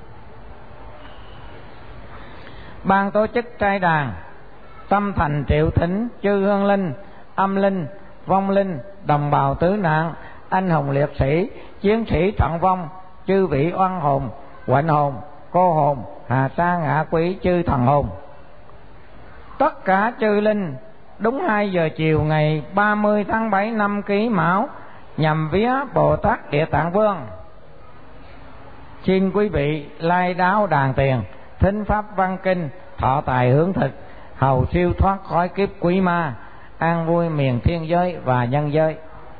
Ban tổ chức trai đàn tâm thành triệu thính chư hương linh, âm linh, vong linh, đồng bào tứ nạn, anh hùng liệt sĩ, chiến sĩ trận vong, chư vị oan hồn, quạnh hồn, cô hồn, hà sa ngạ quỷ, chư thần hồn. Tất cả chư linh đúng hai giờ chiều ngày ba mươi tháng bảy năm Kỷ Mão, nhằm vía Bồ Tát Địa Tạng Vương, xin quý vị lai đáo đàn tiền, thính pháp văn kinh, thọ tài hướng thực, hầu siêu thoát khỏi kiếp quỷ ma, an vui miền thiên giới và nhân giới.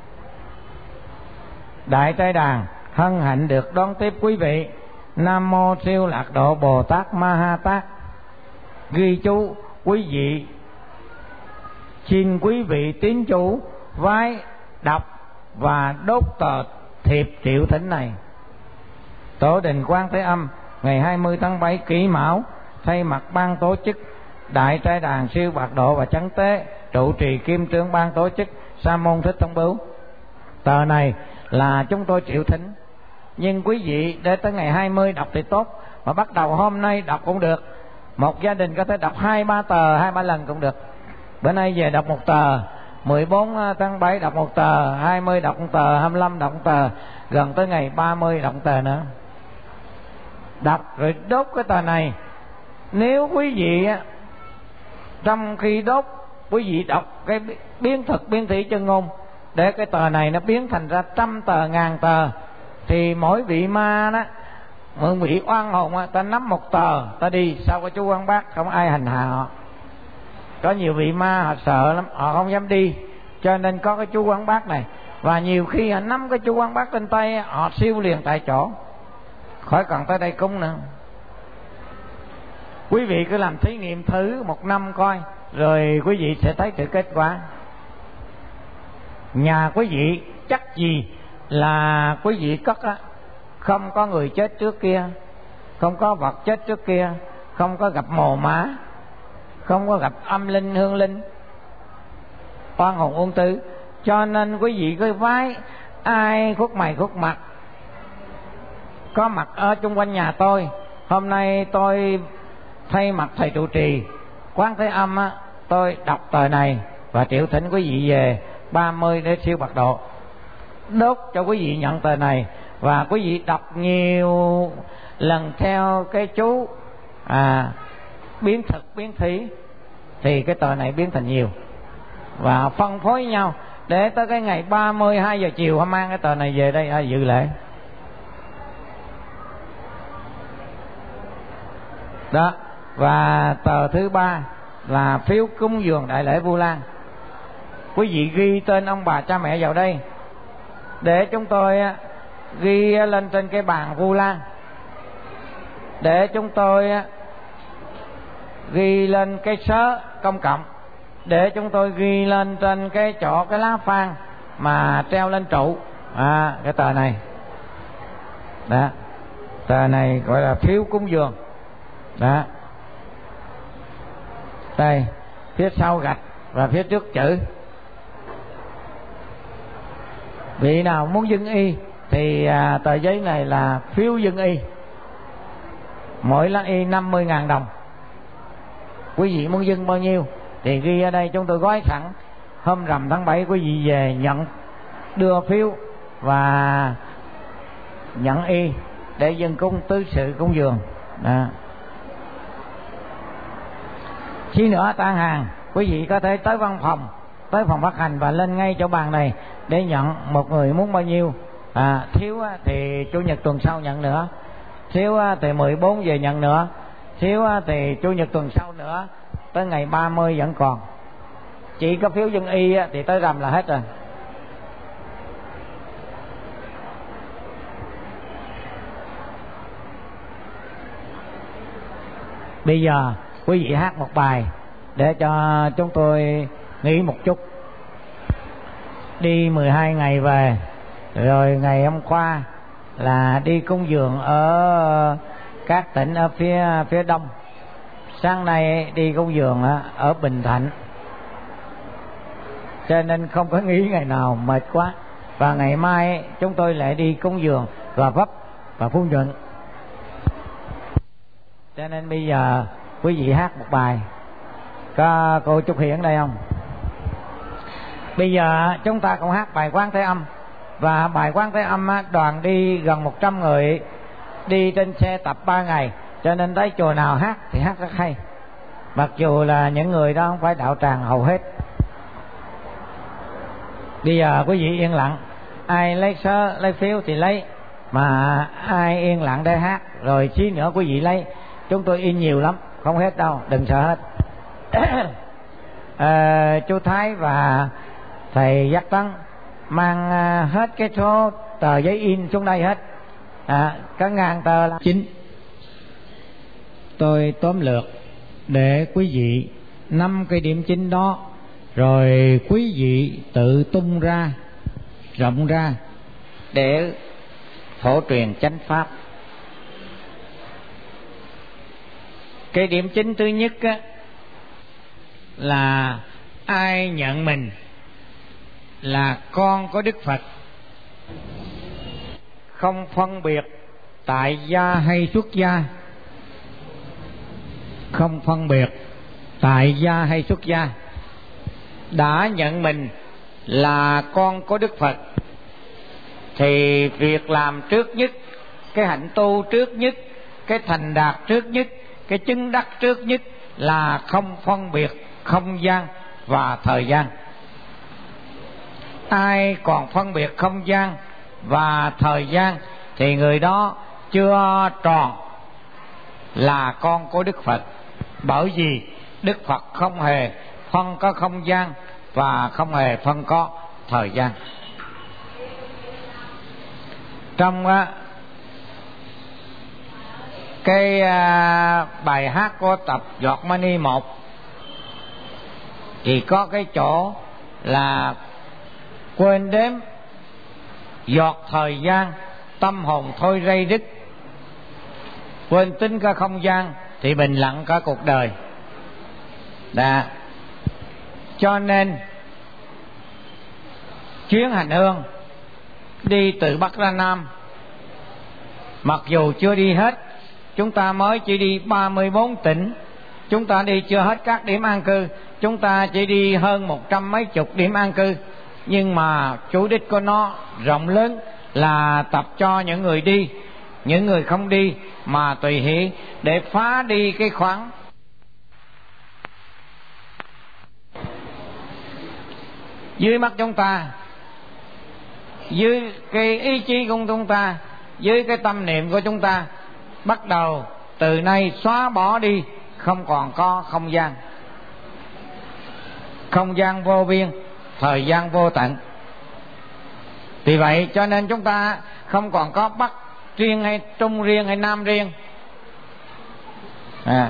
Đại Trai Đàn hân hạnh được đón tiếp quý vị. Nam mô Siêu Lạc Độ Bồ Tát Ma Ha Tát. Ghi chú quý vị, xin quý vị tín chủ vái đọc và đốt tờ thiệp triệu thính này. Tổ Đình Quán Thế Âm ngày hai mươi tháng bảy Kỷ Mão thay mặt ban tổ chức Đại Trai Đàn, Siêu Bạc Độ và Chấn Tế, trụ trì kim trương ban tổ chức Sa Môn Thích Thông Bửu. Tờ này là chúng tôi triệu thính, nhưng quý vị để tới ngày hai mươi đọc thì tốt, mà bắt đầu hôm nay đọc cũng được. Một gia đình có thể đọc hai ba tờ, hai ba lần cũng được. Bữa nay về đọc một tờ, mười bốn tháng bảy đọc một tờ, hai mươi đọc một tờ, hai mươi lăm đọc một tờ, gần tới ngày ba mươi đọc một tờ nữa. Đọc rồi đốt cái tờ này. Nếu quý vị trong khi đốt, quý vị đọc cái biến thực biến thị chân ngôn, để cái tờ này nó biến thành ra trăm tờ, ngàn tờ, thì mỗi vị ma đó, mỗi vị oan hồn ta nắm một tờ, ta đi sau cái chú Quán Bác, không ai hành hạ họ. Có nhiều vị ma họ sợ lắm, họ không dám đi, cho nên có cái chú Quán Bác này. Và nhiều khi họ nắm cái chú Quán Bác trên tay, họ siêu liền tại chỗ, khỏi cần tới đây cúng nữa. Quý vị cứ làm thí nghiệm thử một năm coi, rồi quý vị sẽ thấy được kết quả. Nhà quý vị chắc gì là quý vị cất á, không có người chết trước kia, không có vật chết trước kia, không có gặp mồ mả, không có gặp âm linh hương linh, oan hồn ôn tư. Cho nên quý vị cứ vái ai khuất mày khuất mặt có mặt ở chung quanh nhà tôi, hôm nay tôi thay mặt thầy trụ trì Quán Thế Âm á, tôi đọc tờ này và triệu thỉnh quý vị về ba mươi để siêu Bạc Độ, đốt cho quý vị nhận tờ này. Và quý vị đọc nhiều lần theo cái chú à, biến thực biến thí, thì cái tờ này biến thành nhiều, và phân phối nhau để tới cái ngày ba mươi hai giờ chiều họ mang cái tờ này về đây à, dự lễ đó. Và tờ thứ ba là phiếu cúng dường đại lễ Vu Lan. Quý vị ghi tên ông bà cha mẹ vào đây để chúng tôi ghi lên trên cái bàn Vu Lan, để chúng tôi ghi lên cái sớ công cộng, để chúng tôi ghi lên trên cái chỗ cái lá phan mà treo lên trụ à, cái tờ này đó. Tờ này gọi là phiếu cúng dường đó. Đây, phía sau gạch và phía trước chữ. Vị nào muốn dân y thì à, tờ giấy này là phiếu dân y, mỗi lá y năm mươi ngàn đồng. Quý vị muốn dân bao nhiêu thì ghi ở đây, chúng tôi gói sẵn. Hôm rằm tháng bảy quý vị về nhận, đưa phiếu và nhận y để dân cúng tứ sự cúng dường đó. Khi nữa tan hàng, quý vị có thể tới văn phòng, tới phòng phát hành và lên ngay chỗ bàn này để nhận. Một người muốn bao nhiêu, à, thiếu thì chủ nhật tuần sau nhận nữa, thiếu thì mười bốn giờ nhận nữa, thiếu thì chủ nhật tuần sau nữa, tới ngày ba mươi vẫn còn. Chỉ có phiếu dân y thì tới rằm là hết rồi. Bây giờ quý vị hát một bài để cho chúng tôi nghỉ một chút. Đi mười hai ngày về, rồi ngày hôm qua là đi cúng dường ở các tỉnh ở phía phía đông, sáng nay đi cúng dường ở Bình Thạnh, cho nên không có nghỉ ngày nào, mệt quá. Và ngày mai chúng tôi lại đi cúng dường Gò Vấp và Phú Nhuận, cho nên bây giờ quý vị hát một bài. Có cô Trúc Hiển đây không? Bây giờ chúng ta cũng hát bài Quán Thế Âm. Và bài Quán Thế Âm đoàn đi gần một trăm người, đi trên xe tập ba ngày, cho nên tới chùa nào hát thì hát rất hay, mặc dù là những người đó không phải đạo tràng hầu hết. Bây giờ quý vị yên lặng, ai lấy sớ lấy phiếu thì lấy, mà ai yên lặng để hát, rồi xí nữa quý vị lấy. Chúng tôi in nhiều lắm, không hết đâu, đừng sợ hết. à, chú Thái và thầy Giác Tấn mang hết cái số tờ giấy in xuống đây hết, à, cả ngàn tờ là chính. Tôi tóm lược để quý vị năm cái điểm chính đó, rồi quý vị tự tung ra rộng ra để phổ truyền chánh pháp. Cái điểm chính thứ nhất á, là ai nhận mình là con của Đức Phật, không phân biệt tại gia hay xuất gia, không phân biệt tại gia hay xuất gia, đã nhận mình là con của Đức Phật thì việc làm trước nhất, cái hạnh tu trước nhất, cái thành đạt trước nhất, cái chứng đắc trước nhất là không phân biệt không gian và thời gian. Ai còn phân biệt không gian và thời gian thì người đó chưa tròn là con của Đức Phật. Bởi vì Đức Phật không hề phân có không gian, và không hề phân có thời gian. Trong á, cái à, bài hát của tập Giọt Mani một thì có cái chỗ là quên đếm giọt thời gian, tâm hồn thôi rây rứt, quên tính cả không gian thì bình lặng cả cuộc đời. Đã. Cho nên chuyến hành hương đi từ Bắc ra Nam, mặc dù chưa đi hết, chúng ta mới chỉ đi ba mươi bốn tỉnh, chúng ta đi chưa hết các điểm an cư, chúng ta chỉ đi hơn một trăm mấy chục điểm an cư, nhưng mà chủ đích của nó rộng lớn là tập cho những người đi, những người không đi mà tùy hỷ để phá đi cái khoảng dưới mắt chúng ta, dưới cái ý chí của chúng ta, dưới cái tâm niệm của chúng ta. Bắt đầu từ nay xóa bỏ đi, không còn có không gian. Không gian vô biên, thời gian vô tận. Vì vậy cho nên chúng ta không còn có Bắc riêng hay Trung riêng hay Nam riêng. à,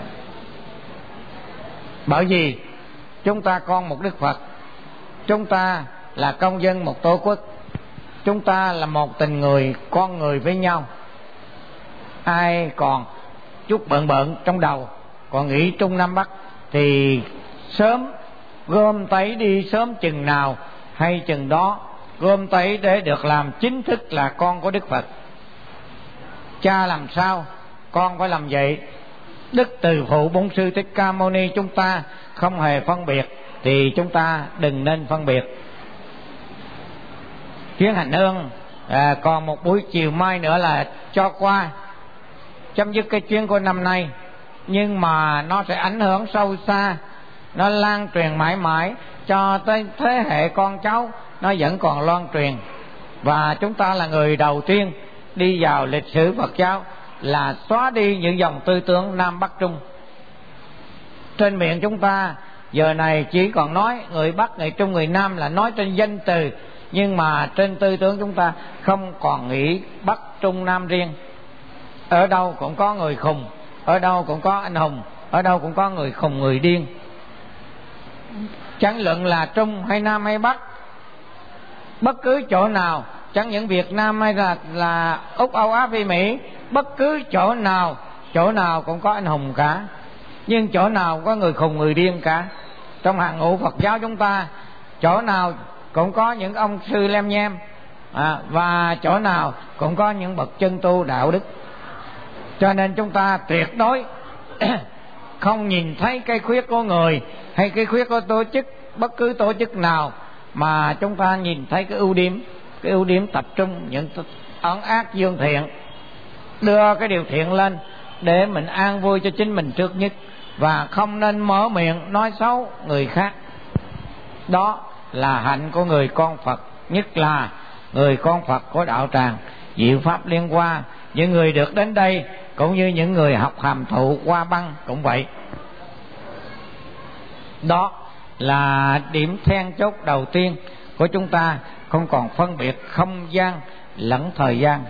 Bởi vì chúng ta con một Đức Phật, chúng ta là công dân một Tổ quốc, chúng ta là một tình người, con người với nhau. Ai còn chút bận bận trong đầu, còn nghĩ Trung Nam Bắc thì sớm gom tấy đi, sớm chừng nào hay chừng đó gom tấy để được làm chính thức là con của Đức Phật. Cha làm sao con phải làm vậy. Đức Từ Phụ Bổn Sư Thích Ca Mâu Ni chúng ta không hề phân biệt, thì chúng ta đừng nên phân biệt. Chuyến hành hương à, còn một buổi chiều mai nữa là cho qua, chấm dứt cái chuyến của năm nay. Nhưng mà nó sẽ ảnh hưởng sâu xa, nó lan truyền mãi mãi cho tới thế hệ con cháu, nó vẫn còn loan truyền. Và chúng ta là người đầu tiên đi vào lịch sử Phật giáo là xóa đi những dòng tư tưởng Nam Bắc Trung. Trên miệng chúng ta giờ này chỉ còn nói người Bắc, người Trung, người Nam là nói trên danh từ, nhưng mà trên tư tưởng chúng ta không còn nghĩ Bắc Trung Nam riêng. Ở đâu cũng có người khùng, ở đâu cũng có anh hùng, ở đâu cũng có người khùng người điên. Chẳng luận là Trung hay Nam hay Bắc, bất cứ chỗ nào, chẳng những Việt Nam hay là, là Úc, Âu, Á, Phi, Mỹ, bất cứ chỗ nào, chỗ nào cũng có anh hùng cả, nhưng chỗ nào cũng có người khùng người điên cả. Trong hàng ngũ Phật giáo chúng ta, chỗ nào cũng có những ông sư lem nhem, à, và chỗ nào cũng có những bậc chân tu đạo đức. Cho nên chúng ta tuyệt đối không nhìn thấy cái khuyết của người hay cái khuyết của tổ chức, bất cứ tổ chức nào, mà chúng ta nhìn thấy cái ưu điểm, cái ưu điểm tập trung những ẩn ác dương thiện, đưa cái điều thiện lên để mình an vui cho chính mình trước nhất, và không nên mở miệng nói xấu người khác. Đó là hạnh của người con Phật, nhất là người con Phật của đạo tràng Diệu Pháp Liên Hoa. Những người được đến đây cũng như những người học hàm thụ Hoa Băng cũng vậy. Đó là điểm then chốt đầu tiên của chúng ta, không còn phân biệt không gian lẫn thời gian.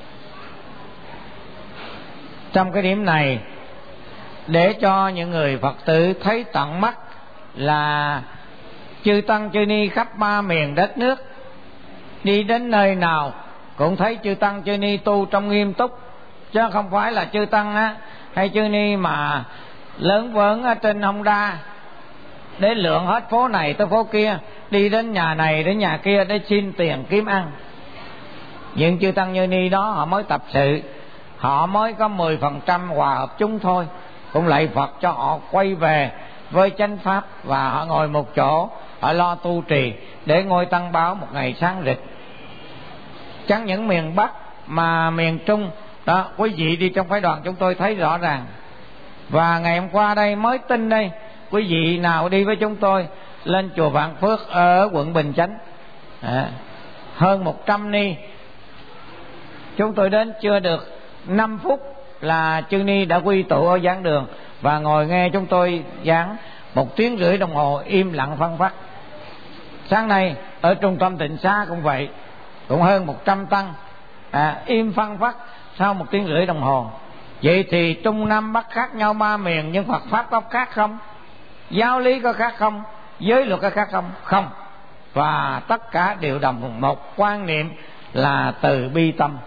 Trong cái điểm này, để cho những người Phật tử thấy tận mắt là chư tăng chư ni khắp ba miền đất nước, đi đến nơi nào cũng thấy chư tăng chư ni tu trong nghiêm túc, chứ không phải là chư tăng á hay chư ni mà lớn vớn ở trên Honda để lượn hết phố này tới phố kia, đi đến nhà này đến nhà kia để xin tiền kiếm ăn. Những chư tăng chư ni đó họ mới tập sự, họ mới có mười phần trăm hòa hợp chúng thôi, cũng lạy Phật cho họ quay về với chánh pháp, và họ ngồi một chỗ, họ lo tu trì để ngôi tăng báo một ngày sáng rực. Chẳng những miền Bắc mà miền Trung đó, quý vị đi trong phái đoàn chúng tôi thấy rõ ràng. Và ngày hôm qua đây mới tin đây, quý vị nào đi với chúng tôi lên chùa Vạn Phước ở quận Bình Chánh, à, hơn một trăm ni, chúng tôi đến chưa được năm phút là chư ni đã quy tụ ở giảng đường và ngồi nghe chúng tôi giảng một tiếng rưỡi đồng hồ im lặng phăng phắc. Sáng nay ở trung tâm tịnh xá cũng vậy, cũng hơn một trăm tăng à, im phăng phắc sau một tiếng rưỡi đồng hồ. Vậy thì Trung Nam Bắc khác nhau ba miền, nhưng Phật pháp có khác không? Giáo lý có khác không? Giới luật có khác không? Không. Và tất cả đều đồng một quan niệm là từ bi tâm.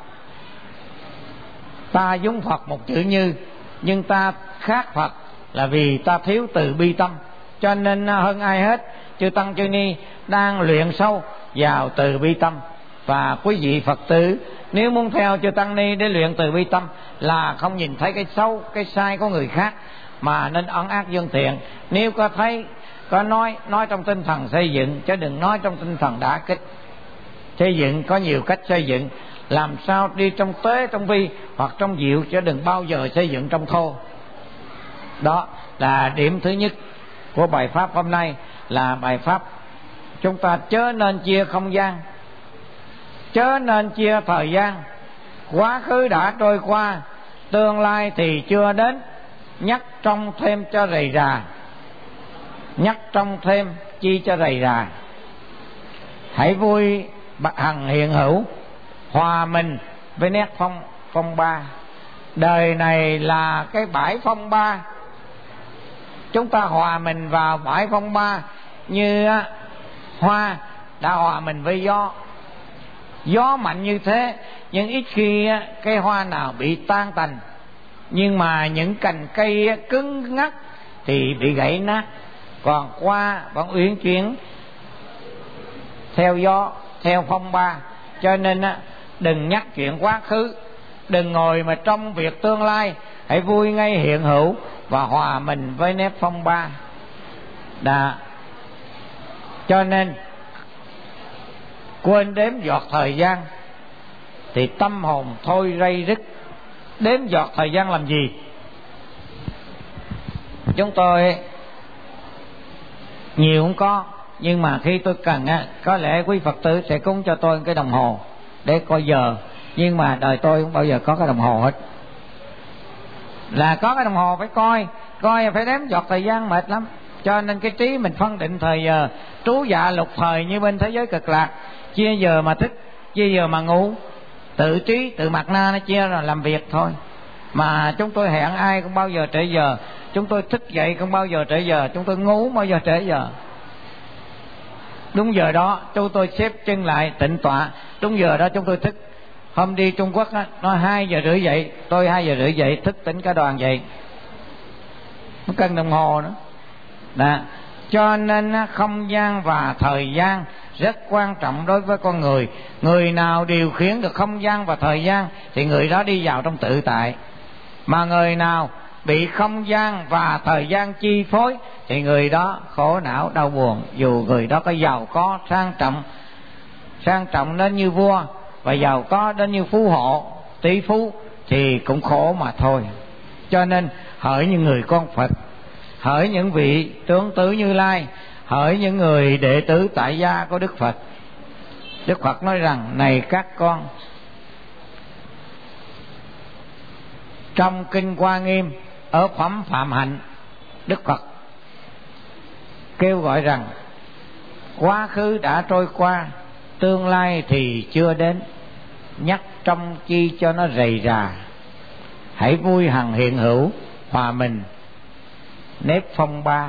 Ta giống Phật một chữ như, nhưng ta khác Phật là vì ta thiếu từ bi tâm. Cho nên hơn ai hết, chư tăng chư ni đang luyện sâu vào từ bi tâm. Và quý vị Phật tử nếu muốn theo chư tăng ni để luyện từ bi tâm là không nhìn thấy cái xấu, cái sai của người khác, mà nên ẩn ác dương thiện. Nếu có thấy, có nói, nói trong tinh thần xây dựng, chứ đừng nói trong tinh thần đả kích. Xây dựng có nhiều cách xây dựng, làm sao đi trong tế, trong vi hoặc trong diệu, chứ đừng bao giờ xây dựng trong thô. Đó là điểm thứ nhất của bài pháp hôm nay, là bài pháp chúng ta chớ nên chia không gian, chớ nên chia thời gian. Quá khứ đã trôi qua, tương lai thì chưa đến, nhắc trong thêm cho rầy rà, nhắc trong thêm chi cho rầy rà. Hãy vui hằng hiện hữu, hòa mình với nét phong phong ba. Đời này là cái bãi phong ba, chúng ta hòa mình vào bãi phong ba, như hoa đã hòa mình với gió. Gió mạnh như thế, nhưng ít khi cây hoa nào bị tan tành, nhưng mà những cành cây cứng ngắc thì bị gãy nát. Còn hoa vẫn uyển chuyển theo gió, theo phong ba. Cho nên đừng nhắc chuyện quá khứ, đừng ngồi mà trong việc tương lai. Hãy vui ngay hiện hữu và hòa mình với nét phong ba. Đã. Cho nên quên đếm giọt thời gian thì tâm hồn thôi rây rứt. Đếm giọt thời gian làm gì? Chúng tôi nhiều không có, nhưng mà khi tôi cần á, có lẽ quý Phật tử sẽ cúng cho tôi cái đồng hồ để coi giờ. Nhưng mà đời tôi không bao giờ có cái đồng hồ hết. Là có cái đồng hồ phải coi, coi phải đếm giọt thời gian mệt lắm. Cho nên cái trí mình phân định thời giờ, trú dạ lục thời như bên thế giới Cực Lạc, chia giờ mà thức, chia giờ mà ngủ. Tự trí, tự mặt na nó chia rồi làm việc thôi. Mà chúng tôi hẹn ai cũng bao giờ trễ giờ, chúng tôi thức dậy không bao giờ trễ giờ, chúng tôi ngủ bao giờ trễ giờ. Đúng giờ đó chúng tôi xếp chân lại tịnh tọa, đúng giờ đó chúng tôi thức. Hôm đi Trung Quốc á, nó hai giờ rưỡi dậy, tôi hai giờ rưỡi dậy, thức tỉnh cả đoàn dậy. Không cần đồng hồ nữa. Đó. Cho nên không gian và thời gian rất quan trọng đối với con người. Người nào điều khiển được không gian và thời gian thì người đó đi vào trong tự tại. Mà người nào bị không gian và thời gian chi phối thì người đó khổ não đau buồn. Dù người đó có giàu có sang trọng, sang trọng đến như vua và giàu có đến như phú hộ, tỷ phú, thì cũng khổ mà thôi. Cho nên hỡi những người con Phật, hỡi những vị tướng tứ Như Lai, hỡi những người đệ tử tại gia của Đức Phật. Đức Phật nói rằng: này các con, trong Kinh Hoa Nghiêm ở phẩm Phạm Hạnh, Đức Phật kêu gọi rằng quá khứ đã trôi qua, tương lai thì chưa đến, nhắc trong chi cho nó rầy rà. Hãy vui hằng hiện hữu, hòa mình nếp phong ba.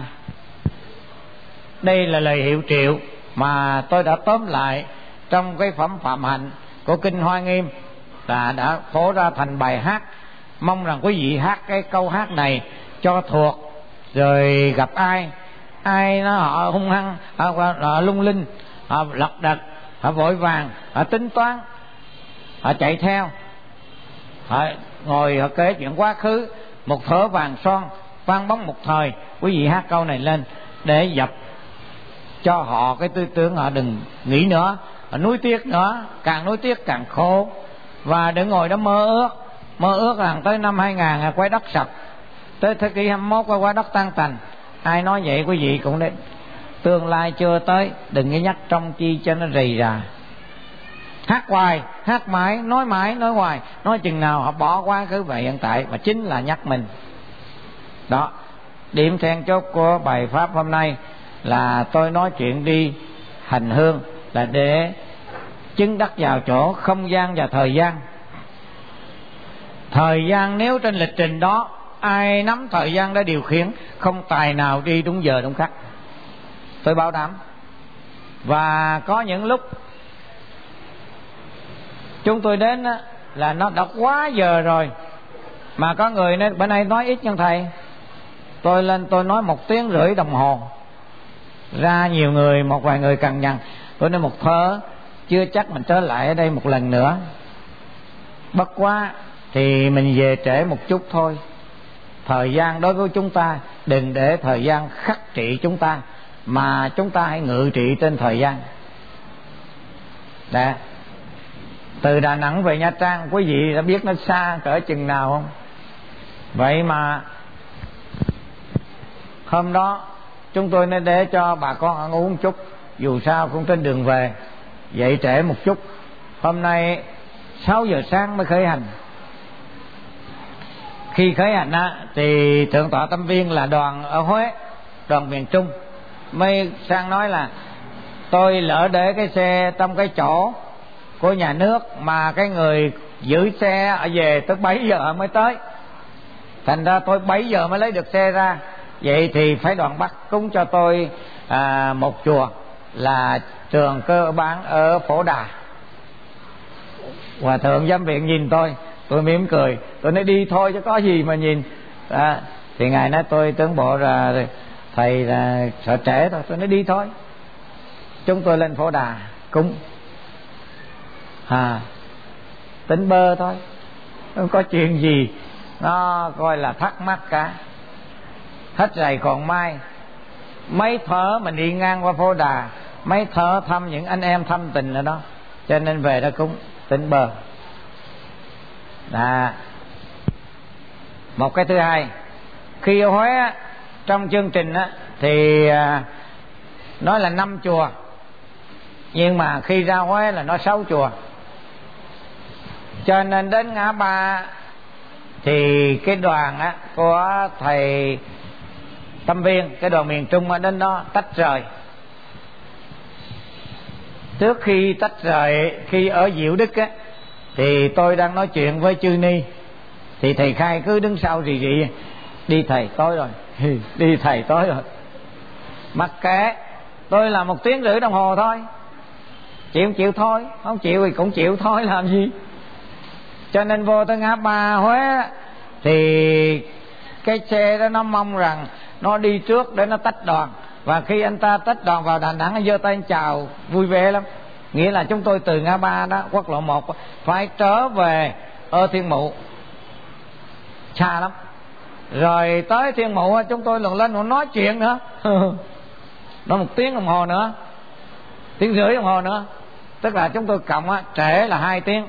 Đây là lời hiệu triệu mà tôi đã tóm lại trong cái phẩm Phạm Hạnh của Kinh Hoa Nghiêm, là đã phổ ra thành bài hát. Mong rằng quý vị hát cái câu hát này cho thuộc, rồi gặp ai ai nó họ hung hăng, họ, họ lung linh, họ lật đật, họ vội vàng, họ tính toán, họ chạy theo, họ ngồi họ kể chuyện quá khứ. Một thớ vàng son vang bóng một thời, quý vị hát câu này lên để dập cho họ cái tư tưởng, họ đừng nghĩ nữa, họ nuối tiếc nữa, càng nuối tiếc càng khổ. Và đừng ngồi đó mơ ước, mơ ước rằng tới năm hai ngàn quái đất sập, tới thế kỷ hai mươi mốt quái đất tan tành. Ai nói vậy quý vị cũng đến, tương lai chưa tới, đừng có nhắc trong chi cho nó rầy rà. Hát hoài, hát mãi, nói mãi, nói hoài, nói chừng nào họ bỏ quá khứ về hiện tại, mà chính là nhắc mình. Đó, điểm then chốt của bài pháp hôm nay là tôi nói chuyện đi hành hương là để chứng đắc vào chỗ không gian và thời gian. Thời gian nếu trên lịch trình đó ai nắm thời gian để điều khiển, không tài nào đi đúng giờ đúng khắc, tôi bảo đảm. Và có những lúc chúng tôi đến á, là nó đã quá giờ rồi, mà có người nên bữa nay nói ít nhân thầy, tôi lên tôi nói một tiếng rưỡi đồng hồ, ra nhiều người, một vài người cằn nhằn, tôi nói một thớ chưa chắc mình trở lại ở đây một lần nữa, bất quá thì mình về trễ một chút thôi. Thời gian đối với chúng ta, đừng để thời gian khắc trị chúng ta, mà chúng ta hãy ngự trị trên thời gian. Đã. Từ Đà Nẵng về Nha Trang, quý vị đã biết nó xa cỡ chừng nào không? Vậy mà hôm đó chúng tôi nên để cho bà con ăn uống chút, dù sao cũng trên đường về, dậy trễ một chút. Hôm nay sáu giờ sáng mới khởi hành. Khi khởi hành á, thì Thượng tọa Tâm Viên là đoàn ở Huế, đoàn miền Trung, mới sang nói là tôi lỡ để cái xe trong cái chỗ của nhà nước, mà cái người giữ xe ở về tới bảy giờ mới tới, thành ra tôi bảy giờ mới lấy được xe ra. Vậy thì phải đoàn bắt cúng cho tôi à, một chùa là trường cơ bản ở Phổ Đà. Hòa thượng giám viện nhìn tôi, tôi mỉm cười, tôi nói đi thôi chứ có gì mà nhìn. À, thì ngài nói tôi tướng bộ là thầy là sợ trễ thôi, tôi nói đi thôi. Chúng tôi lên Phổ Đà cúng, à, tính bơ thôi, không có chuyện gì nó coi là thắc mắc cả. Hết rày còn mai, mấy thở mình đi ngang qua Phổ Đà, mấy thở thăm những anh em thăm tình ở đó, cho nên về đó cúng tính bơ. Đó. Một cái thứ hai, khi ở Huế á, trong chương trình á, thì à, nói là năm chùa, nhưng mà khi ra Huế là nói sáu chùa. Cho nên đến ngã ba thì cái đoàn á, của thầy Tâm Viên, cái đoàn miền Trung ở đến đó tách rời. Trước khi tách rời, khi ở Diệu Đức á, thì tôi đang nói chuyện với Chư Ni, thì thầy Khai cứ đứng sau rì rì, đi thầy tối rồi, đi thầy tối rồi. Mặc kệ, tôi là một tiếng rưỡi đồng hồ thôi, chịu chịu thôi, không chịu thì cũng chịu thôi, làm gì. Cho nên vô tới ngã ba Huế thì cái xe đó nó mong rằng nó đi trước để nó tách đoàn, và khi anh ta tách đoàn vào Đà Nẵng, anh giơ tay anh chào vui vẻ lắm. Nghĩa là chúng tôi từ ngã ba đó, quốc lộ một phải trở về ở Thiên Mụ, xa lắm. Rồi tới Thiên Mụ chúng tôi lần lên còn nói chuyện nữa nói một tiếng đồng hồ nữa, tiếng rưỡi đồng hồ nữa, tức là chúng tôi cộng á, trễ là hai tiếng.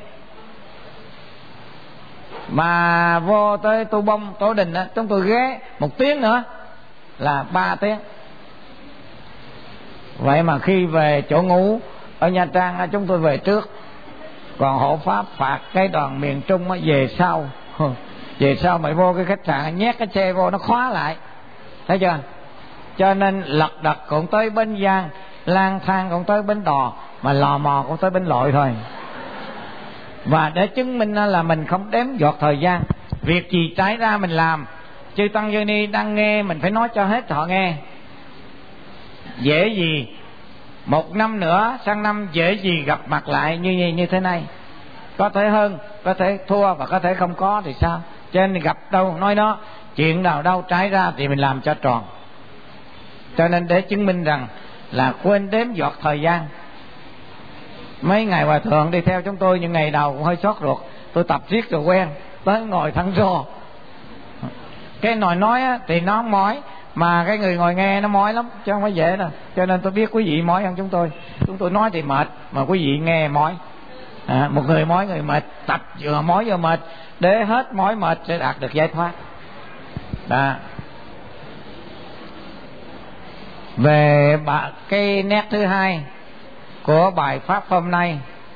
Mà vô tới Tu Bông, Tổ Đình á, chúng tôi ghé một tiếng nữa là ba tiếng. Vậy mà khi về chỗ ngủ ở Nha Trang á, chúng tôi về trước, còn hộ pháp phạt cái đoàn miền Trung á, về sau về sau mày vô cái khách sạn nhét cái xe vô nó khóa lại, thấy chưa? Cho nên lật đật cũng tới Bến Giang, lang thang cũng tới Bến Đò, mà lò mò cũng tới Bến Lội thôi. Và để chứng minh là mình không đếm giọt thời gian, việc gì trái ra mình làm. Chư Tăng Dư Ni đang nghe, mình phải nói cho hết họ nghe. Dễ gì một năm nữa sang năm dễ gì gặp mặt lại như như thế này. Có thể hơn, có thể thua và có thể không có thì sao. Cho nên gặp đâu nói đó, chuyện nào đâu trái ra thì mình làm cho tròn. Cho nên để chứng minh rằng là quên đếm giọt thời gian. Mấy ngày hòa thượng đi theo chúng tôi những ngày đầu cũng hơi xót ruột, tôi tập riết rồi quen, tới ngồi thẳng rồ. Cái nồi nói á, thì nó không mỏi, mà cái người ngồi nghe nó mỏi lắm, chứ không phải dễ đâu. Cho nên tôi biết quý vị mỏi hơn chúng tôi. Chúng tôi nói thì mệt, mà quý vị nghe mỏi. À, một người mỏi người mệt, tập vừa mỏi vừa mệt, để hết mỏi mệt sẽ đạt được giải thoát. Đó. Về cái nét thứ hai của bài pháp hôm nay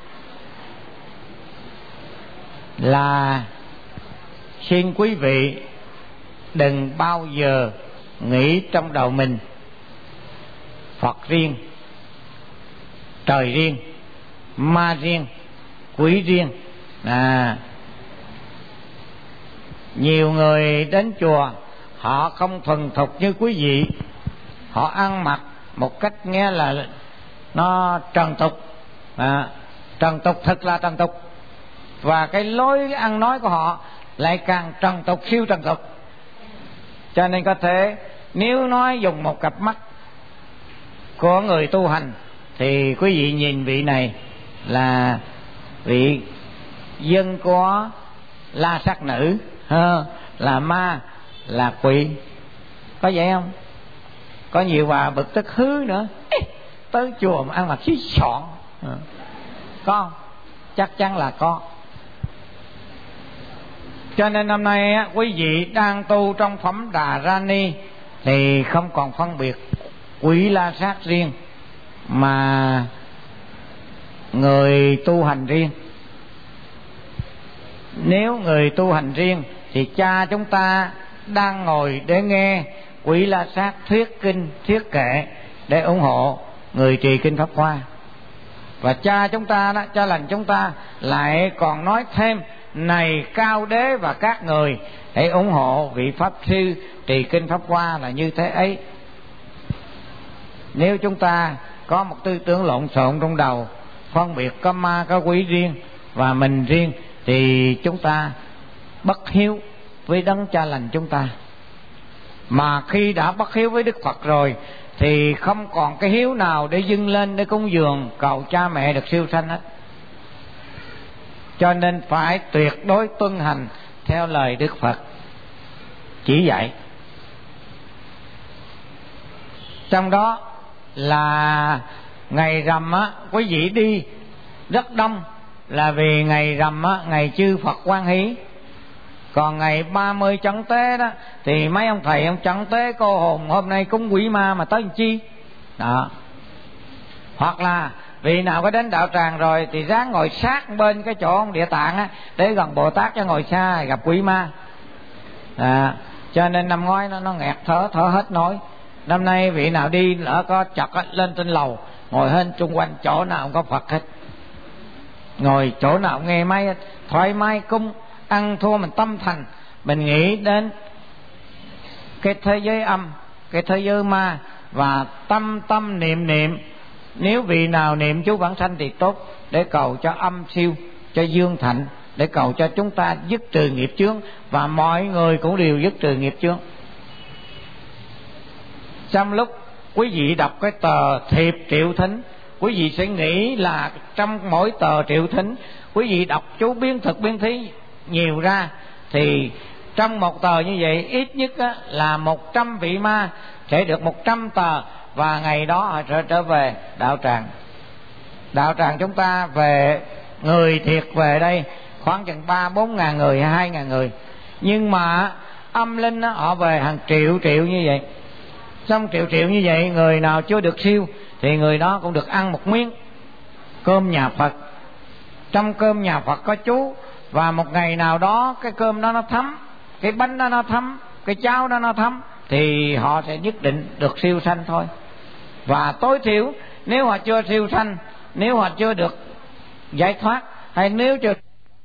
là xin quý vị đừng bao giờ nghĩ trong đầu mình Phật riêng, trời riêng, ma riêng, quỷ riêng. À, nhiều người đến chùa họ không thuần thục như quý vị, họ ăn mặc một cách nghe là nó trần tục, à, trần tục thật là trần tục, và cái lối ăn nói của họ lại càng trần tục, siêu trần tục. Cho nên có thể nếu nói dùng một cặp mắt của người tu hành thì quý vị nhìn vị này là vị dân của la sát nữ, là ma, là quỷ, có vậy không? Có nhiều bà bực tức hứ nữa, tới chùa mà ăn mặc xí xọn, có không? Chắc chắn là có. Cho nên hôm nay á, quý vị đang tu trong phẩm Đà Ra Ni thì không còn phân biệt quỷ la sát riêng mà người tu hành riêng. Nếu người tu hành riêng thì cha chúng ta đang ngồi để nghe quỷ la sát thuyết kinh, thuyết kệ để ủng hộ người trì kinh Pháp Hoa. Và cha chúng ta đó, cha lành chúng ta lại còn nói thêm: này cao đế và các người, hãy ủng hộ vị pháp sư trì kinh Pháp Hoa là như thế ấy. Nếu chúng ta có một tư tưởng lộn xộn trong đầu, phân biệt có ma có quỷ riêng và mình riêng, thì chúng ta bất hiếu với đấng cha lành chúng ta. Mà khi đã bất hiếu với Đức Phật rồi thì không còn cái hiếu nào để dâng lên để cúng dường cầu cha mẹ được siêu sanh hết. Cho nên phải tuyệt đối tuân hành theo lời Đức Phật chỉ dạy. Trong đó là ngày rằm á, quý vị đi rất đông là vì ngày rằm á, ngày chư Phật Quan Hỷ. Còn ngày ba mươi Chẩn Tế đó thì mấy ông thầy ông Chẩn Tế cô hồn hôm nay cúng quỷ ma mà tới làm chi đó. Hoặc là vì nào có đến đạo tràng rồi thì ráng ngồi sát bên cái chỗ ông Địa Tạng á, để gần Bồ Tát cho ngồi xa gặp quỷ ma à. Cho nên năm ngoái nó, nó nghẹt thở thở hết nổi. Năm nay vị nào đi lỡ có chật á, lên trên lầu ngồi hên chung quanh chỗ nào cũng có Phật hết, ngồi chỗ nào nghe máy thoải mái cúng. Ăn thua mình tâm thành, mình nghĩ đến cái thế giới âm, cái thế giới ma, và tâm tâm niệm niệm. Nếu vị nào niệm chú Vãng Sanh thì tốt, để cầu cho âm siêu, cho dương thạnh, để cầu cho chúng ta dứt trừ nghiệp chướng, và mọi người cũng đều dứt trừ nghiệp chướng. Trong lúc quý vị đọc cái tờ thiệp triệu thính, quý vị sẽ nghĩ là trong mỗi tờ triệu thính quý vị đọc chú biến thực biến thí nhiều ra, thì trong một tờ như vậy ít nhất á, là một trăm vị ma sẽ được một trăm tờ, và ngày đó họ sẽ trở về đạo tràng. Đạo tràng chúng ta về người thiệt về đây khoảng chừng ba bốn ngàn người hay hai ngàn người, nhưng mà âm linh á, họ về hàng triệu triệu như vậy. Xong triệu triệu như vậy, người nào chưa được siêu thì người đó cũng được ăn một miếng cơm nhà Phật. Trong cơm nhà Phật có chú, và một ngày nào đó cái cơm đó nó thấm, cái bánh đó nó thấm, cái cháo đó nó thấm, thì họ sẽ nhất định được siêu sanh thôi. Và tối thiểu nếu họ chưa siêu sanh, nếu họ chưa được giải thoát, hay nếu chưa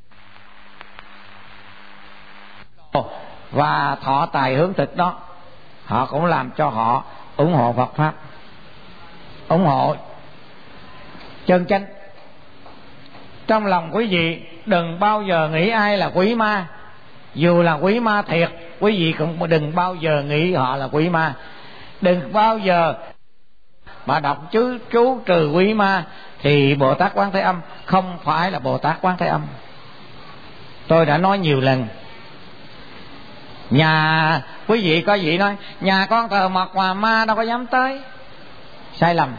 và thọ tài hướng thực đó, họ cũng làm cho họ ủng hộ Phật Pháp, ủng hộ chân chánh. Trong lòng quý vị đừng bao giờ nghĩ ai là quỷ ma. Dù là quỷ ma thiệt, quý vị cũng đừng bao giờ nghĩ họ là quỷ ma. Đừng bao giờ mà đọc chú, chú trừ quỷ ma thì Bồ Tát Quán Thế Âm không phải là Bồ Tát Quán Thế Âm. Tôi đã nói nhiều lần. Nhà quý vị có vị nói nhà con thờ Phật mà ma đâu có dám tới. Sai lầm.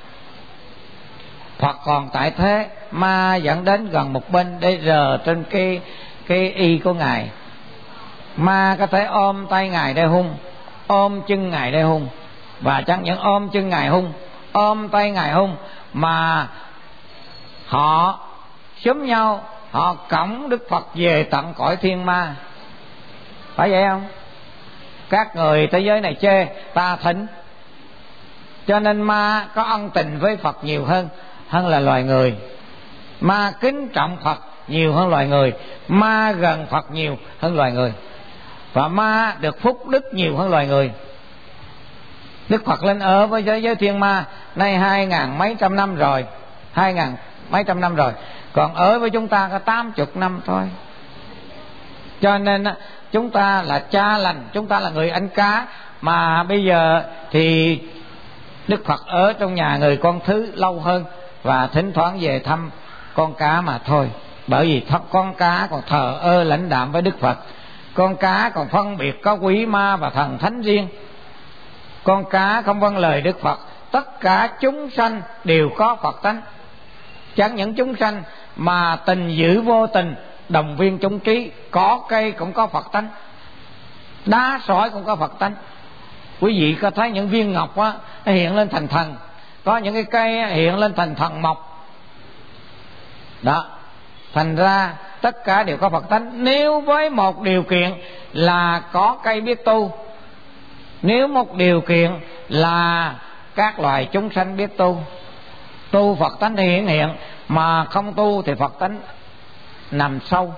Phật còn tại thế, ma dẫn đến gần một bên để rờ trên cái cái y của ngài. Ma có thể ôm tay ngài để hung, ôm chân ngài để hung, và chẳng những ôm chân ngài hung, ôm tay ngài hung, mà họ xúm nhau, họ cõng Đức Phật về tận cõi thiên ma. Phải vậy không? Các người thế giới này chê ta thỉnh, cho nên ma có ân tình với Phật nhiều hơn. hơn là loài người, ma kính trọng Phật nhiều hơn loài người, ma gần Phật nhiều hơn loài người, và ma được phúc đức nhiều hơn loài người. Đức Phật lên ở với giới giới thiên ma nay hai ngàn mấy trăm năm rồi, hai ngàn mấy trăm năm rồi, còn ở với chúng ta có tám chục năm thôi. Cho nên chúng ta là cha lành, chúng ta là người ăn cá, mà bây giờ thì Đức Phật ở trong nhà người con thứ lâu hơn, và thỉnh thoảng về thăm con cá mà thôi. Bởi vì con cá còn thờ ơ lãnh đạm với Đức Phật, con cá còn phân biệt có quỷ ma và thần thánh riêng. Con cá không vâng lời Đức Phật. Tất cả chúng sanh đều có Phật tánh, chẳng những chúng sanh mà tình dữ vô tình đồng viên chúng trí. Cỏ cây cũng có Phật tánh, đá sỏi cũng có Phật tánh. Quý vị có thấy những viên ngọc á, nó hiện lên thành thần, có những cái cây hiện lên thành thần mộc đó. Thành ra tất cả đều có Phật tánh, nếu với một điều kiện là có cây biết tu, nếu một điều kiện là các loài chúng sanh biết tu. Tu Phật tánh thì hiển hiện, mà không tu thì Phật tánh nằm sâu.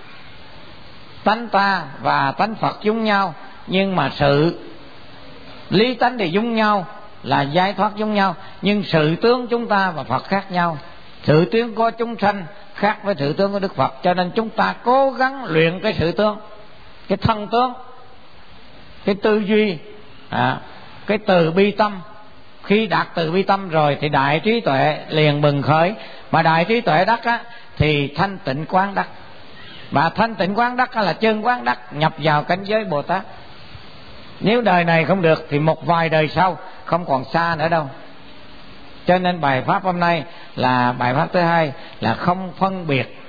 Tánh ta và tánh Phật giống nhau, nhưng mà sự lý tánh thì giống nhau, là giải thoát giống nhau, nhưng sự tướng chúng ta và Phật khác nhau. Sự tướng của chúng sanh khác với sự tướng của Đức Phật, cho nên chúng ta cố gắng luyện cái sự tướng, cái thân tướng, cái tư duy, à, cái từ bi tâm. Khi đạt từ bi tâm rồi thì đại trí tuệ liền bừng khởi, mà đại trí tuệ đắc á, thì thanh tịnh quán đắc, và thanh tịnh quán đắc là chân quán đắc, nhập vào cảnh giới Bồ Tát. Nếu đời này không được thì một vài đời sau không còn xa nữa đâu. Cho nên bài pháp hôm nay là bài pháp thứ hai, là không phân biệt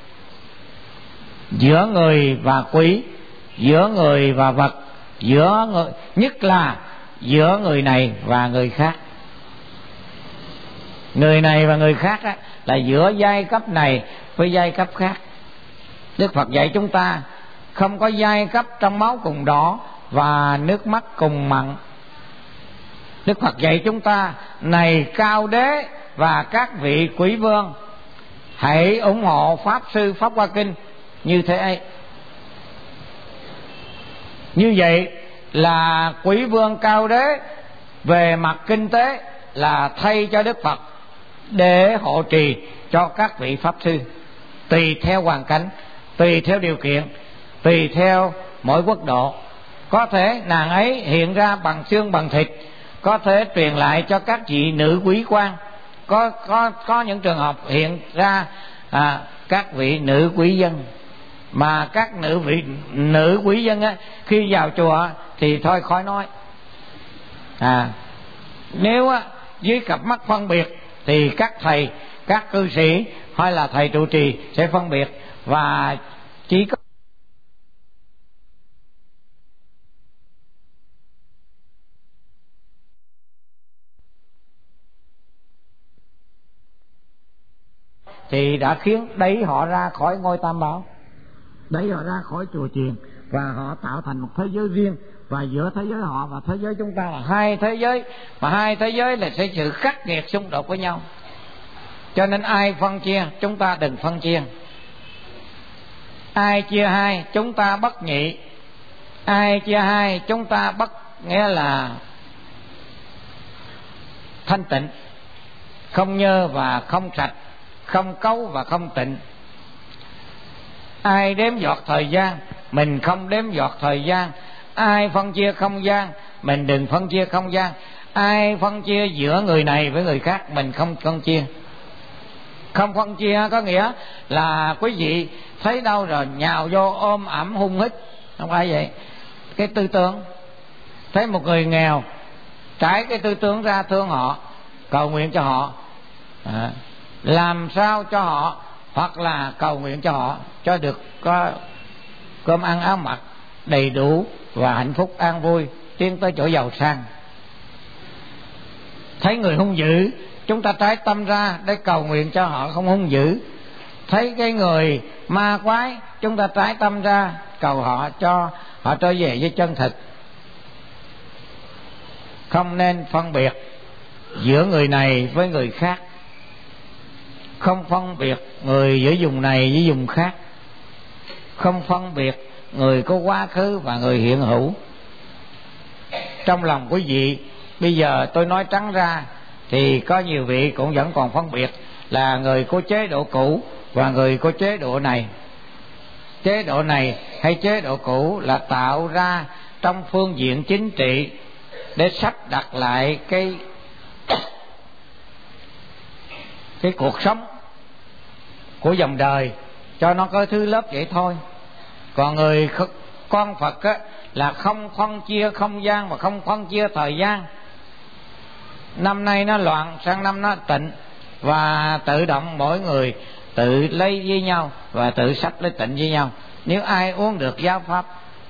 giữa người và quỷ, giữa người và vật, giữa người, nhất là giữa người này và người khác. Người này và người khác á, là giữa giai cấp này với giai cấp khác. Đức Phật dạy chúng ta không có giai cấp trong máu cùng đỏ và nước mắt cùng mặn. Đức Phật dạy chúng ta: này cao đế và các vị quỷ vương, hãy ủng hộ Pháp Sư Pháp Hoa Kinh như thế ấy. Như vậy là quỷ vương cao đế về mặt kinh tế là thay cho Đức Phật để hộ trì cho các vị Pháp Sư, tùy theo hoàn cảnh, tùy theo điều kiện, tùy theo mỗi quốc độ. Có thể nàng ấy hiện ra bằng xương bằng thịt, có thể truyền lại cho các vị nữ quý quan, có có có những trường hợp hiện ra à, các vị nữ quý dân. Mà các nữ vị nữ quý dân á, khi vào chùa thì thôi khỏi nói. À, nếu á, dưới cặp mắt phân biệt thì các thầy, các cư sĩ hay là thầy trụ trì sẽ phân biệt, và chỉ có thì đã khiến đẩy họ ra khỏi ngôi Tam Bảo, đẩy họ ra khỏi chùa chiền, và họ tạo thành một thế giới riêng. Và giữa thế giới họ và thế giới chúng ta là hai thế giới, mà hai thế giới là sẽ sự khắc nghiệt xung đột với nhau. Cho nên ai phân chia, chúng ta đừng phân chia. Ai chia hai, chúng ta bất nhị. Ai chia hai, chúng ta bất, nghĩa là thanh tịnh, không nhơ và không sạch, không cấu và không tịnh. Ai đếm giọt thời gian, mình không đếm giọt thời gian. Ai phân chia không gian, mình đừng phân chia không gian. Ai phân chia giữa người này với người khác, mình không phân chia. Không phân chia có nghĩa là quý vị thấy đâu rồi nhào vô ôm ẩm hung hít, không phải vậy. Cái tư tưởng, thấy một người nghèo, trải cái tư tưởng ra thương họ, cầu nguyện cho họ, à, làm sao cho họ, hoặc là cầu nguyện cho họ cho được có cơm ăn áo mặc đầy đủ và hạnh phúc an vui, tiến tới chỗ giàu sang. Thấy người hung dữ, chúng ta trái tâm ra để cầu nguyện cho họ không hung dữ. Thấy cái người ma quái, chúng ta trái tâm ra cầu họ cho họ trở về với chân thực. Không nên phân biệt giữa người này với người khác. không phân biệt người giữa vùng này với vùng khác, không phân biệt người có quá khứ và người hiện hữu. Trong lòng quý vị bây giờ tôi nói trắng ra thì có nhiều vị cũng vẫn còn phân biệt là người có chế độ cũ và người có chế độ này. Chế độ này hay chế độ cũ là tạo ra trong phương diện chính trị để sắp đặt lại cái cái cuộc sống của dòng đời cho nó có thứ lớp vậy thôi. Còn người con Phật á, là không phân chia không gian và không phân chia thời gian. Năm nay nó loạn, sang năm nó tịnh, và tự động mỗi người tự lấy với nhau và tự sắp lấy tịnh với nhau, nếu ai uống được giáo pháp.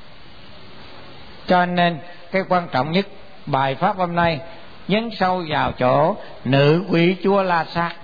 Cho nên cái quan trọng nhất bài pháp hôm nay nhấn sâu vào chỗ nữ quỷ chúa La Sát.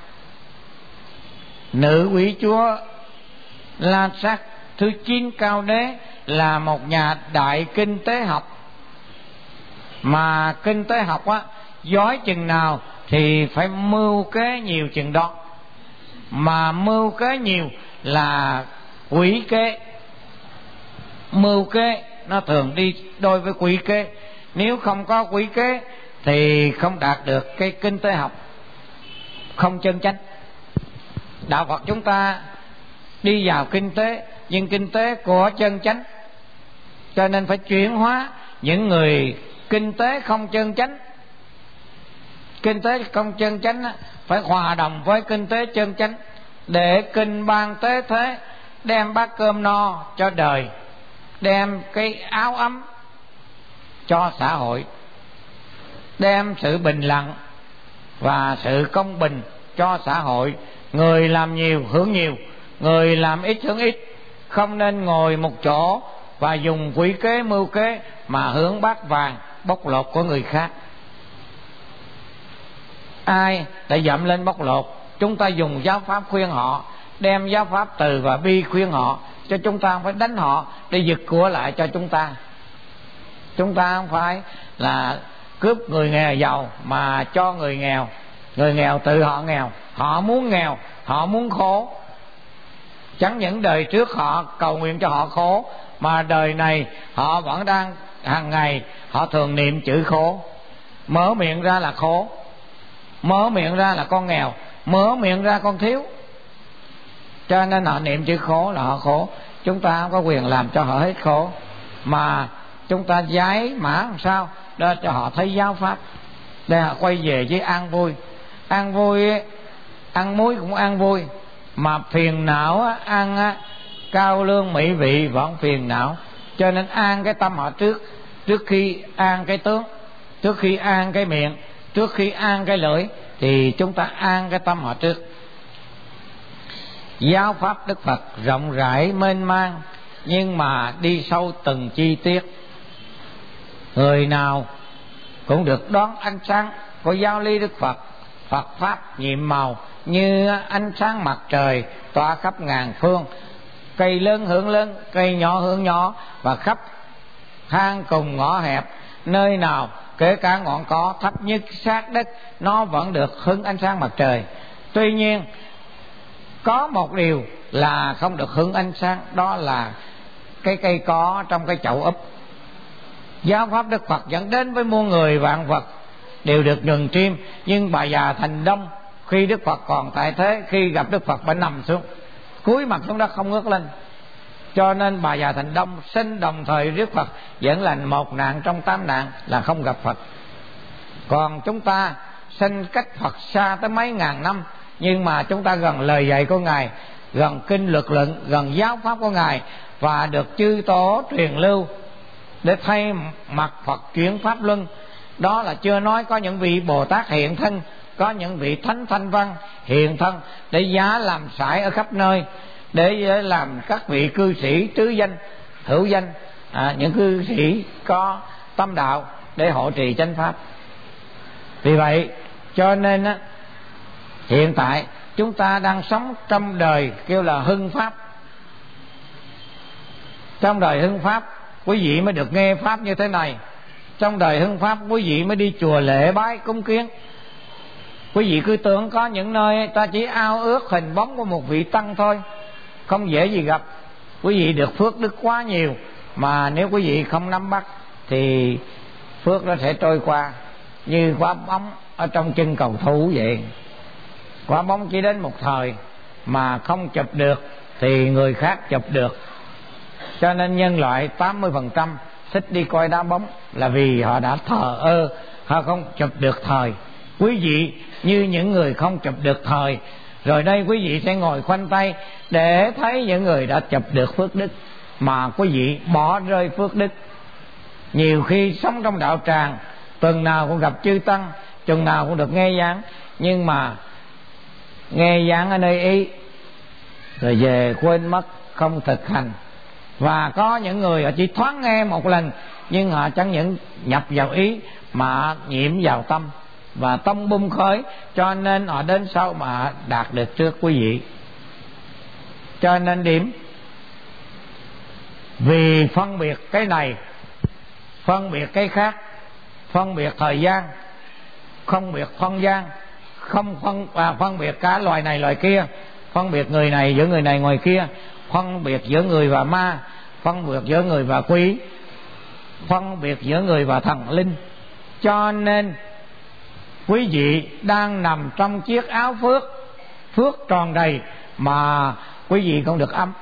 Nữ quỷ chúa La Sát thứ chín cao đế là một nhà đại kinh tế học, mà kinh tế học á giỏi chừng nào thì phải mưu kế nhiều chừng đó, mà mưu kế nhiều là quỷ kế. Mưu kế nó thường đi đôi với quỷ kế, nếu không có quỷ kế thì không đạt được cái kinh tế học, không chân chánh. Đạo Phật chúng ta đi vào kinh tế, nhưng kinh tế của chân chánh, cho nên phải chuyển hóa những người kinh tế không chân chánh. Kinh tế không chân chánh phải hòa đồng với kinh tế chân chánh để kinh ban tế thế, đem bát cơm no cho đời, đem cái áo ấm cho xã hội, đem sự bình lặng và sự công bình cho xã hội. Người làm nhiều hưởng nhiều, người làm ít hưởng ít. Không nên ngồi một chỗ và dùng quỷ kế mưu kế mà hưởng bát vàng bóc lột của người khác. Ai đã dậm lên bóc lột, chúng ta dùng giáo pháp khuyên họ, đem giáo pháp từ và bi khuyên họ, cho chúng ta không phải đánh họ để giật của lại cho chúng ta. Chúng ta không phải là cướp người nghèo giàu mà cho người nghèo. Người nghèo tự họ nghèo, họ muốn nghèo, họ muốn khổ. Chẳng những đời trước họ cầu nguyện cho họ khổ, mà đời này họ vẫn đang hàng ngày họ thường niệm chữ khổ. Mở miệng ra là khổ, mở miệng ra là con nghèo, mở miệng ra con thiếu, cho nên họ niệm chữ khổ là họ khổ. Chúng ta không có quyền làm cho họ hết khổ, mà chúng ta giải mã làm sao để cho họ thấy giáo pháp, để họ quay về với an vui. An vui, ăn muối cũng an vui, mà phiền não ăn cao lương mỹ vị vẫn phiền não. Cho nên an cái tâm họ trước, trước khi an cái tướng, trước khi an cái miệng, trước khi an cái lưỡi, thì chúng ta an cái tâm họ trước. Giáo pháp Đức Phật rộng rãi mênh mang, nhưng mà đi sâu từng chi tiết. Người nào cũng được đón ánh sáng của giáo lý Đức Phật. Phật pháp nhiệm màu như ánh sáng mặt trời tỏa khắp ngàn phương. Cây lớn hưởng lớn, cây nhỏ hưởng nhỏ, và khắp hang cùng ngõ hẹp, nơi nào kể cả ngọn cỏ thấp nhất sát đất, nó vẫn được hứng ánh sáng mặt trời. Tuy nhiên có một điều là không được hứng ánh sáng, đó là cái cây cỏ trong cái chậu úp. Giáo pháp Đức Phật dẫn đến với muôn người vạn vật đều được nhường chim, nhưng bà già Thành Đông khi Đức Phật còn tại thế, khi gặp Đức Phật phải nằm xuống, cúi mặt xuống đất không ngước lên. Cho nên bà già Thành Đông sinh đồng thời Đức Phật, vẫn là một nạn trong tám nạn là không gặp Phật. Còn chúng ta sinh cách Phật xa tới mấy ngàn năm, nhưng mà chúng ta gần lời dạy của Ngài, gần kinh luật luận, gần giáo pháp của Ngài, và được chư tổ truyền lưu để thay mặt Phật chuyển pháp luân. Đó là chưa nói có những vị Bồ Tát hiện thân, có những vị thánh thanh văn hiện thân để giá làm sải ở khắp nơi, để làm các vị cư sĩ trứ danh hữu danh, à, những cư sĩ có tâm đạo để hộ trì chánh pháp. Vì vậy cho nên á, hiện tại chúng ta đang sống trong đời kêu là hưng pháp. Trong đời hưng pháp quý vị mới được nghe pháp như thế này. Trong đời hưng pháp quý vị mới đi chùa lễ bái cúng kiến, Quý vị cứ tưởng có những nơi ta chỉ ao ước hình bóng của một vị tăng thôi, không dễ gì gặp. Quý vị được phước đức quá nhiều, mà nếu quý vị không nắm bắt thì phước nó sẽ trôi qua như quả bóng ở trong chân cầu thủ vậy. Quả bóng chỉ đến một thời, mà không chụp được thì người khác chụp được. Cho nên nhân loại tám mươi phần trăm thích đi coi đá bóng là vì họ đã thờ ơ, họ không chụp được thời. Quý vị như những người không chụp được thời, rồi đây quý vị sẽ ngồi khoanh tay để thấy những người đã chụp được phước đức, mà quý vị bỏ rơi phước đức. Nhiều khi sống trong đạo tràng, tuần nào cũng gặp chư tăng, tuần nào cũng được nghe giảng, nhưng mà nghe giảng ở nơi Ý rồi về quên mất, không thực hành. Và có những người họ chỉ thoáng nghe một lần, nhưng họ chẳng những nhập vào ý mà nhiễm vào tâm, và tâm bung khói, cho nên họ đến sau mà đạt được trước quý vị. Cho nên điểm vì phân biệt cái này, phân biệt cái khác, phân biệt thời gian, không biệt không gian, không phân, à, phân biệt cả loài này loài kia, phân biệt người này giữa người này ngoài kia, phân biệt giữa người và ma, phân biệt giữa người và quỷ, phân biệt giữa người và thần linh. Cho nên quý vị đang nằm trong chiếc áo phước, phước tròn đầy mà quý vị không được ấm.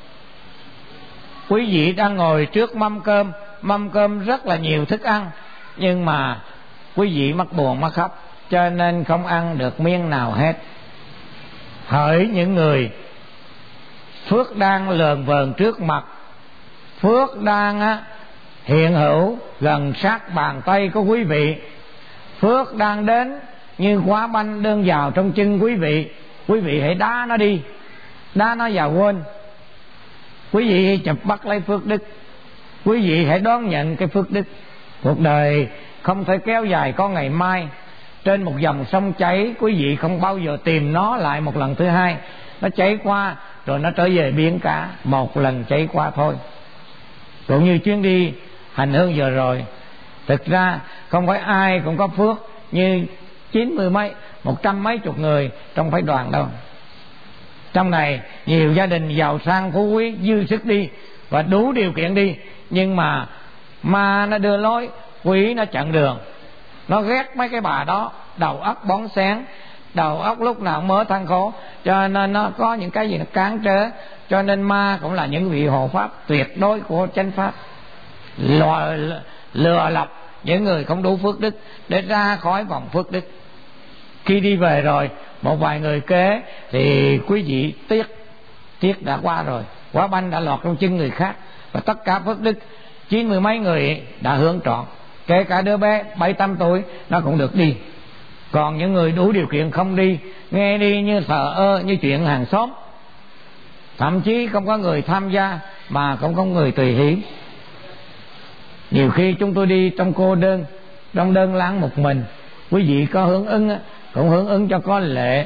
Quý vị đang ngồi trước mâm cơm, mâm cơm rất là nhiều thức ăn, nhưng mà quý vị mắc buồn mắc khóc, cho nên không ăn được miếng nào hết. Hỡi những người phước đang lờn vờn trước mặt, phước đang á, hiện hữu gần sát bàn tay của quý vị, phước đang đến như quả banh đơn vào trong chân quý vị, quý vị hãy đá nó đi, đá nó vào quên. Quý vị hãy chụp bắt lấy phước đức, quý vị hãy đón nhận cái phước đức. Cuộc đời không thể kéo dài có ngày mai. Trên một dòng sông chảy, quý vị không bao giờ tìm nó lại một lần thứ hai. Nó chảy qua rồi nó trở về biển cả, một lần chảy qua thôi. Cũng như chuyến đi hành hương vừa rồi, thực ra không phải ai cũng có phước như chín mươi mấy, một trăm mấy chục người trong phái đoàn đâu. Trong này nhiều gia đình giàu sang phú quý dư sức đi và đủ điều kiện đi, nhưng mà ma nó đưa lối, quỷ nó chặn đường. Nó ghét mấy cái bà đó, đầu óc bón sáng, đầu óc lúc nào cũng mớ than khổ, cho nên nó có những cái gì nó cản trở. Cho nên ma cũng là những vị hộ pháp tuyệt đối của chánh pháp, lừa, lừa lọc những người không đủ phước đức để ra khỏi vòng phước đức. Khi đi về rồi, một vài người kế thì quý vị tiếc, tiếc đã qua rồi, quả banh đã lọt trong chân người khác, và tất cả phước đức chín mươi mấy người đã hưởng trọn. Kể cả đứa bé bảy tám tuổi nó cũng được đi. Còn những người đủ điều kiện không đi, nghe đi như thờ ơ, như chuyện hàng xóm. Thậm chí không có người tham gia mà cũng không có người tùy hỷ. Nhiều khi chúng tôi đi trong cô đơn, trong đơn láng một mình, quý vị có hưởng ứng cũng hưởng ứng cho có lệ.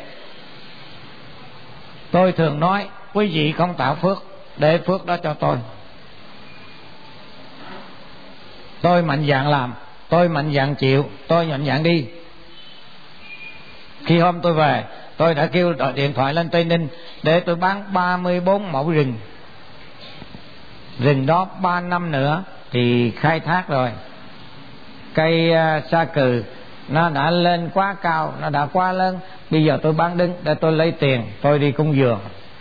Tôi thường nói quý vị không tạo phước, để phước đó cho tôi. Tôi mạnh dạn làm, tôi mạnh dạn chịu, tôi mạnh dạn đi. Khi hôm tôi về, tôi đã kêu gọi điện thoại lên Tây Ninh để tôi bán ba mươi bốn mẫu rừng. Rừng đó ba năm nữa thì khai thác rồi. Cây uh, sa cừ nó đã lên quá cao, nó đã quá lớn. Bây giờ tôi bán đứng để tôi lấy tiền, tôi đi cúng dường.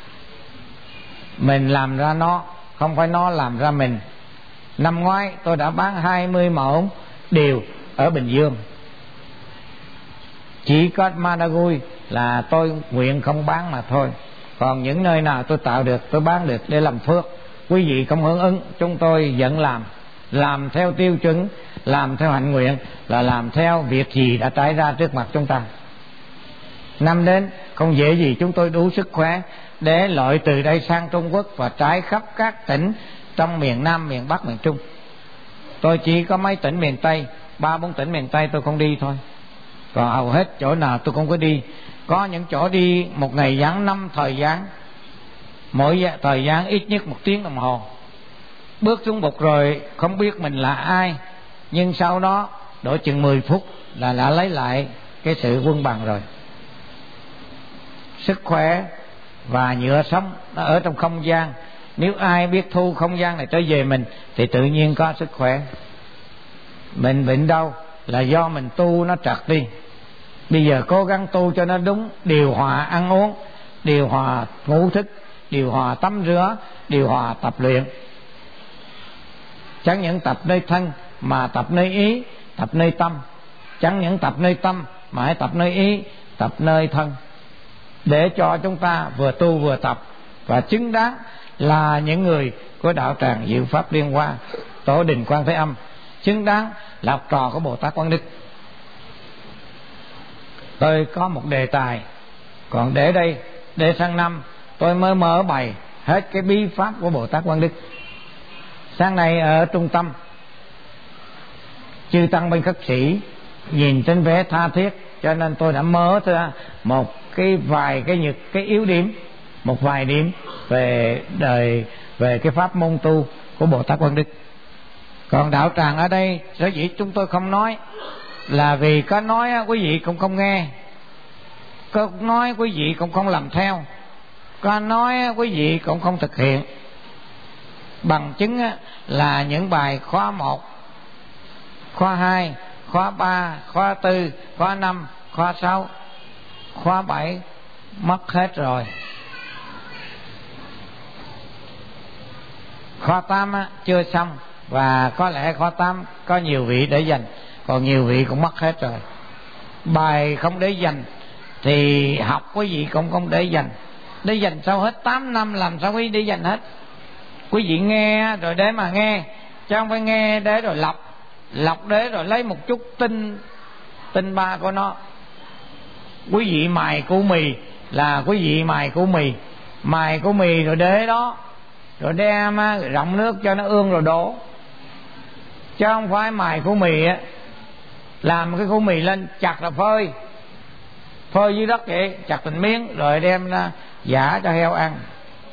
Mình làm ra nó, không phải nó làm ra mình. Năm ngoái tôi đã bán hai mươi mẫu điều ở Bình Dương. Chỉ có Madagui là tôi nguyện không bán mà thôi. Còn những nơi nào tôi tạo được, tôi bán được để làm phước. Quý vị không hưởng ứng, chúng tôi vẫn làm. Làm theo tiêu chuẩn, làm theo hạnh nguyện, là làm theo việc gì đã trải ra trước mặt chúng ta. Năm đến không dễ gì chúng tôi đủ sức khỏe để lội từ đây sang Trung Quốc và trải khắp các tỉnh trong miền Nam, miền Bắc, miền Trung. Tôi chỉ có mấy tỉnh miền Tây, ba bốn tỉnh miền Tây tôi không đi thôi. Còn hầu hết chỗ nào tôi không có đi. Có những chỗ đi một ngày giảng năm thời gian, mỗi thời gian ít nhất một tiếng đồng hồ. Bước xuống bục rồi không biết mình là ai, nhưng sau đó đổ chừng mười phút là đã lấy lại cái sự quân bằng rồi. Sức khỏe và nhựa sống nó ở trong không gian. Nếu ai biết thu không gian này trở về mình thì tự nhiên có sức khỏe. Mình bệnh đâu là do mình tu nó trật đi. Bây giờ cố gắng tu cho nó đúng, điều hòa ăn uống, điều hòa ngủ thức, điều hòa tắm rửa, điều hòa tập luyện. Chẳng những tập nơi thân mà tập nơi ý, tập nơi tâm. Chẳng những tập nơi tâm mà hãy tập nơi ý, tập nơi thân, để cho chúng ta vừa tu vừa tập và chứng đáng là những người của đạo tràng Diệu Pháp Liên Hoa, Tổ đình Quan Thế Âm, xứng đáng là học trò của Bồ Tát Quán Đức. Tôi có một đề tài, còn để đây để sang năm tôi mới mở bài hết cái bí pháp của Bồ Tát Quán Đức. Sáng nay ở trung tâm, chư tăng bên khất sĩ nhìn trên vé tha thiết, cho nên tôi đã mở ra một cái vài cái nhược cái yếu điểm, một vài điểm về đời, về cái pháp môn tu của Bồ Tát Quán Đức. Còn đạo tràng ở đây sở dĩ chúng tôi không nói là vì có nói quý vị cũng không nghe, có nói quý vị cũng không làm theo, có nói quý vị cũng không thực hiện. Bằng chứng là những bài khóa một, khóa hai, khóa ba, khóa tư, khóa năm, khóa sáu, khóa bảy mất hết rồi. Khóa tám chưa xong, và có lẽ khóa tám có nhiều vị để dành, còn nhiều vị cũng mất hết rồi. Bài không để dành thì học quý vị cũng không để dành. Để dành sao hết tám năm, làm sao quý vị để dành hết? Quý vị nghe rồi để mà nghe, chứ không phải nghe để rồi lọc, lọc để rồi lấy một chút tinh tinh ba của nó. Quý vị mài củ mì là quý vị mài củ mì, mài củ mì rồi để đó, rồi đem rộng nước cho nó ương rồi đổ. Chứ không phải mài củ mì á, làm cái củ mì lên chặt là phơi, phơi dưới đất vậy, chặt thành miếng rồi đem ra giả cho heo ăn.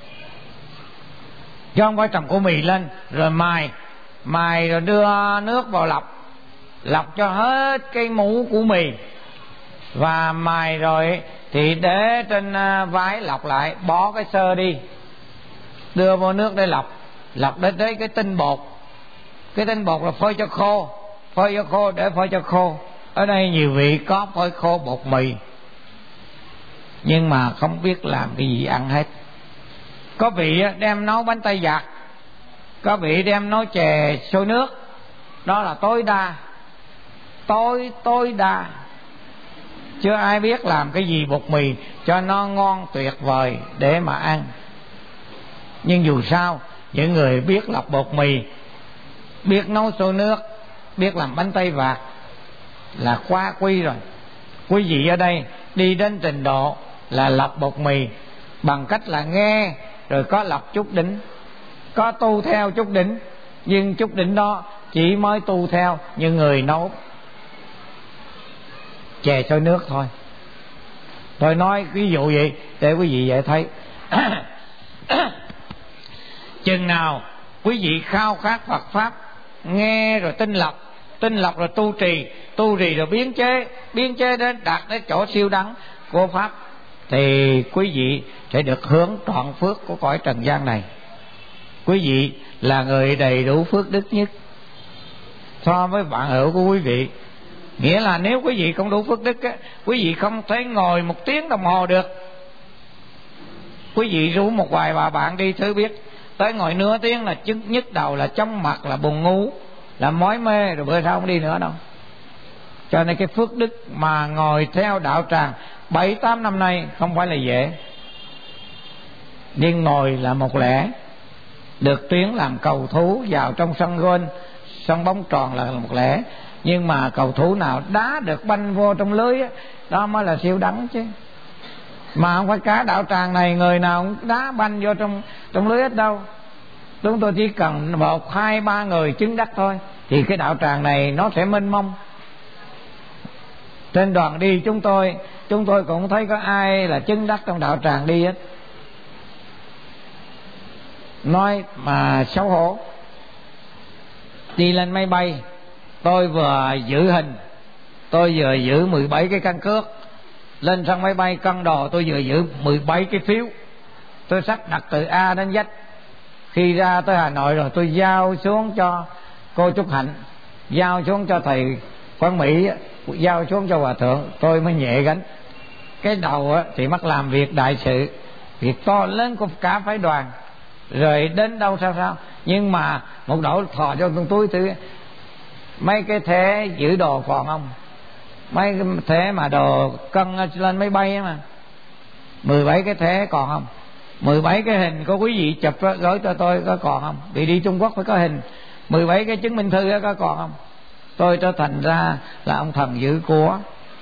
Chứ không phải trồng củ mì lên rồi mài, mài rồi đưa nước vào lọc, lọc cho hết cái mũ củ mì, và mài rồi thì để trên vái lọc lại, bỏ cái sơ đi, đưa vô nước để lọc, lọc để tới cái tinh bột. Cái tinh bột là phơi cho khô, phơi cho khô để phơi cho khô. Ở đây nhiều vị có phơi khô bột mì, nhưng mà không biết làm cái gì ăn hết. Có vị đem nấu bánh tay giặt, có vị đem nấu chè sôi nước, đó là tối đa, tối tối đa. Chưa ai biết làm cái gì bột mì cho nó ngon tuyệt vời để mà ăn. Nhưng dù sao, những người biết lọc bột mì, biết nấu sôi nước, biết làm bánh tay vạt là quá quý rồi. Quý vị ở đây đi đến trình độ là lọc bột mì bằng cách là nghe rồi có lọc chút đỉnh, có tu theo chút đỉnh, nhưng chút đỉnh đó chỉ mới tu theo như người nấu chè sôi nước thôi. Tôi nói ví dụ vậy để quý vị dễ thấy. Chừng nào quý vị khao khát Phật Pháp, nghe rồi tinh lọc, tinh lọc rồi tu trì, tu trì rồi biến chế, biến chế đến đạt đến chỗ siêu đẳng của Pháp, thì quý vị sẽ được hưởng trọn phước của cõi trần gian này. Quý vị là người đầy đủ phước đức nhất so với bạn hữu của quý vị. Nghĩa là nếu quý vị không đủ phước đức á, quý vị không thể ngồi một tiếng đồng hồ được. Quý vị rủ một vài bà bạn đi thử biết, tới ngồi nửa tiếng là chứng nhức đầu, là chóng mặt, là buồn ngủ, là mỏi mê, rồi bữa sau không đi nữa đâu. Cho nên cái phước đức mà ngồi theo đạo tràng bảy tám năm nay không phải là dễ. Nhưng ngồi là một lẽ, được tuyến làm cầu thú vào trong sân golf, sân bóng tròn là một lẽ, nhưng mà cầu thủ nào đá được banh vô trong lưới á, đó mới là siêu đẳng chứ. Mà không phải cả đạo tràng này người nào cũng đá banh vô trong trong lưới hết đâu. Chúng tôi chỉ cần một hai ba người chứng đắc thôi thì cái đạo tràng này nó sẽ mênh mông. Trên đoàn đi chúng tôi chúng tôi cũng thấy có ai là chứng đắc trong đạo tràng đi hết. Nói mà xấu hổ. Đi lên máy bay, tôi vừa giữ hình tôi vừa giữ mười bảy cái căn cước, lên sân máy bay cân đồ tôi vừa giữ mười bảy cái phiếu, tôi sắp đặt từ A đến Z. Khi ra tới Hà Nội rồi tôi giao xuống cho cô Trúc Hạnh, giao xuống cho thầy Quang Mỹ, giao xuống cho hòa thượng, tôi mới nhẹ gánh. Cái đầu thì mắc làm việc đại sự, việc to lớn của cả phái đoàn, rồi đến đâu sao sao. Nhưng mà một đổ thò cho trong túi thứ mấy cái thẻ giữ đồ còn không, mấy cái thẻ mà đồ cân lên máy bay mà, mười bảy cái thẻ còn không, mười bảy cái hình có quý vị chụp đó, gửi cho tôi có còn không, vì đi Trung Quốc phải có hình, mười bảy cái chứng minh thư đó có còn không. Tôi trở thành ra là ông thần giữ của.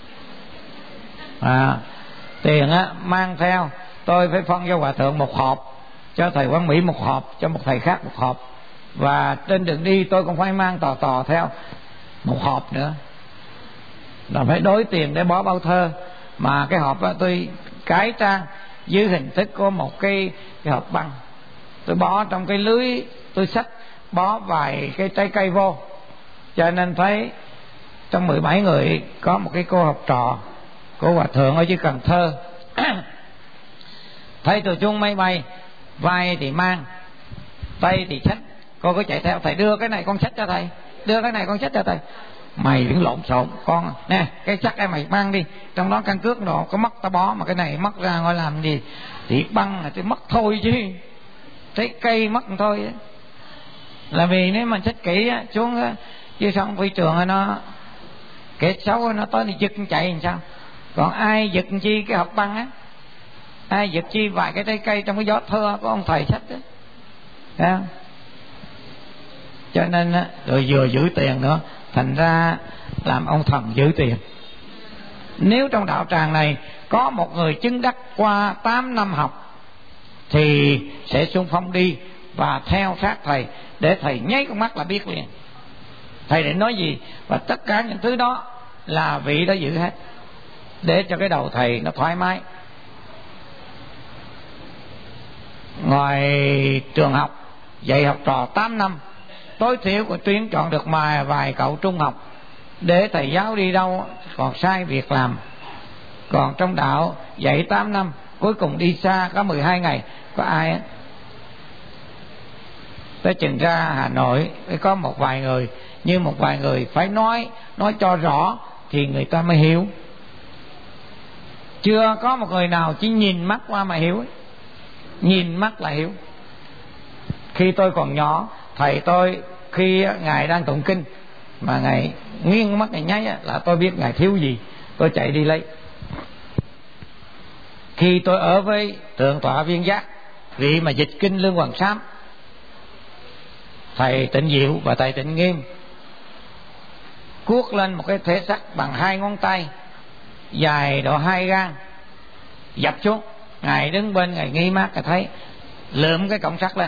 À, tiền á mang theo tôi phải phân cho hòa thượng một hộp, cho thầy Quang Mỹ một hộp, cho một thầy khác một hộp, và trên đường đi tôi cũng phải mang tò tò theo một hộp nữa, là phải đối tiền để bó bao thơ. Mà cái hộp đó tôi cải trang dưới hình thức của một cái, cái hộp băng, tôi bó trong cái lưới, tôi xách bó vài cái trái cây vô, cho nên thấy trong mười bảy người có một cái cô học trò của hòa thượng ở dưới Cần Thơ thấy tôi xuống máy bay, vai thì mang, tay thì xách, cô có chạy theo, thầy đưa cái này con xách cho thầy, đưa cái này con xách cho thầy. Mày vẫn lộn xộn, con nè cái chắc cái mày mang đi, trong đó căn cước đồ có mất ta bó, mà cái này mất ra ngồi làm gì, thì băng là tôi mất thôi chứ, trái cây mất thôi. Là vì nếu mà xách kỹ á, xuống á, chứ xong phi trường nó kẻ xấu nó tới thì giật chạy làm sao. Còn ai giật chi cái hộp băng á, ai giật chi vài cái trái cây trong cái gió thơ của ông thầy xách đó, thấy không? Cho nên á, rồi vừa giữ tiền nữa, thành ra làm ông thần giữ tiền. Nếu trong đạo tràng này có một người chứng đắc qua tám năm học thì sẽ xung phong đi và theo sát thầy, để thầy nháy con mắt là biết liền thầy định nói gì, và tất cả những thứ đó là vị đó giữ hết, để cho cái đầu thầy nó thoải mái. Ngoài trường học dạy học trò tám năm, tối thiểu của tuyến chọn được mà vài cậu trung học, để thầy giáo đi đâu còn sai việc làm. Còn trong đạo dạy tám năm, cuối cùng đi xa có mười hai ngày, có ai á. Tới chừng ra Hà Nội có một vài người, nhưng một vài người phải nói nói cho rõ thì người ta mới hiểu. Chưa có một người nào chỉ nhìn mắt qua mà hiểu, nhìn mắt là hiểu. Khi tôi còn nhỏ, thầy tôi khi ngài đang tụng kinh mà ngài nghiêng mắt ngài nháy là tôi biết ngài thiếu gì, tôi chạy đi lấy. Khi tôi ở với thượng tọa Viên Giác, vị mà dịch kinh Lương Hoàng Sám, thầy Tịnh Diệu và thầy Tịnh Nghiêm cuốc lên một cái thể sắt bằng hai ngón tay dài độ hai gang, dập xuống. Ngài đứng bên ngài nghi mát, ngài thấy lượm cái cọng sắt lên.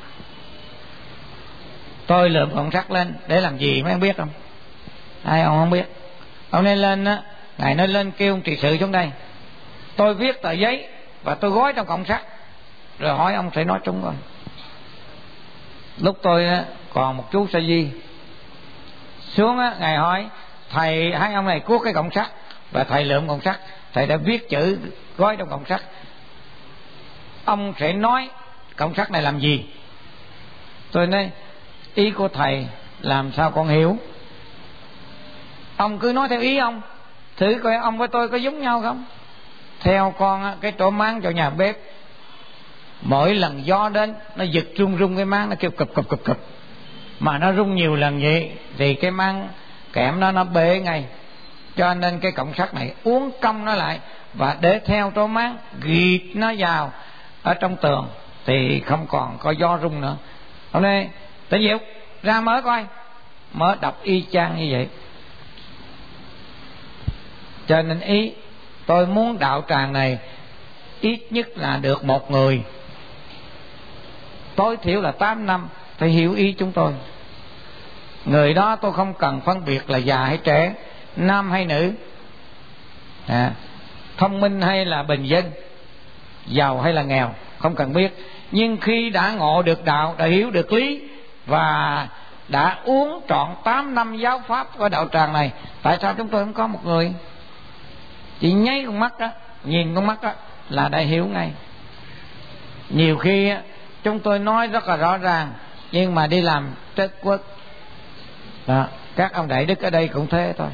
Tôi lượm cọng sắt lên để làm gì mấy ông biết không? Ai ông không biết. Ông nên lên á, ngài nói lên kêu ông trị sự xuống đây. Tôi viết tờ giấy và tôi gói trong cọng sắt, rồi hỏi ông sẽ nói trúng rồi. Lúc tôi á, còn một chú sa di xuống á, ngài hỏi thầy, hai ông này cuốc cái cọng sắt và thầy lượm cọng sắt, thầy đã viết chữ gói trong cọng sắt, ông sẽ nói cọng sắt này làm gì? Tôi nói ý của thầy làm sao con hiểu, ông cứ nói theo ý ông, thử coi ông với tôi có giống nhau không. Theo con á, cái chỗ máng cho nhà bếp, mỗi lần gió đến nó giật rung rung cái máng, nó kêu cụp cụp cụp cụp, mà nó rung nhiều lần vậy thì cái máng kẽm nó nó bể ngay. Cho nên cái cọng sắt này uốn cong nó lại và để theo chỗ máng, ghiệt nó vào ở trong tường thì không còn có gió rung nữa. Hôm nay Tịnh Diệu ra mở coi, mở đọc y chang như vậy. Cho nên ý tôi muốn đạo tràng này ít nhất là được một người, tối thiểu là tám năm, phải hiểu ý chúng tôi. Người đó tôi không cần phân biệt là già hay trẻ, nam hay nữ, à, thông minh hay là bình dân, giàu hay là nghèo, không cần biết. Nhưng khi đã ngộ được đạo, đã hiểu được lý và đã uống trọn tám năm giáo pháp của đạo tràng này, tại sao chúng tôi không có một người chỉ nháy con mắt đó, nhìn con mắt đó là đã hiểu ngay. Nhiều khi chúng tôi nói rất là rõ ràng, nhưng mà đi làm trất quất đó. Các ông đại đức ở đây cũng thế thôi.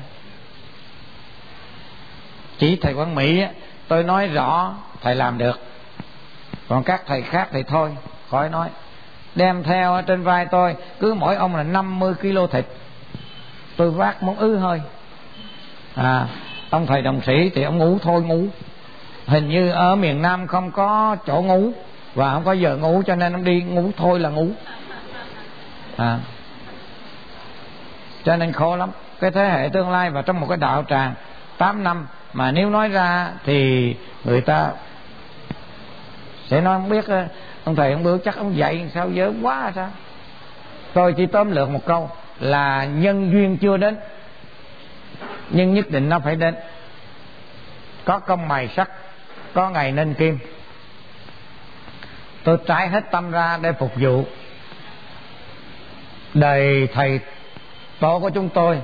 Chỉ thầy Quang Mỹ tôi nói rõ thầy làm được, còn các thầy khác thì thôi khỏi nói. Đem theo trên vai tôi cứ mỗi ông là năm mươi ki lô thịt, tôi vác muốn ứ hơi. À, ông thầy đồng sĩ thì ông ngủ thôi ngủ, hình như ở miền Nam không có chỗ ngủ và không có giờ ngủ, cho nên ông đi ngủ thôi là ngủ. À, cho nên khó lắm. Cái thế hệ tương lai và trong một cái đạo tràng tám năm mà nếu nói ra thì người ta sẽ nói không biết ông thầy ông bữa chắc ông dạy sao dở quá sao. Tôi chỉ tóm lược một câu là nhân duyên chưa đến, nhưng nhất định nó phải đến. Có công mài sắt, có ngày nên kim. Tôi trải hết tâm ra để phục vụ đời thầy tổ của chúng tôi.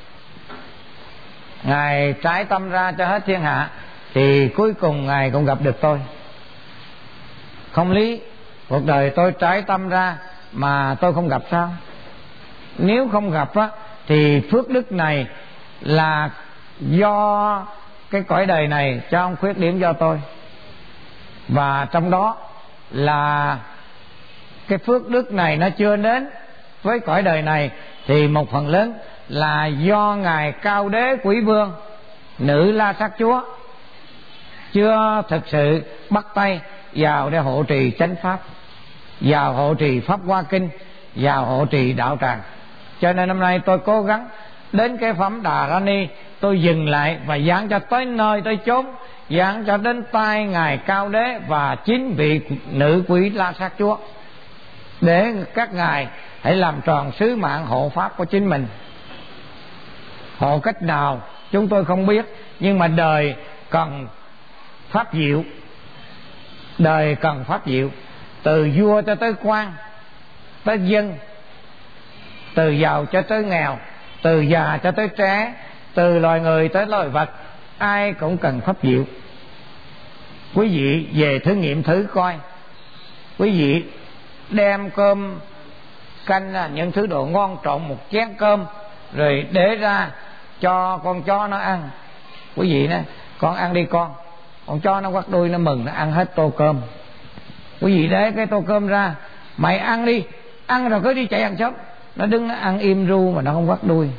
Ngài trải tâm ra cho hết thiên hạ, thì cuối cùng Ngài cũng gặp được tôi. Không lý cuộc đời tôi trải tâm ra mà tôi không gặp sao? Nếu không gặp á, thì phước đức này là do cái cõi đời này cho ông, khuyết điểm do tôi. Và trong đó là cái phước đức này nó chưa đến với cõi đời này, thì một phần lớn là do Ngài Cao Đế Quỷ Vương, nữ La Sát Chúa chưa thực sự bắt tay vào để hộ trì chánh pháp, vào hộ trì Pháp Hoa Kinh, vào hộ trì đạo tràng. Cho nên năm nay tôi cố gắng đến cái phẩm Đà Ra Ni, tôi dừng lại và giảng cho tới nơi tới chốn, giảng cho đến tay Ngài Cao Đế và chín vị nữ quỷ La Sát Chúa, để các ngài hãy làm tròn sứ mạng hộ pháp của chính mình. Hộ cách nào chúng tôi không biết, nhưng mà đời cần pháp diệu, đời cần pháp diệu. Từ vua cho tới quan, tới dân, từ giàu cho tới nghèo, từ già cho tới trẻ, từ loài người tới loài vật, ai cũng cần pháp diệu. Quý vị về thử nghiệm thử coi. Quý vị đem cơm canh là những thứ đồ ngon trộn một chén cơm, rồi để ra cho con chó nó ăn. Quý vị nè, con ăn đi con. Con chó nó quắt đuôi nó mừng, nó ăn hết tô cơm. Quý vị để cái tô cơm ra, mày ăn đi, ăn rồi cứ đi chạy ăn chớp. Nó đứng nó ăn im ru mà nó không quắt đuôi.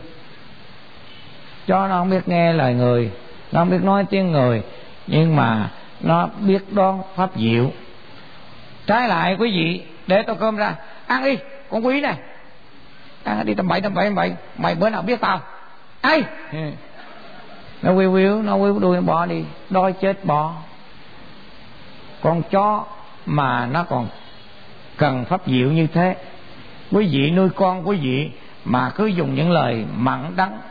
Chó nó không biết nghe lời người, nó không biết nói tiếng người, nhưng mà nó biết đoán pháp diệu. Trái lại quý vị để tô cơm ra, ăn đi con quý này, ăn đi tầm bậy tầm bậy tầm bậy, mày bữa nào biết tao ai. Nó quýu quýu, nó quýu đuôi nó bỏ đi, đói chết bỏ. Con chó mà nó còn cần pháp diệu như thế. Quý vị nuôi con quý vị mà cứ dùng những lời mặn đắng,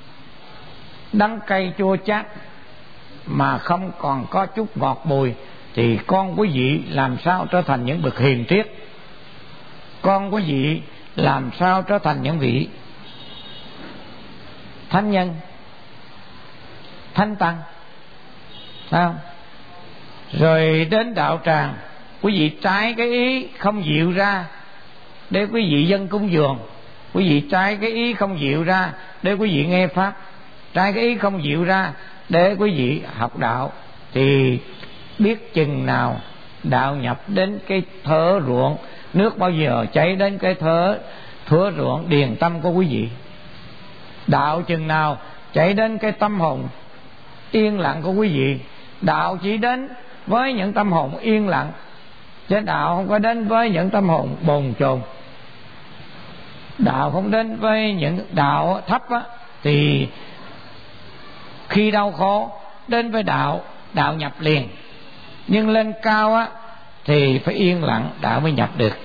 đắng cay chua chát, mà không còn có chút ngọt bùi, thì con quý vị làm sao trở thành những bậc hiền triết? Con quý vị làm sao trở thành những vị thánh nhân, thánh tăng? Phải không? Rồi đến đạo tràng, quý vị trái cái ý không diệu ra để quý vị dân cúng dường, quý vị trái cái ý không diệu ra để quý vị nghe pháp, trái cái ý không diệu ra để quý vị học đạo, thì biết chừng nào đạo nhập đến cái thớ ruộng, nước bao giờ chảy đến cái thớ thửa ruộng điền tâm của quý vị. Đạo chừng nào chảy đến cái tâm hồn yên lặng của quý vị. Đạo chỉ đến với những tâm hồn yên lặng, chứ đạo không có đến với những tâm hồn bồn chồn. Đạo không đến với những đạo thấp á, thì khi đau khổ đến với đạo, đạo nhập liền. Nhưng lên cao á thì phải yên lặng, đạo mới nhập được.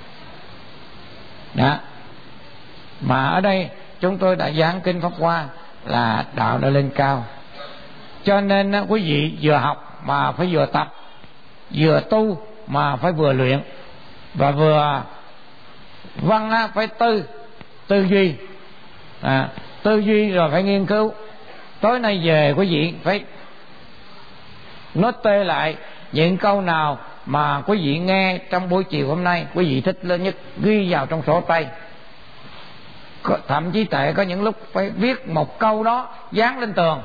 Đó. Mà ở đây chúng tôi đã giảng kinh Pháp Hoa là đạo đã lên cao. Cho nên á, quý vị vừa học mà phải vừa tập, vừa tu mà phải vừa luyện, và vừa văn á, phải tư, tư duy, à, tư duy rồi phải nghiên cứu. Tối nay về quý vị phải nói tê lại những câu nào mà quý vị nghe trong buổi chiều hôm nay quý vị thích lớn nhất, ghi vào trong sổ tay. Thậm chí tệ có những lúc phải viết một câu đó dán lên tường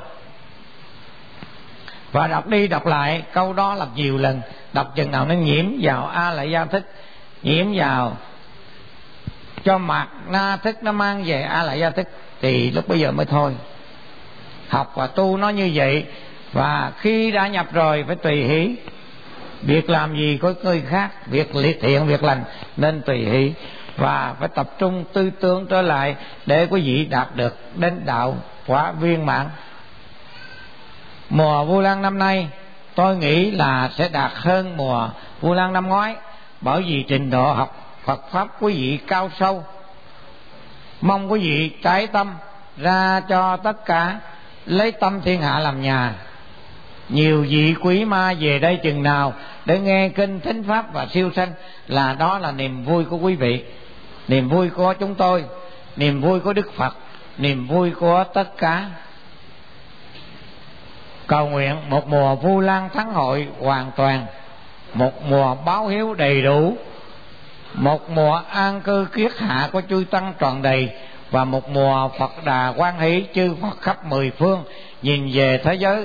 và đọc đi đọc lại câu đó là nhiều lần, đọc chừng nào nó nhiễm vào A Lại Gia Thức, nhiễm vào cho mạt na thức, nó mang về A Lại Gia Thức, thì lúc bây giờ mới thôi. Học và tu nó như vậy. Và khi đã nhập rồi phải tùy hỷ. Việc làm gì có người khác, việc thiện việc lành nên tùy hỷ, và phải tập trung tư tưởng trở lại để quý vị đạt được đến đạo quả viên mãn. Mùa Vu Lan năm nay tôi nghĩ là sẽ đạt hơn mùa Vu Lan năm ngoái, bởi vì trình độ học Phật pháp quý vị cao sâu. Mong quý vị trái tâm ra cho tất cả, lấy tâm thiên hạ làm nhà. Nhiều vị quý ma về đây chừng nào để nghe kinh thính pháp và siêu sanh, là đó là niềm vui của quý vị, niềm vui của chúng tôi, niềm vui của Đức Phật, niềm vui của tất cả. Cầu nguyện một mùa Vu Lan thắng hội hoàn toàn, một mùa báo hiếu đầy đủ, một mùa an cư kiết hạ của chư tăng tròn đầy, và một mùa Phật đà quan hỷ chư Phật khắp mười phương nhìn về thế giới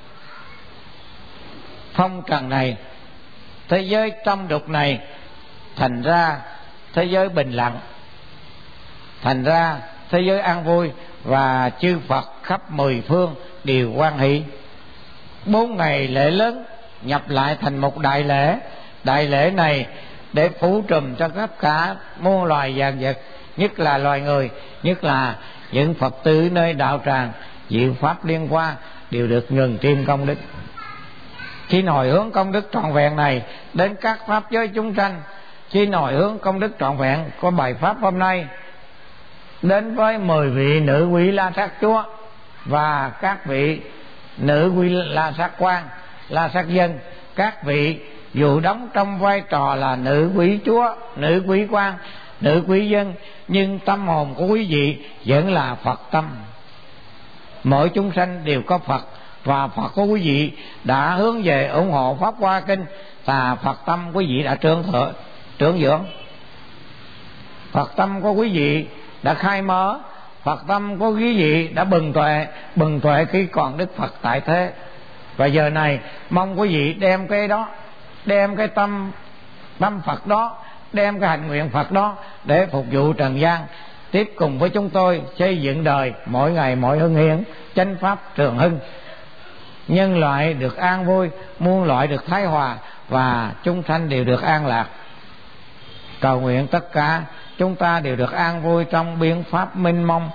phong trần này, thế giới trong đục này, thành ra thế giới bình lặng, thành ra thế giới an vui, và chư Phật khắp mười phương đều quan hỷ. Bốn ngày lễ lớn nhập lại thành một đại lễ. Đại lễ này để phủ trùm cho tất cả muôn loài vạn vật, nhất là loài người, nhất là những Phật tử nơi đạo tràng diệu pháp liên hoa đều được ngừng tim công đức. Khi hồi hướng công đức trọn vẹn này đến các pháp giới chúng sanh, khi hồi hướng công đức trọn vẹn có bài pháp hôm nay đến với mười vị nữ quý La Sát Chúa và các vị nữ quý La Sát Quan, La Sát Dân. Các vị dù đóng trong vai trò là nữ quý chúa, nữ quý quan, nữ quý dân, nhưng tâm hồn của quý vị vẫn là Phật tâm. Mỗi chúng sanh đều có Phật, và Phật của quý vị đã hướng về ủng hộ Pháp Hoa Kinh, và Phật tâm quý vị đã trưởng thợ, trưởng dưỡng. Phật tâm của quý vị đã khai mở, Phật tâm của quý vị đã bừng tuệ, bừng tuệ khi còn Đức Phật tại thế. Và giờ này mong quý vị đem cái đó, đem cái tâm tâm Phật đó, đem cái hạnh nguyện Phật đó để phục vụ trần gian, tiếp cùng với chúng tôi xây dựng đời mỗi ngày mỗi hưng hiển, chánh pháp trường hưng, nhân loại được an vui, muôn loại được thái hòa, và chúng sanh đều được an lạc. Cầu nguyện tất cả chúng ta đều được an vui trong biện pháp minh mông,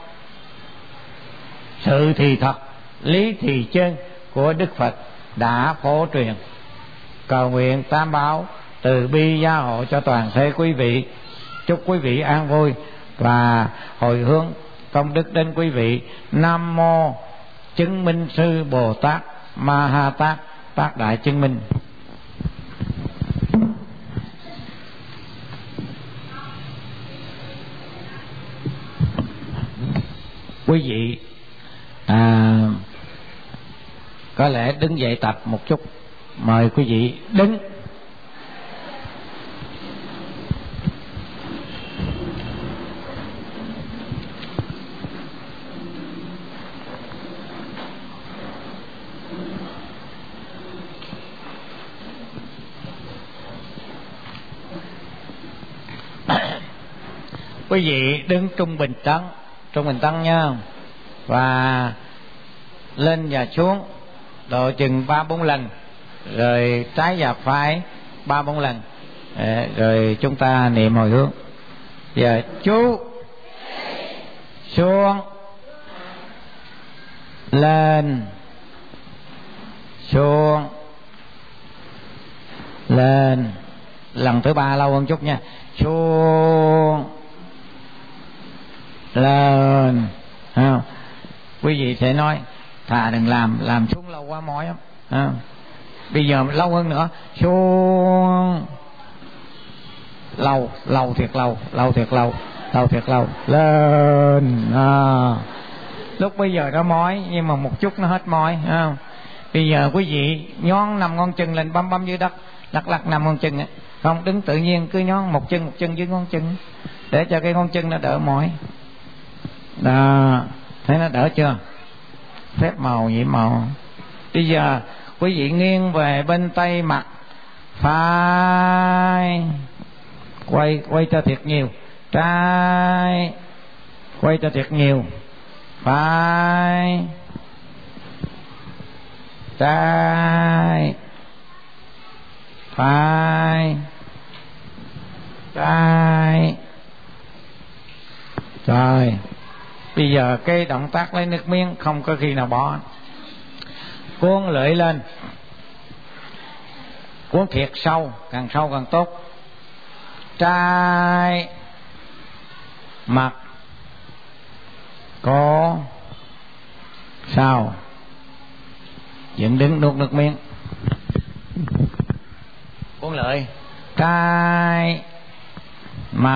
sự thì thật, lý thì chân của Đức Phật đã phổ truyền. Cầu nguyện Tam Bảo từ bi gia hộ cho toàn thể quý vị. Chúc quý vị an vui và hồi hướng công đức đến quý vị. Nam mô Chứng Minh Sư Bồ Tát Ma Ha Tát, Tát Đại Chứng Minh. Quý vị à, có lẽ đứng dậy tập một chút. Mời quý vị đứng. Quý vị đứng trung bình tấn, trung bình tấn nha, và lên và xuống độ chừng ba bốn lần, rồi trái và phải ba bốn lần, rồi chúng ta niệm hồi hướng. Giờ chú xuống, lên, xuống, lên. Lần thứ ba lâu hơn chút nha. Xuống, lên. À, quý vị sẽ nói thà đừng làm, làm xuống lâu quá mỏi lắm. À, bây giờ lâu hơn nữa. Xuống, lâu, lâu thiệt lâu, lâu thiệt lâu. lâu thiệt lâu, lên à. Lúc bây giờ nó mỏi nhưng mà một chút nó hết mỏi, không? Bây giờ quý vị nhón nằm ngón chân lên bấm bấm dưới đất, lắc lắc nằm ngón chân, không đứng tự nhiên cứ nhón một chân một chân dưới ngón chân để cho cái ngón chân nó đỡ mỏi. Đó, thấy nó đỡ chưa? Phép màu nhị màu. Bây giờ quý vị nghiêng về bên tay mặt phải, quay quay cho thiệt nhiều, trái quay cho thiệt nhiều, phải trái phải trái. Rồi bây giờ cái động tác lấy nước miếng không có khi nào bỏ. Cuốn lưỡi lên, cuốn thiệt sâu, càng sâu càng tốt. Trái mặt cổ sau, dựng đứng nuốt nước miếng. Cuốn lưỡi, trái mặt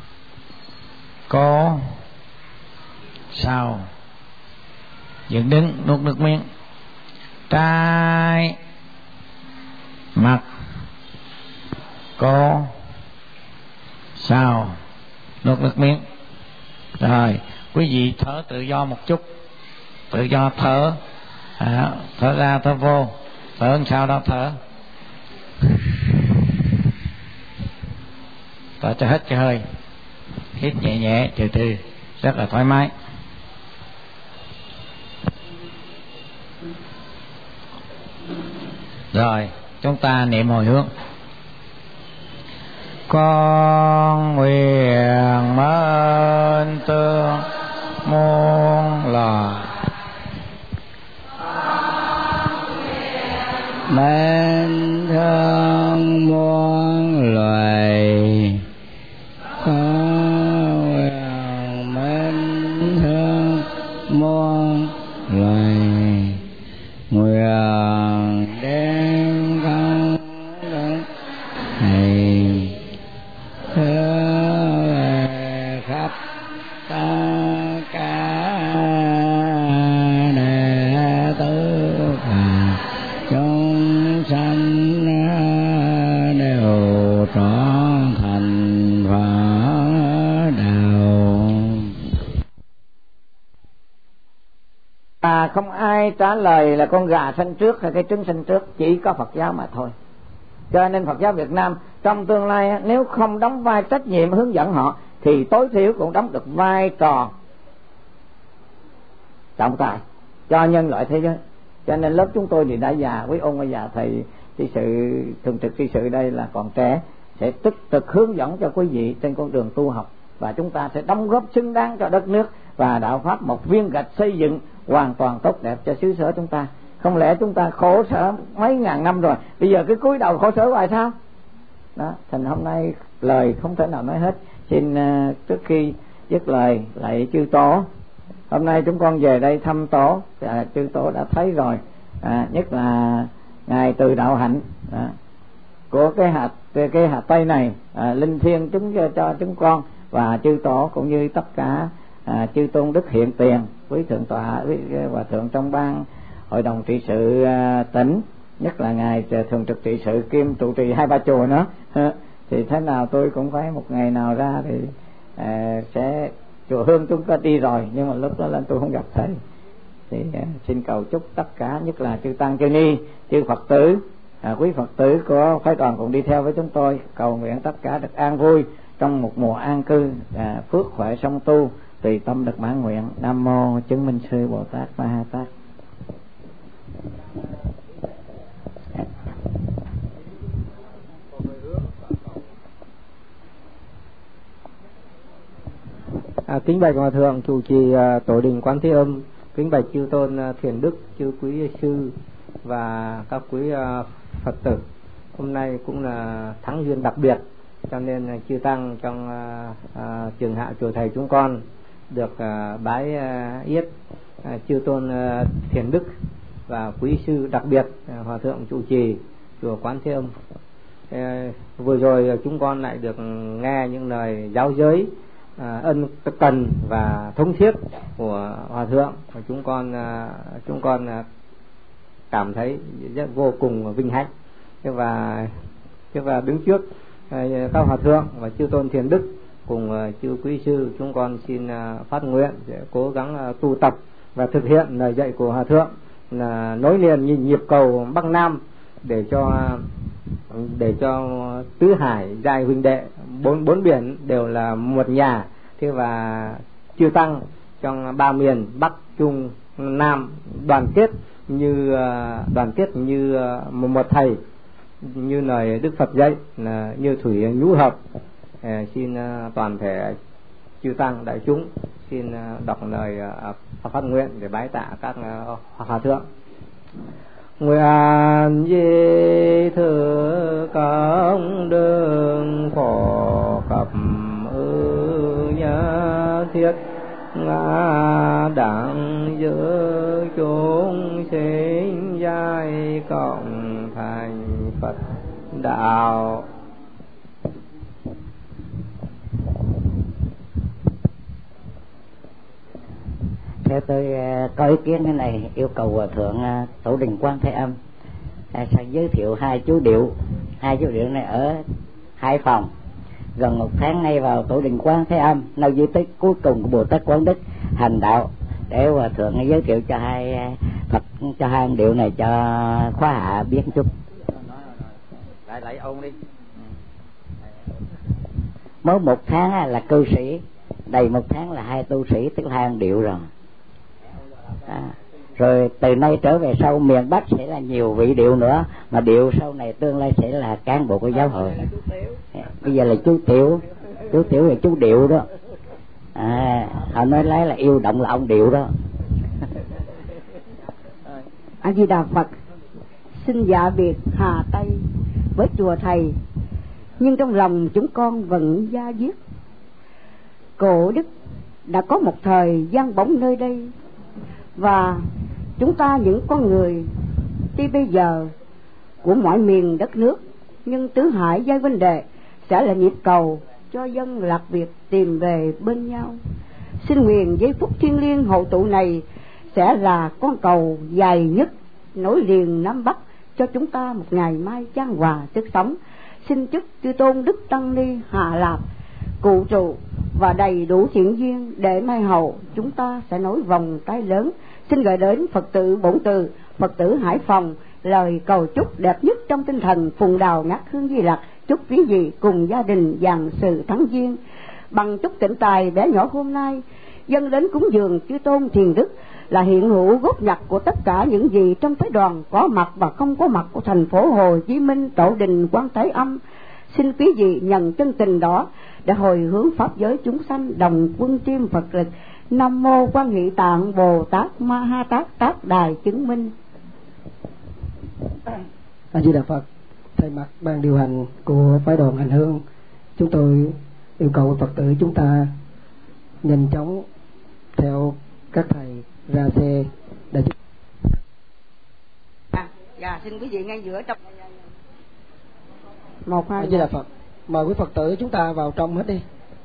cổ sau, dựng đứng nuốt nước miếng. Trái mặt cổ sau, nuốt nước miếng. Rồi quý vị thở tự do một chút, tự do thở, à, thở ra thở vô, thở sau đó thở, thở cho hết cái hơi, hít nhẹ nhẹ từ từ, rất là thoải mái. Rồi chúng ta niệm hồi hướng. Con nguyện mến tương muôn loài, mến thương muôn loài, con nguyện mến thương muôn loài, nguyện đem công đức này hướng khắp tất cả đệ tử và chúng sanh đều trọn thành Phật đạo. À, không ai trả lời là con gà sanh trước hay cái trứng sanh trước, chỉ có Phật giáo mà thôi. Cho nên Phật giáo Việt Nam trong tương lai nếu không đóng vai trách nhiệm hướng dẫn họ thì tối thiểu cũng đóng được vai trò trọng tài cho nhân loại thế giới. Cho nên lớp chúng tôi thì đã già, quý ông bây giờ thầy trị sự thường trực trị sự đây là còn trẻ, sẽ tích cực hướng dẫn cho quý vị trên con đường tu học, và chúng ta sẽ đóng góp xứng đáng cho đất nước và đạo pháp, một viên gạch xây dựng hoàn toàn tốt đẹp cho xứ sở chúng ta. Không lẽ chúng ta khổ sở mấy ngàn năm rồi, bây giờ cứ cúi đầu khổ sở hoài sao? Đó, thành hôm nay lời không thể nào nói hết. Xin uh, trước khi dứt lời lạy chư tổ. Hôm nay chúng con về đây thăm tổ, à, chư tổ đã thấy rồi, à, nhất là ngài Từ Đạo Hạnh à, của cái hạt cái hạt Tây này, à, linh thiêng chúng cho, cho chúng con và chư tổ cũng như tất cả à, chư tôn đức hiện tiền, quý thượng tọa, quý hòa thượng trong ban hội đồng trị sự à, tỉnh, nhất là ngài thường trực trị sự kiêm trụ trì hai ba chùa nữa. Thì thế nào tôi cũng phải một ngày nào ra thì à, sẽ chùa Hương chúng ta đi rồi, nhưng mà lúc đó lên tôi không gặp thầy. Thì à, xin cầu chúc tất cả, nhất là chư tăng chư ni, chư Phật tử, à, quý Phật tử của phái đoàn cùng đi theo với chúng tôi, cầu nguyện tất cả được an vui trong một mùa an cư, à, phước khỏe song tu, tùy tâm được mãn nguyện. Nam mô Chứng Minh Sư Bồ Tát Ma Ha Tát. À, kính bạch hòa thượng chủ trì à, tổ đình Quán Thế Âm, kính bạch chư tôn à, thiền đức, chư quý sư và các quý à, Phật tử. Hôm nay cũng là tháng duyên đặc biệt, cho nên à, chư tăng trong à, à, trường hạ chùa thầy chúng con được à, bái à, yết à, chư tôn à, thiền đức và quý sư đặc biệt, à, hòa thượng chủ trì chùa Quán Thế Âm. À, vừa rồi chúng con lại được nghe những lời giáo giới à, ân cần và thống thiết của hòa thượng, và chúng con à, chúng con à, cảm thấy rất vô cùng vinh hạnh. Thế và thế và đứng trước à, các hòa thượng và chư tôn thiền đức cùng à, chư quý sư, chúng con xin à, phát nguyện để cố gắng à, tu tập và thực hiện lời dạy của hòa thượng, là nối liền nhịp cầu Bắc Nam để cho để cho tứ hải giai huynh đệ, bốn bốn biển đều là một nhà. Thế và chư tăng trong ba miền Bắc, Trung, Nam đoàn kết như đoàn kết như một, một thầy, như lời Đức Phật dạy là như thủy nhũ hợp. Xin toàn thể chư tăng đại chúng xin đọc lời phát nguyện để bái tạ các hòa thượng. Nguyện di thử công đường phổ cập ư nhớ thiết ngã đẳng giữa chúng sinh giai cộng thành Phật đạo. Theo tôi có ý kiến cái này, yêu cầu hòa thượng Tổ Đình Quán Thế Âm sẽ giới thiệu hai chú điệu. Hai chú điệu này ở Hải Phòng. Gần một tháng nay vào Tổ Đình Quán Thế Âm, nơi di tích cuối cùng của Bồ Tát Quán Đức hành đạo, để hòa thượng giới thiệu cho hai Phật, cho hai điệu này cho khóa hạ biết chút. Lại lại ôn đi. Mới một tháng là cư sĩ, đầy một tháng là hai tu sĩ, tức là hai điệu rồi. À, rồi từ nay trở về sau miền Bắc sẽ là nhiều vị điệu nữa, mà điệu sau này tương lai sẽ là cán bộ của giáo hội. Bây giờ là chú Tiểu, chú Tiểu là chú Điệu đó. À, họ nói lấy là yêu động là ông Điệu đó. A Di Đà Phật. Xin dạ biệt Hà Tây với chùa thầy, nhưng trong lòng chúng con vẫn da diết. Cổ đức đã có một thời gian bóng nơi đây, và chúng ta những con người tuy bây giờ của mọi miền đất nước, nhưng tứ hải giai huynh đệ sẽ là nhịp cầu cho dân lạc Việt tìm về bên nhau. Xin nguyện giây phút thiêng liêng hội tụ này sẽ là con cầu dài nhất nối liền Nam Bắc cho chúng ta một ngày mai chan hòa sức sống. Xin chúc chư tôn Đức Tăng Ni Hạ Lạp cụ trụ và đầy đủ thiện duyên, để mai hậu chúng ta sẽ nối vòng tay lớn. Xin gửi đến Phật tử Bổn Từ, Phật tử Hải Phòng lời cầu chúc đẹp nhất trong tinh thần phùng đào ngát hương Di Lặc. Chúc quý vị cùng gia đình dàn sự thắng duyên. Bằng chút tịnh tài bé nhỏ hôm nay dâng đến cúng dường chư tôn thiền đức, là hiện hữu gốc nhặt của tất cả những gì trong phái đoàn có mặt và không có mặt của thành phố Hồ Chí Minh, Tổ Đình Quán Thế Âm. Xin quý vị nhận chân tình đó để hồi hướng pháp giới chúng sanh, đồng quân chiêm Phật lực. Nam mô Quan Hệ Tạng Bồ Tát Ma Ha Tát Tát Đài chứng minh. A Di Đà Phật. Thay mặt ban điều hành của phái đoàn hành hương, chúng tôi yêu cầu Phật tử chúng ta nhanh chóng theo các thầy ra xe để à, dạ, xin quý vị ngay giữa trong một hai. A Di Đà Phật. Mời quý Phật tử chúng ta vào trong hết đi.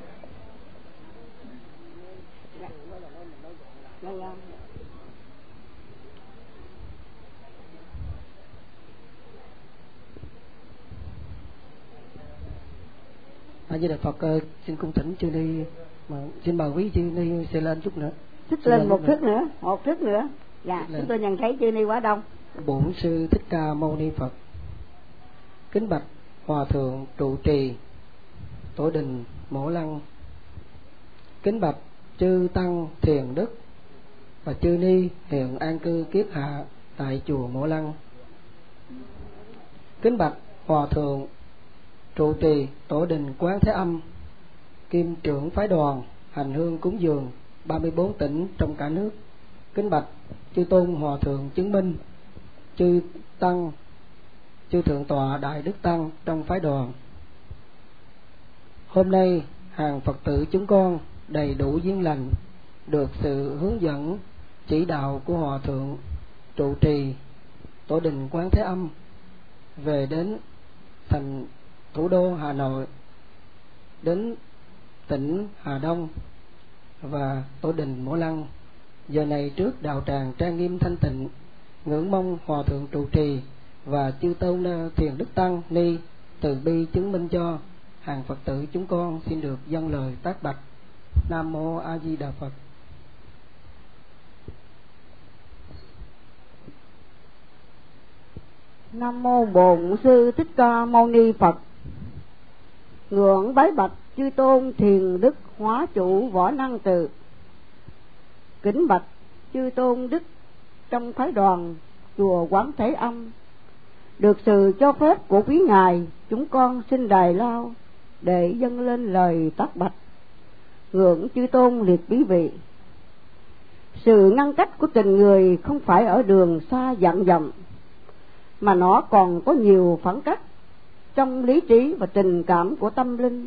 A Di Đà Phật. Uh, xin cung thỉnh chư ni, mà xin mời quý chư ni sẽ lên chút nữa. Thích lên, lên một thước nữa, một thước nữa. Dạ, chúng tôi nhận thấy chư ni quá đông. Bổn sư Thích Ca Mâu Ni Phật. Kính bạch Hòa thượng trụ trì Tổ đình Mổ Lăng. Kính bạch chư tăng thiền đức và chư ni hiện an cư kiết hạ tại chùa Mổ Lăng. Kính bạch Hòa thượng trụ trì Tổ đình Quán Thế Âm, kim trưởng phái đoàn hành hương cúng dường ba mươi bốn tỉnh trong cả nước. Kính bạch chư tôn hòa thượng chứng minh, chư tăng, chư thượng tọa đại đức tăng trong phái đoàn. Hôm nay hàng Phật tử chúng con đầy đủ duyên lành, được sự hướng dẫn chỉ đạo của hòa thượng trụ trì Tổ đình Quán Thế Âm về đến thành thủ đô Hà Nội, đến tỉnh Hà Đông và Tổ đình Mộ Lăng. Giờ này trước đạo tràng trang nghiêm thanh tịnh, ngưỡng mong Hòa thượng trụ trì và chư tôn Thiền Đức Tăng Ni từ bi chứng minh cho. Hàng Phật tử chúng con xin được dâng lời tác bạch. Nam mô A Di Đà Phật. Nam mô Bổn Sư Thích Ca Mâu Ni Phật. Ngưỡng bái bạch chư tôn Thiền Đức Hóa Chủ Võ Năng Từ. Kính bạch chư tôn đức trong phái đoàn chùa Quán Thế Âm. Được sự cho phép của quý ngài, chúng con xin đài lao để dâng lên lời tác bạch. Ngưỡng chư tôn liệt quý vị. Sự ngăn cách của tình người không phải ở đường xa vạn dặm, mà nó còn có nhiều phản cách trong lý trí và tình cảm của tâm linh.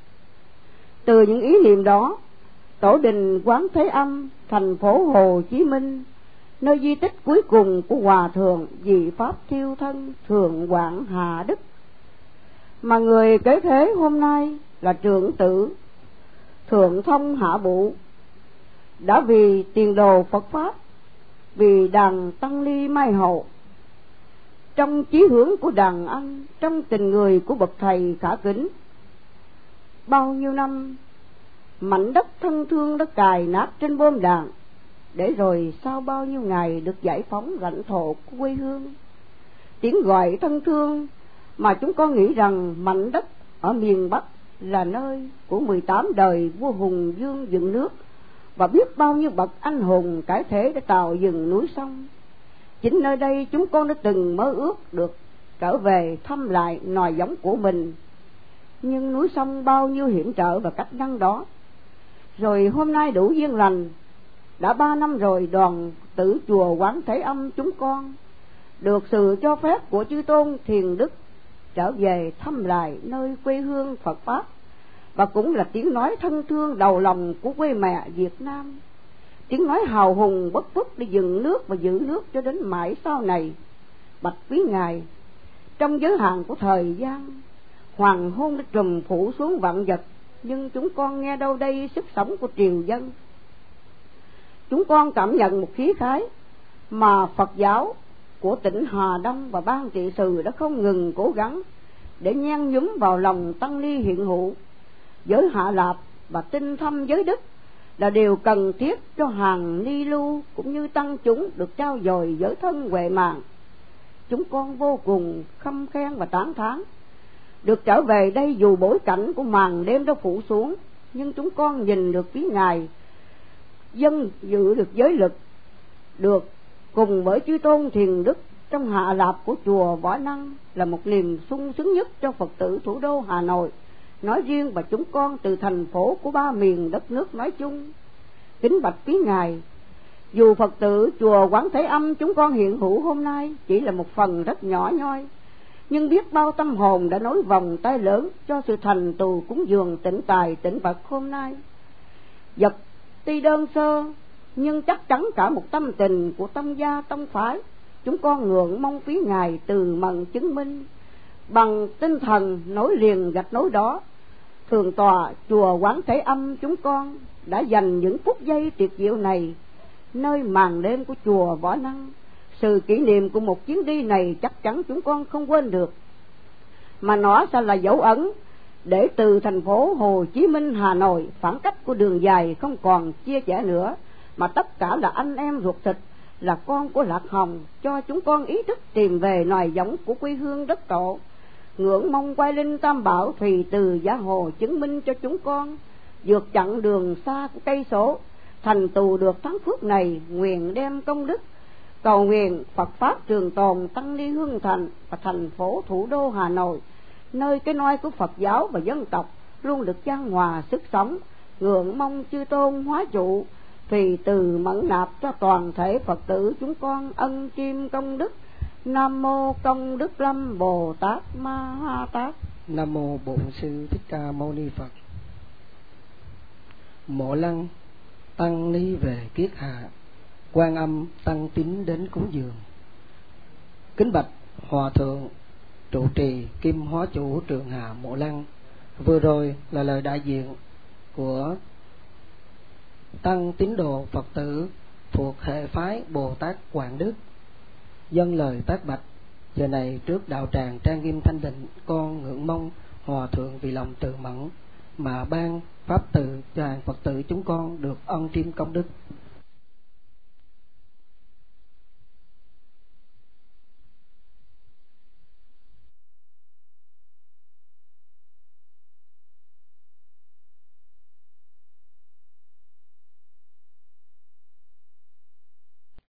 Từ những ý niệm đó, Tổ đình Quán Thế Âm, thành phố Hồ Chí Minh, nơi di tích cuối cùng của Hòa thượng Vị Pháp Thiêu Thân Thượng Quảng Hà Đức, mà người kế thế hôm nay là trưởng tử Thượng Thông Hạ Bụ, đã vì tiền đồ Phật Pháp, vì đàn Tăng Ni Mai Hậu, trong chí hướng của đàn anh, trong tình người của bậc thầy khả kính. Bao nhiêu năm mảnh đất thân thương đã cài nát trên bom đạn, để rồi sau bao nhiêu ngày được giải phóng lãnh thổ của quê hương. Tiếng gọi thân thương mà chúng con nghĩ rằng mảnh đất ở miền Bắc là nơi của mười tám đời vua Hùng Vương dựng nước, và biết bao nhiêu bậc anh hùng cải thể để tạo dựng núi sông. Chính nơi đây chúng con đã từng mơ ước được trở về thăm lại nòi giống của mình. Nhưng núi sông bao nhiêu hiểm trở và cách ngăn đó. Rồi hôm nay đủ duyên lành, đã ba năm rồi đoàn tử chùa Quán Thế Âm chúng con được sự cho phép của chư tôn Thiền Đức trở về thăm lại nơi quê hương Phật Pháp, và cũng là tiếng nói thân thương đầu lòng của quê mẹ Việt Nam, tiếng nói hào hùng bất khuất để dựng nước và giữ nước cho đến mãi sau này. Bạch quý ngài, trong giới hạn của thời gian, hoàng hôn đã trùm phủ xuống vạn vật, nhưng chúng con nghe đâu đây sức sống của triều dân. Chúng con cảm nhận một khí khái mà Phật giáo của tỉnh Hà Đông và ban trị sự đã không ngừng cố gắng để nhen nhúm vào lòng tăng ni hiện hữu. Giới Hạ Lạp và tinh thâm giới đức là điều cần thiết cho hàng ni lưu cũng như tăng chúng được trao dồi giới thân huệ mạng. Chúng con vô cùng khâm khen và tán thán được trở về đây, dù bối cảnh của màn đêm đã phủ xuống, nhưng chúng con nhìn được quý ngài dân giữ được giới lực, được cùng với chư tôn Thiền Đức trong Hạ Lạp của chùa Võ Năng là một niềm sung sướng nhất cho Phật tử thủ đô Hà Nội nói riêng, và chúng con từ thành phố của ba miền đất nước nói chung. Kính bạch quý ngài, dù Phật tử chùa Quán Thế Âm chúng con hiện hữu hôm nay chỉ là một phần rất nhỏ nhoi, nhưng biết bao tâm hồn đã nối vòng tay lớn cho sự thành tựu cúng dường tĩnh tài tĩnh vật hôm nay. Vật tuy đơn sơ nhưng chắc chắn cả một tâm tình của tông gia tông phái. Chúng con ngưỡng mong quý ngài từ mận chứng minh bằng tinh thần nối liền gạch nối đó. Thường tòa chùa Quán Thế Âm chúng con đã dành những phút giây tuyệt diệu này nơi màn đêm của chùa Võ Năng. Sự kỷ niệm của một chuyến đi này chắc chắn chúng con không quên được, mà nó sẽ là dấu ấn để từ thành phố Hồ Chí Minh, Hà Nội, khoảng cách của đường dài không còn chia rẽ nữa, mà tất cả là anh em ruột thịt, là con của Lạc Hồng, cho chúng con ý thức tìm về nòi giống của quê hương đất tổ. Ngưỡng mong quay linh Tam Bảo Thùy từ Giá Hồ chứng minh cho chúng con vượt chặng đường xa của cây số, thành tựu được thắng phước này. Nguyện đem công đức cầu nguyện Phật Pháp trường tồn tăng ni hương thành và thành phố thủ đô Hà Nội, nơi cái nôi của Phật giáo và dân tộc luôn được chan hòa sức sống. Ngưỡng mong chư tôn hóa trụ thì từ mẫn nạp cho toàn thể Phật tử chúng con ân chiêm công đức. Nam mô Công Đức Lâm Bồ Tát Ma Ha Tát. Nam mô Bổn Sư Thích Ca Mâu Ni Phật. Mộ Lăng tăng ni về kiết hạ, Quan Âm tăng tín đến cúng dường. Kính bạch Hòa thượng trụ trì kim hóa chủ trường hạ Mộ Lăng. Vừa rồi là lời đại diện của tăng tín đồ Phật tử thuộc hệ phái Bồ Tát Quảng Đức. Dâng lời tác bạch, giờ này trước đạo tràng trang nghiêm thanh định, con ngưỡng mong Hòa Thượng vì lòng từ mẫn mà ban pháp từ cho hàng Phật tử chúng con được ân triêm công đức.